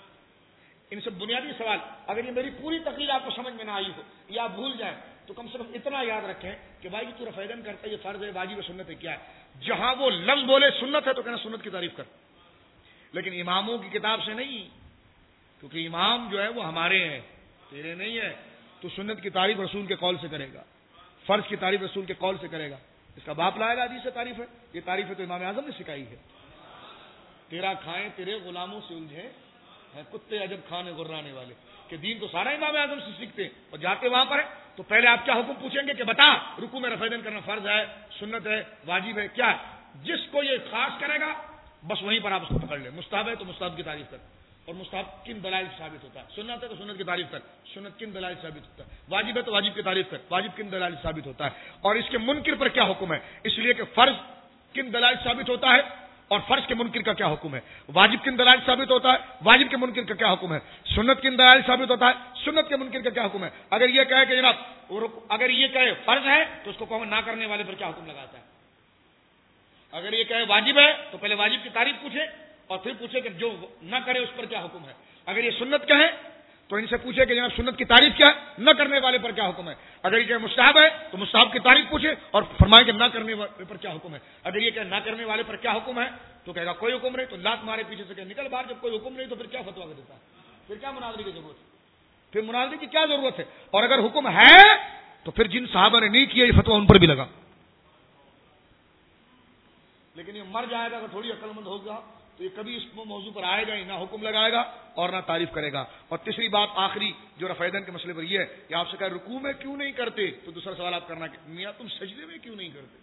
ان سے بنیادی سوال، اگر یہ میری پوری تقریر آپ کو سمجھ میں نہ آئی ہو یا آپ بھول جائیں تو کم سے کم اتنا یاد رکھیں کہ بھائی تو رفع یدین کرتا ہے، یہ فرض ہے، واجب ہے، سنت ہے، کیا ہے. جہاں وہ لفظ بولے سنت ہے تو کہنا سنت کی تعریف کر، لیکن اماموں کی کتاب سے نہیں، کیونکہ امام جو ہے وہ ہمارے ہیں، تیرے نہیں ہے. تو سنت کی تعریف رسول کے قول سے کرے گا، فرض کی تعریف رسول کے قول سے کرے گا. اس کا باپ لائے گا حدیث سے تعریف ہے، یہ تعریف ہے تو امام اعظم نے سکھائی ہے. تیرا کھائیں تیرے غلاموں سے الجھے ہیں کتے عجب کھانے غرانے والے، کہ دین تو سارا امام اعظم سے سیکھتے ہیں اور جاتے وہاں پر ہے تو پہلے آپ کیا حکم پوچھیں گے کہ بتا رکوع میں رفع یدین کرنا فرض ہے، سنت ہے، واجب ہے، کیا ہے. جس کو یہ خاص کرے گا بس وہیں پر آپ اس کو پکڑ لیں. مستحب ہے تو مستحب کی تعریف کر، اور مستحب کن دلائل سے ثابت ہوتا ہے. سنت ہے تو سنت کی تعریف کر، سنت کن دلائل سے ثابت ہوتا ہے. واجب ہے تو واجب کی تعریف کر، واجب کن دلائل سے ثابت ہوتا ہے. اور اس کے منکر پر کیا حکم ہے، اس لیے کہ فرض کن دلائل سے ثابت ہوتا ہے اور فرض کے منکر کا کیا حکم ہے. واجب کن دلائل سے ثابت ہوتا ہے، واجب کے منکر کا کیا حکم ہے. سنت کن دلائل سے ثابت ہوتا ہے، سنت کے منکر کا کیا حکم ہے. اگر یہ کہے کہ جناب اگر یہ کہے فرض ہے تو اس کو کہو نہ کرنے والے پر کیا حکم لگاتا ہے. اگر یہ کہے واجب ہے تو پہلے واجب کی تعریف پوچھے اور پھر پوچھے کہ جو نہ کرے اس پر کیا حکم ہے. اگر یہ سنت کہے تو ان سے پوچھے کہ جناب سنت کی تعریف کیا ہے، نہ کرنے والے پر کیا حکم ہے. اگر یہ کہ مستحب ہے تو مستحب کی تعریف پوچھے اور فرمائے کہ نہ کرنے والے پر کیا حکم ہے. اگر یہ کہ نہ کرنے والے پر کیا حکم ہے تو کہے گا کوئی حکم نہیں، تو لات مارے پیچھے سے کہ نکل باہر. جب کوئی حکم نہیں تو پھر کیا فتویٰ دیتا ہے، پھر کیا مناظرے کی ضرورت ہے، پھر مناظرے کی کیا ضرورت ہے. اور اگر حکم ہے تو پھر جن صحابہ نے نہیں کیا یہ فتویٰ ان پر بھی لگا. لیکن یہ مر جائے گا اگر تھوڑی عقل مند ہوگا تو یہ کبھی اس موضوع پر آئے گا ہی نہ حکم لگائے گا اور نہ تعریف کرے گا. اور تیسری بات آخری جو رفع یدین کے مسئلے پر یہ ہے کہ آپ سے کہا رکوع میں کیوں نہیں کرتے, تو دوسرا سوال آپ کرنا کہ میاں تم سجدے میں کیوں نہیں کرتے؟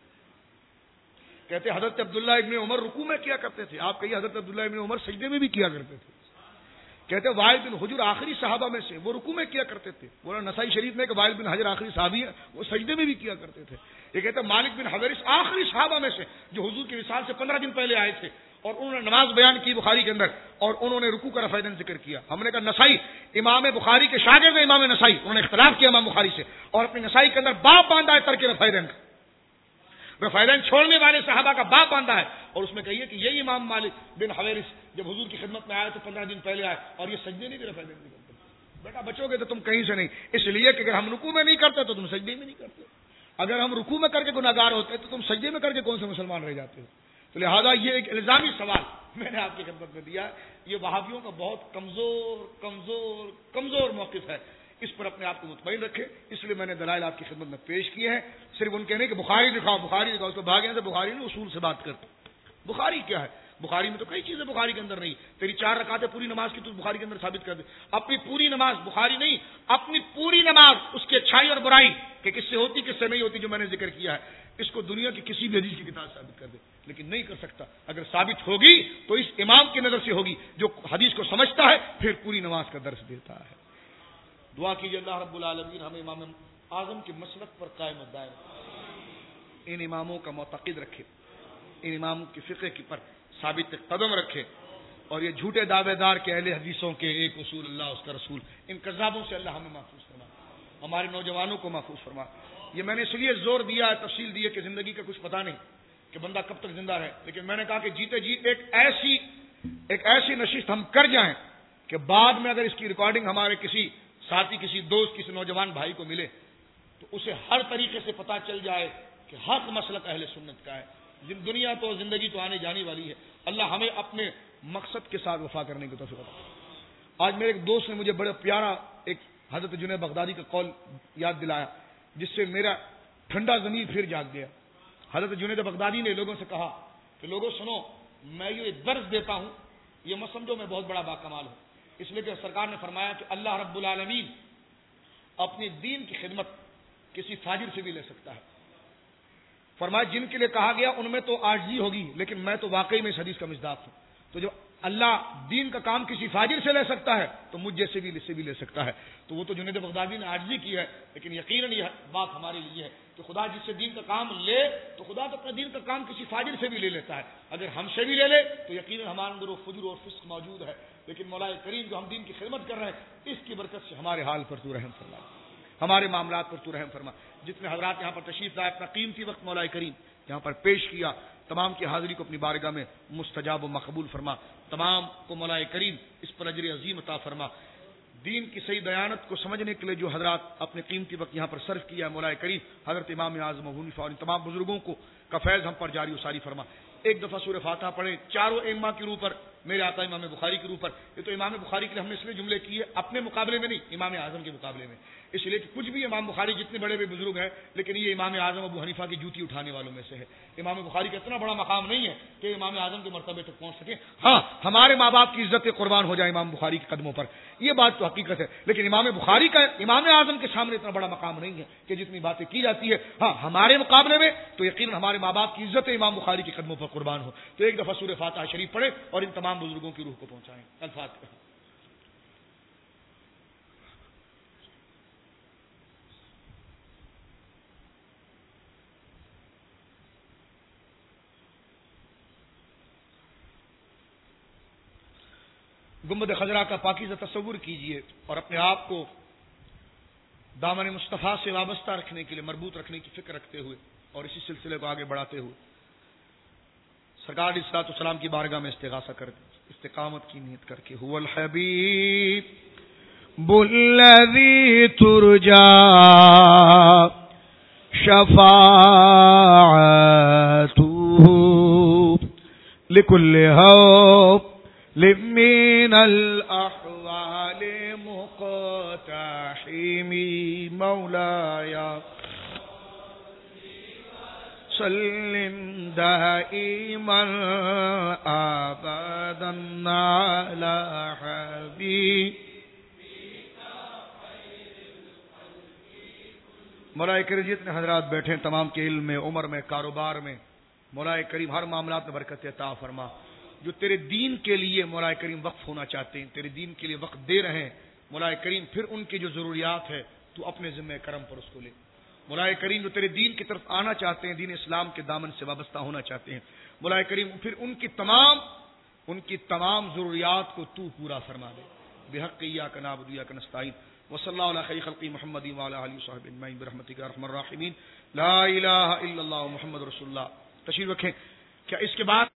کہتے حضرت عبداللہ ابن عمر رکوع میں کیا کرتے تھے. آپ کہیے حضرت عبداللہ ابن عمر سجدے میں بھی کیا کرتے تھے. کہتے وائل بن حجر آخری صحابہ میں سے, وہ رکوع میں کیا کرتے تھے. وہ نسائی شریف میں کہ وائل بن حجر آخری صحابی ہے, وہ سجدے میں بھی کیا کرتے تھے. یہ کہتے مالک بن حویرث آخری صحابہ میں سے جو حضور کے وصال سے پندرہ دن پہلے آئے تھے, اور انہوں نے نماز بیان کی بخاری کے اندر, اور انہوں نے رکوع کا رفع یدین ذکر کیا. ہم نے کہا نسائی امام بخاری کے شاگرد امام نسائی, انہوں نے اختلاف کیا امام بخاری سے, اور اپنی نسائی کے اندر باب باندھا ہے ترک رفع یدین کا. رفع یدین چھوڑنے والے صحابہ کا باب باندھا ہے, اور اس میں کہیے کہ یہی امام مالک بن حویرث جب حضور کی خدمت میں آئے تو پندرہ دن پہلے آئے, اور یہ سجدے نہیں بھی رفع یدین نہیں کرتے. بیٹا بچو گے تو تم کہیں سے نہیں, اس لیے کہ اگر ہم رکوع میں نہیں کرتے تو تم سجدے میں نہیں کرتے. اگر ہم رکوع میں کر کے گناہگار ہوتے تو تم سجدے میں کر کے کون سے مسلمان رہ جاتے ہو. تو لہذا یہ ایک الزامی سوال میں نے آپ کی خدمت میں دیا. یہ وہابیوں کا بہت کمزور کمزور کمزور موقف ہے, اس پر اپنے آپ کو مطمئن رکھے. اس لیے میں نے دلائل آپ کی خدمت میں پیش کیے ہیں. صرف ان کے نہیں کہ بخاری دکھاؤ بخاری دکھاؤ, اس کو بھاگے سے بخاری نے اصول سے بات کرتے. بخاری کیا ہے؟ بخاری میں تو کئی چیزیں بخاری کے اندر نہیں. تیری چار رکعتیں پوری نماز کی تو بخاری کے اندر ثابت کر دے. اپنی پوری نماز بخاری نہیں, اپنی پوری نماز اس کی اچھائی اور برائی کہ کس سے ہوتی کس سے نہیں ہوتی جو میں نے ذکر کیا ہے, اس کو دنیا کی کسی بھی حدیث کی کتاب ثابت کر دے. لیکن نہیں کر سکتا. اگر ثابت ہوگی تو اس امام کی نظر سے ہوگی جو حدیث کو سمجھتا ہے پھر پوری نماز کا درس دیتا ہے. دعا کیجیے اللہ رب العالمین ہمیں امام اعظم کے مسلک پر قائم دائم, ان اماموں کا معتقد رکھے, ان اماموں کی فقہ کی پر ثابت قدم رکھے, اور یہ جھوٹے دعوے دار کے اہل حدیثوں کے ایک اصول اللہ اس کا رسول, ان کذابوں سے اللہ ہمیں محفوظ فرما, ہمارے نوجوانوں کو محفوظ فرما. یہ میں نے اس لیے زور دیا ہے, تفصیل دی ہے کہ زندگی کا کچھ پتہ نہیں کہ بندہ کب تک زندہ رہے, لیکن میں نے کہا کہ جیتے جی ایک ایسی ایک ایسی نشست ہم کر جائیں کہ بعد میں اگر اس کی ریکارڈنگ ہمارے کسی ساتھی کسی دوست کسی نوجوان بھائی کو ملے تو اسے ہر طریقے سے پتہ چل جائے کہ حق مسلک اہل سنت کا ہے. دنیا تو زندگی تو آنے جانے والی ہے. اللہ ہمیں اپنے مقصد کے ساتھ وفا کرنے کی توفیق عطا. آج میرے ایک دوست نے مجھے بڑا پیارا ایک حضرت جنید بغدادی کا قول یاد دلایا جس سے میرا ٹھنڈا ضمیر پھر جاگ گیا. حضرت جنید بغدادی نے لوگوں سے کہا کہ لوگوں سنو, میں یہ درس دیتا ہوں, یہ مت سمجھو میں بہت بڑا باکمال ہوں, اس لیے کہ سرکار نے فرمایا کہ اللہ رب العالمین اپنے دین کی خدمت کسی فاجر سے بھی لے سکتا ہے. فرمایا جن کے لیے کہا گیا ان میں تو عاجزی ہوگی, لیکن میں تو واقعی میں اس حدیث کا مصداق ہوں. تو جب اللہ دین کا کام کسی فاجر سے لے سکتا ہے تو مجھ جیسے بھی سے بھی لے سکتا ہے. تو وہ تو جنید بغدادی نے عاجزی کی ہے, لیکن یقیناً یہ بات ہمارے لیے ہے کہ خدا جس سے دین کا کام لے تو خدا تو اپنا دین کا کام کسی فاجر سے بھی لے لیتا ہے. اگر ہم سے بھی لے لے تو یقیناً ہمارے اندر وہ فجر اور فسق موجود ہے, لیکن مولا کریم جو ہم دین کی خدمت کر رہے ہیں اس کی برکت سے ہمارے حال پر تو رحم فرما, ہمارے معاملات پر تو رحم فرما. جتنے حضرات یہاں پر تشریف لائے اپنا قیمتی وقت مولا کریم یہاں پر پیش کیا, تمام کی حاضری کو اپنی بارگاہ میں مستجاب و مقبول فرما. تمام کو مولا کریم اس پر اجر عظیم عطا فرما. دین کی صحیح دیانت کو سمجھنے کے لیے جو حضرات اپنے قیمتی وقت یہاں پر صرف کیا ہے مولا کریم حضرت امام اعظم ابو حنیفہ اور ان تمام بزرگوں کو کا فیض ہم پر جاری و ساری فرما. ایک دفعہ سورہ فاتحہ پڑھیں چاروں ائمہ کی روح پر, میرے آقا امام بخاری کی روح پر. یہ تو امام بخاری کے لیے ہم نے اس لیے جملے کیے اپنے مقابلے میں نہیں, امام اعظم کے مقابلے میں, اس لیے کہ کچھ بھی امام بخاری جتنے بڑے بڑے بزرگ ہیں لیکن یہ امام اعظم ابو حنیفہ کی جوتی اٹھانے والوں میں سے ہے. امام بخاری کا اتنا بڑا مقام نہیں ہے کہ امام اعظم کے مرتبے تک پہنچ سکے. ہاں ہمارے ماں باپ کی عزت قربان ہو جائے امام بخاری کے قدموں پر, یہ بات تو حقیقت ہے, لیکن امام بخاری کا امام اعظم کے سامنے اتنا بڑا مقام نہیں ہے کہ جتنی باتیں کی جاتی ہے. ہاں ہمارے مقابلے میں تو یقیناً ہمارے ماں باپ کی عزت امام بخاری کے قدموں پر قربان ہو. تو ایک دفعہ سورہ فاتحہ شریف پڑھے اور ان تمام بزرگوں کی روح کو پہنچائیں. الفاتحہ. گنبد خضرا کا پاکیزہ تصور کیجئے اور اپنے آپ کو دامن مصطفیٰ سے وابستہ رکھنے کے لیے مربوط رکھنے کی فکر رکھتے ہوئے اور اسی سلسلے کو آگے بڑھاتے ہوئے سرکار علیہ الصلوۃ والسلام کی بارگاہ میں استغاثہ کر استقامت کی نیت کر کے هو الحبیب الذی ترجا شفاعته لكل هوب لمن الأحوال مقتحم مولاي سلم دائما ابدا علی حبیب. مولا کریم جتنے حضرات بیٹھے ہیں تمام کے علم میں، عمر میں، کاروبار میں، مولا کریم ہر معاملات میں برکت عطا فرما. جو تیرے دین کے لیے مولا کریم وقف ہونا چاہتے ہیں، تیرے دین کے لیے وقت دے رہے ہیں مولا کریم، پھر ان کی جو ضروریات ہے تو اپنے ذمہ کرم پر اس کو لے. مولا کریم جو تیرے دین کی طرف آنا چاہتے ہیں، دین اسلام کے دامن سے وابستہ ہونا چاہتے ہیں مولا کریم، پھر ان کی تمام ان کی تمام ضروریات کو تو پورا فرما دے. بحق ایاک نعبد و ایاک نستعین. وصلی اللہ علی خیر خلق محمد وعلی آلہ وصحبہ اجمعین برحمتک یا ارحم الراحمین. لا الہ الا اللہ محمد رسول اللہ. تشریف رکھیں. کیا اس کے بعد